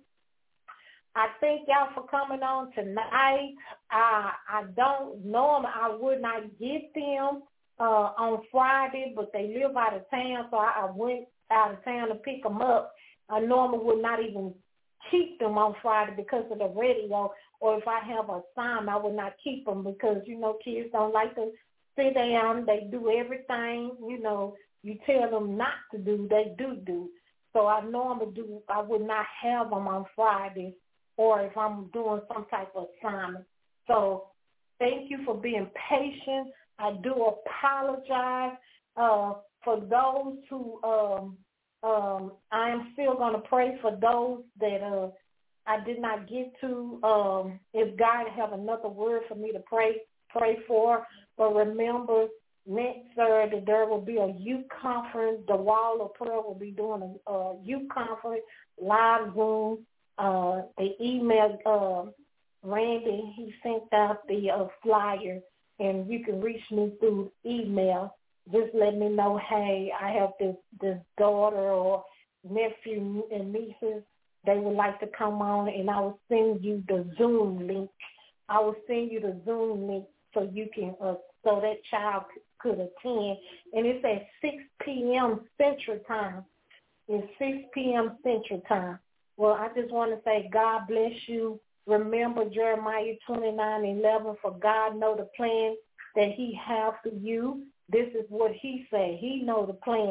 I thank y'all for coming on tonight. I I don't normally I would not get them uh, on Friday, but they live out of town, so I, I went out of town to pick them up. I normally would not even keep them on Friday because of the radio, or if I have a assignment, I would not keep them because, you know, kids don't like to sit down. They do everything, you know, you tell them not to do, they do do. So I normally do, I would not have them on Friday, or if I'm doing some type of assignment. So thank you for being patient. I do apologize uh, for those who, um, um, I am still going to pray for those that uh, I did not get to. Um, if God have another word for me to pray, pray for. But remember, next Thursday there will be a youth conference. The Wall of Prayer will be doing a, a youth conference, live Zoom. Uh, they emailed uh, Randy. He sent out the uh, flyer, and you can reach me through email. Just let me know, hey, I have this, this daughter or nephew and nieces. They would like to come on, and I will send you the Zoom link. I will send you the Zoom link so you can, uh, so that child could attend. And it's at six p.m. Central Time. It's six p.m. Central Time. Well, I just want to say God bless you. Remember Jeremiah twenty-nine eleven, for God know the plan that He have for you. This is what He said. He know the plan.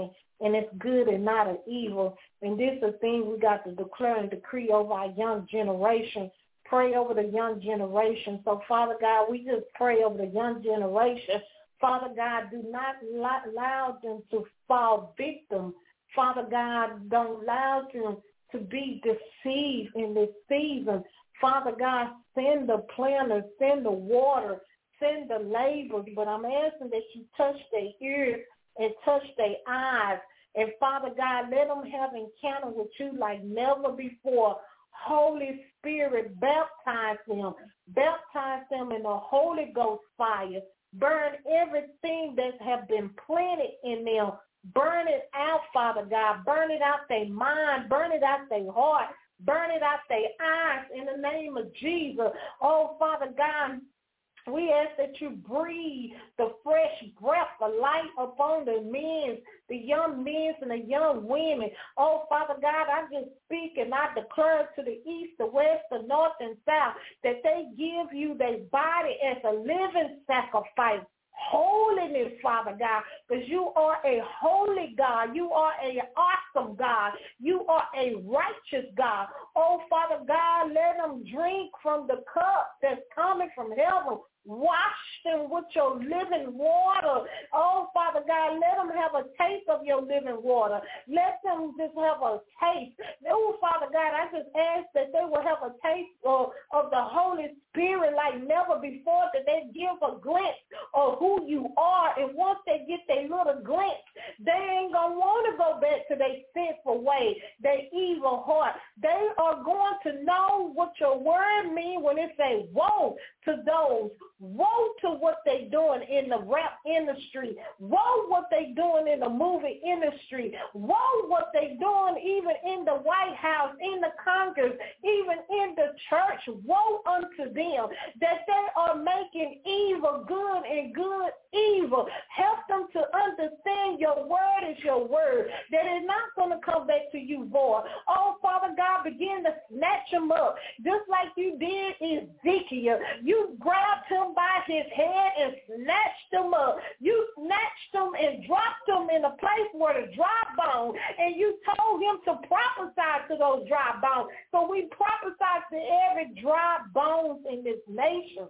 and it's good and not an evil. And this is a thing we got to declare and decree over our young generation. Pray over the young generation. So, Father God, we just pray over the young generation. Father God, do not allow them to fall victim. Father God, don't allow them to be deceived in this season. Father God, send the planters, send the water, send the laborers. But I'm asking that you touch their ears and touch their eyes. And Father God, let them have encounter with you like never before. Holy Spirit, baptize them. Baptize them in the Holy Ghost fire. Burn everything that have been planted in them. Burn it out, Father God. Burn it out their mind. Burn it out their heart. Burn it out their eyes in the name of Jesus. Oh, Father God, we ask that you breathe the fresh breath of life upon the men, the young men and the young women. Oh, Father God, I just speak and I declare to the east, the west, the north, and south that they give you their body as a living sacrifice. Holiness, Father God, because you are a holy God. You are an awesome God. You are a righteous God. Oh, Father God, let them drink from the cup that's coming from heaven. Wash them with your living water. Oh, Father God, let them have a taste of your living water. Let them just have a taste. Oh, Father God, I just ask that they will have a taste of, of the Holy Spirit like never before, that they give a glimpse of who you are. And once they get their little glimpse, they ain't going to want to go back to their sinful way, their evil heart. They are going to know what your word means when it says, woe to those. Woe to what they doing in the rap industry. Woe what they doing in the movie industry. Woe what they doing even in the White House, in the Congress, even in the church. Woe unto them that they are making evil good and good evil. Help them to understand your word is your word, that it's not going to come back to you void. Oh, Father God, begin to snatch them up, just like you did Ezekiel. You grabbed him by his head and snatched him up. You snatched him and dropped him in a place where the dry bone, and you told him to prophesy to those dry bones. So we prophesy to every dry bones in this nation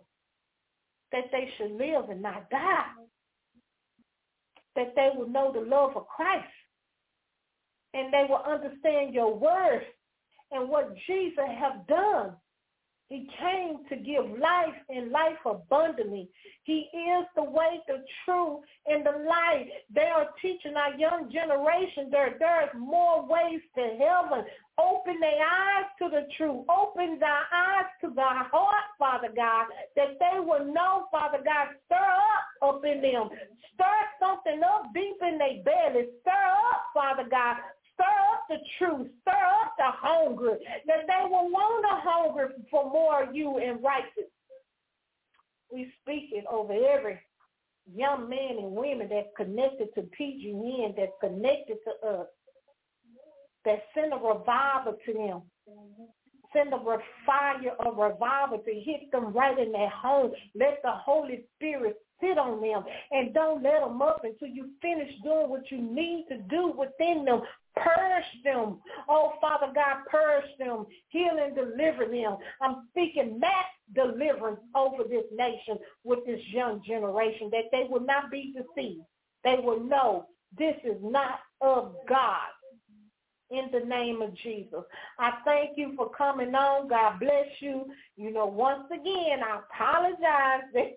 that they should live and not die, that they will know the love of Christ, and they will understand your word and what Jesus have done. He came to give life and life abundantly. He is the way, the truth, and the light. They are teaching our young generation there there's more ways to heaven. Open their eyes to the truth. Open their eyes to their heart, Father God, that they will know, Father God, stir up up in them. Stir something up deep in their belly. Stir up, Father God. Stir up the truth. Stir up the hunger, that they will want to hunger for more of you and righteousness. We speak it over every young man and women that's connected to P G N, that's connected to us, that send a revival to them. Send a fire of revival to hit them right in their home. Let the Holy Spirit sit on them, and don't let them up until you finish doing what you need to do within them. Purge them. Oh, Father God, purge them. Heal and deliver them. I'm speaking mass deliverance over this nation with this young generation, that they will not be deceived. They will know this is not of God. In the name of Jesus, I thank you for coming on. God bless you. You know, once again, I apologize.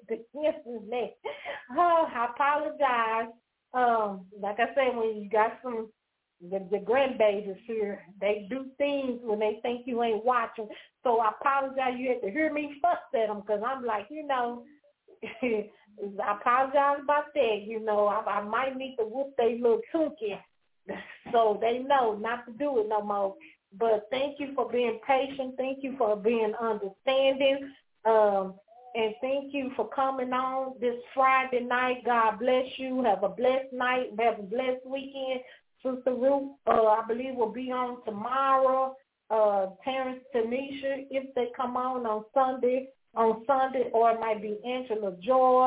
Oh, I apologize. Um, like I said, when you got some the, the grandbabies here, they do things when they think you ain't watching. So I apologize. You had to hear me fuss at them, because I'm like, you know, I apologize about that. You know, I, I might need to whoop their little tunky, so they know not to do it no more. But thank you for being patient. Thank you for being understanding. Um, and thank you for coming on this Friday night. God bless you. Have a blessed night. Have a blessed weekend. Sister Ruth, uh, I believe, will be on tomorrow. Uh, Terrence, Tanisha, if they come on on Sunday, on Sunday, or it might be Angela Joy.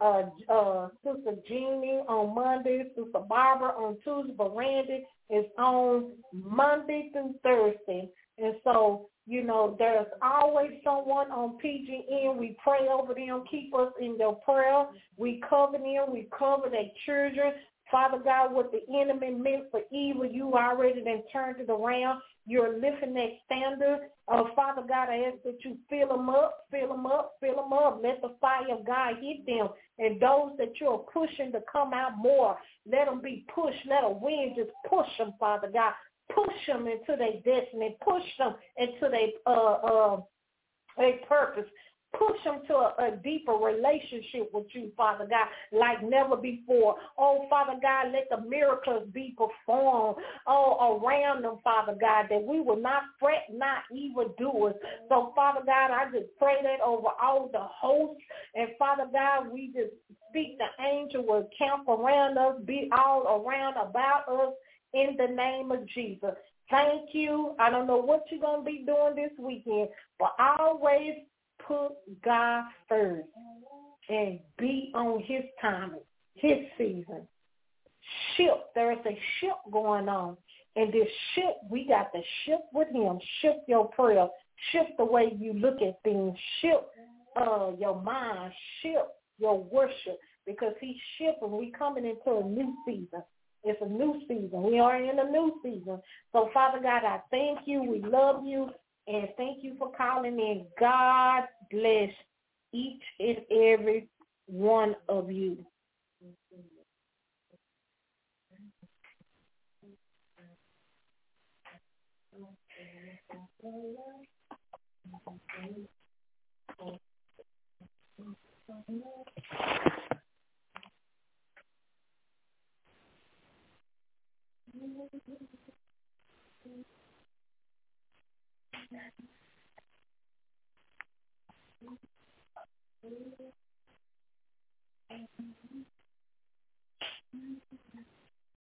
uh, uh, Sister Jeannie on Monday, Sister Barbara on Tuesday, but Randy is on Monday through Thursday. And so, you know, there's always someone on P G N. We pray over them. Keep us in their prayer. We cover them. We cover their children. Father God, what the enemy meant for evil, you already then turned it around. You're lifting that standard. Uh, Father God, I ask that you fill them up, fill them up, fill them up. Let the fire of God hit them. And those that you're pushing to come out more, let them be pushed. Let a wind just push them, Father God. Push them into their destiny. Push them into their, uh, uh, their purpose. Push them to a, a deeper relationship with you, Father God, like never before. Oh, Father God, let the miracles be performed all around them, Father God, that we will not fret, not evildoers. So, Father God, I just pray that over all the hosts. And, Father God, we just speak the angel will camp around us, be all around about us in the name of Jesus. Thank you. I don't know what you're going to be doing this weekend, but always put God first and be on his timing, his season. Shift. There is a shift going on. And this shift, we got to shift with him. Shift your prayer. Shift the way you look at things. Shift uh, your mind. Shift your worship, because he's shifting. We're coming into a new season. It's a new season. We are in a new season. So, Father God, I thank you. We love you. And thank you for calling in. God bless each and every one of you.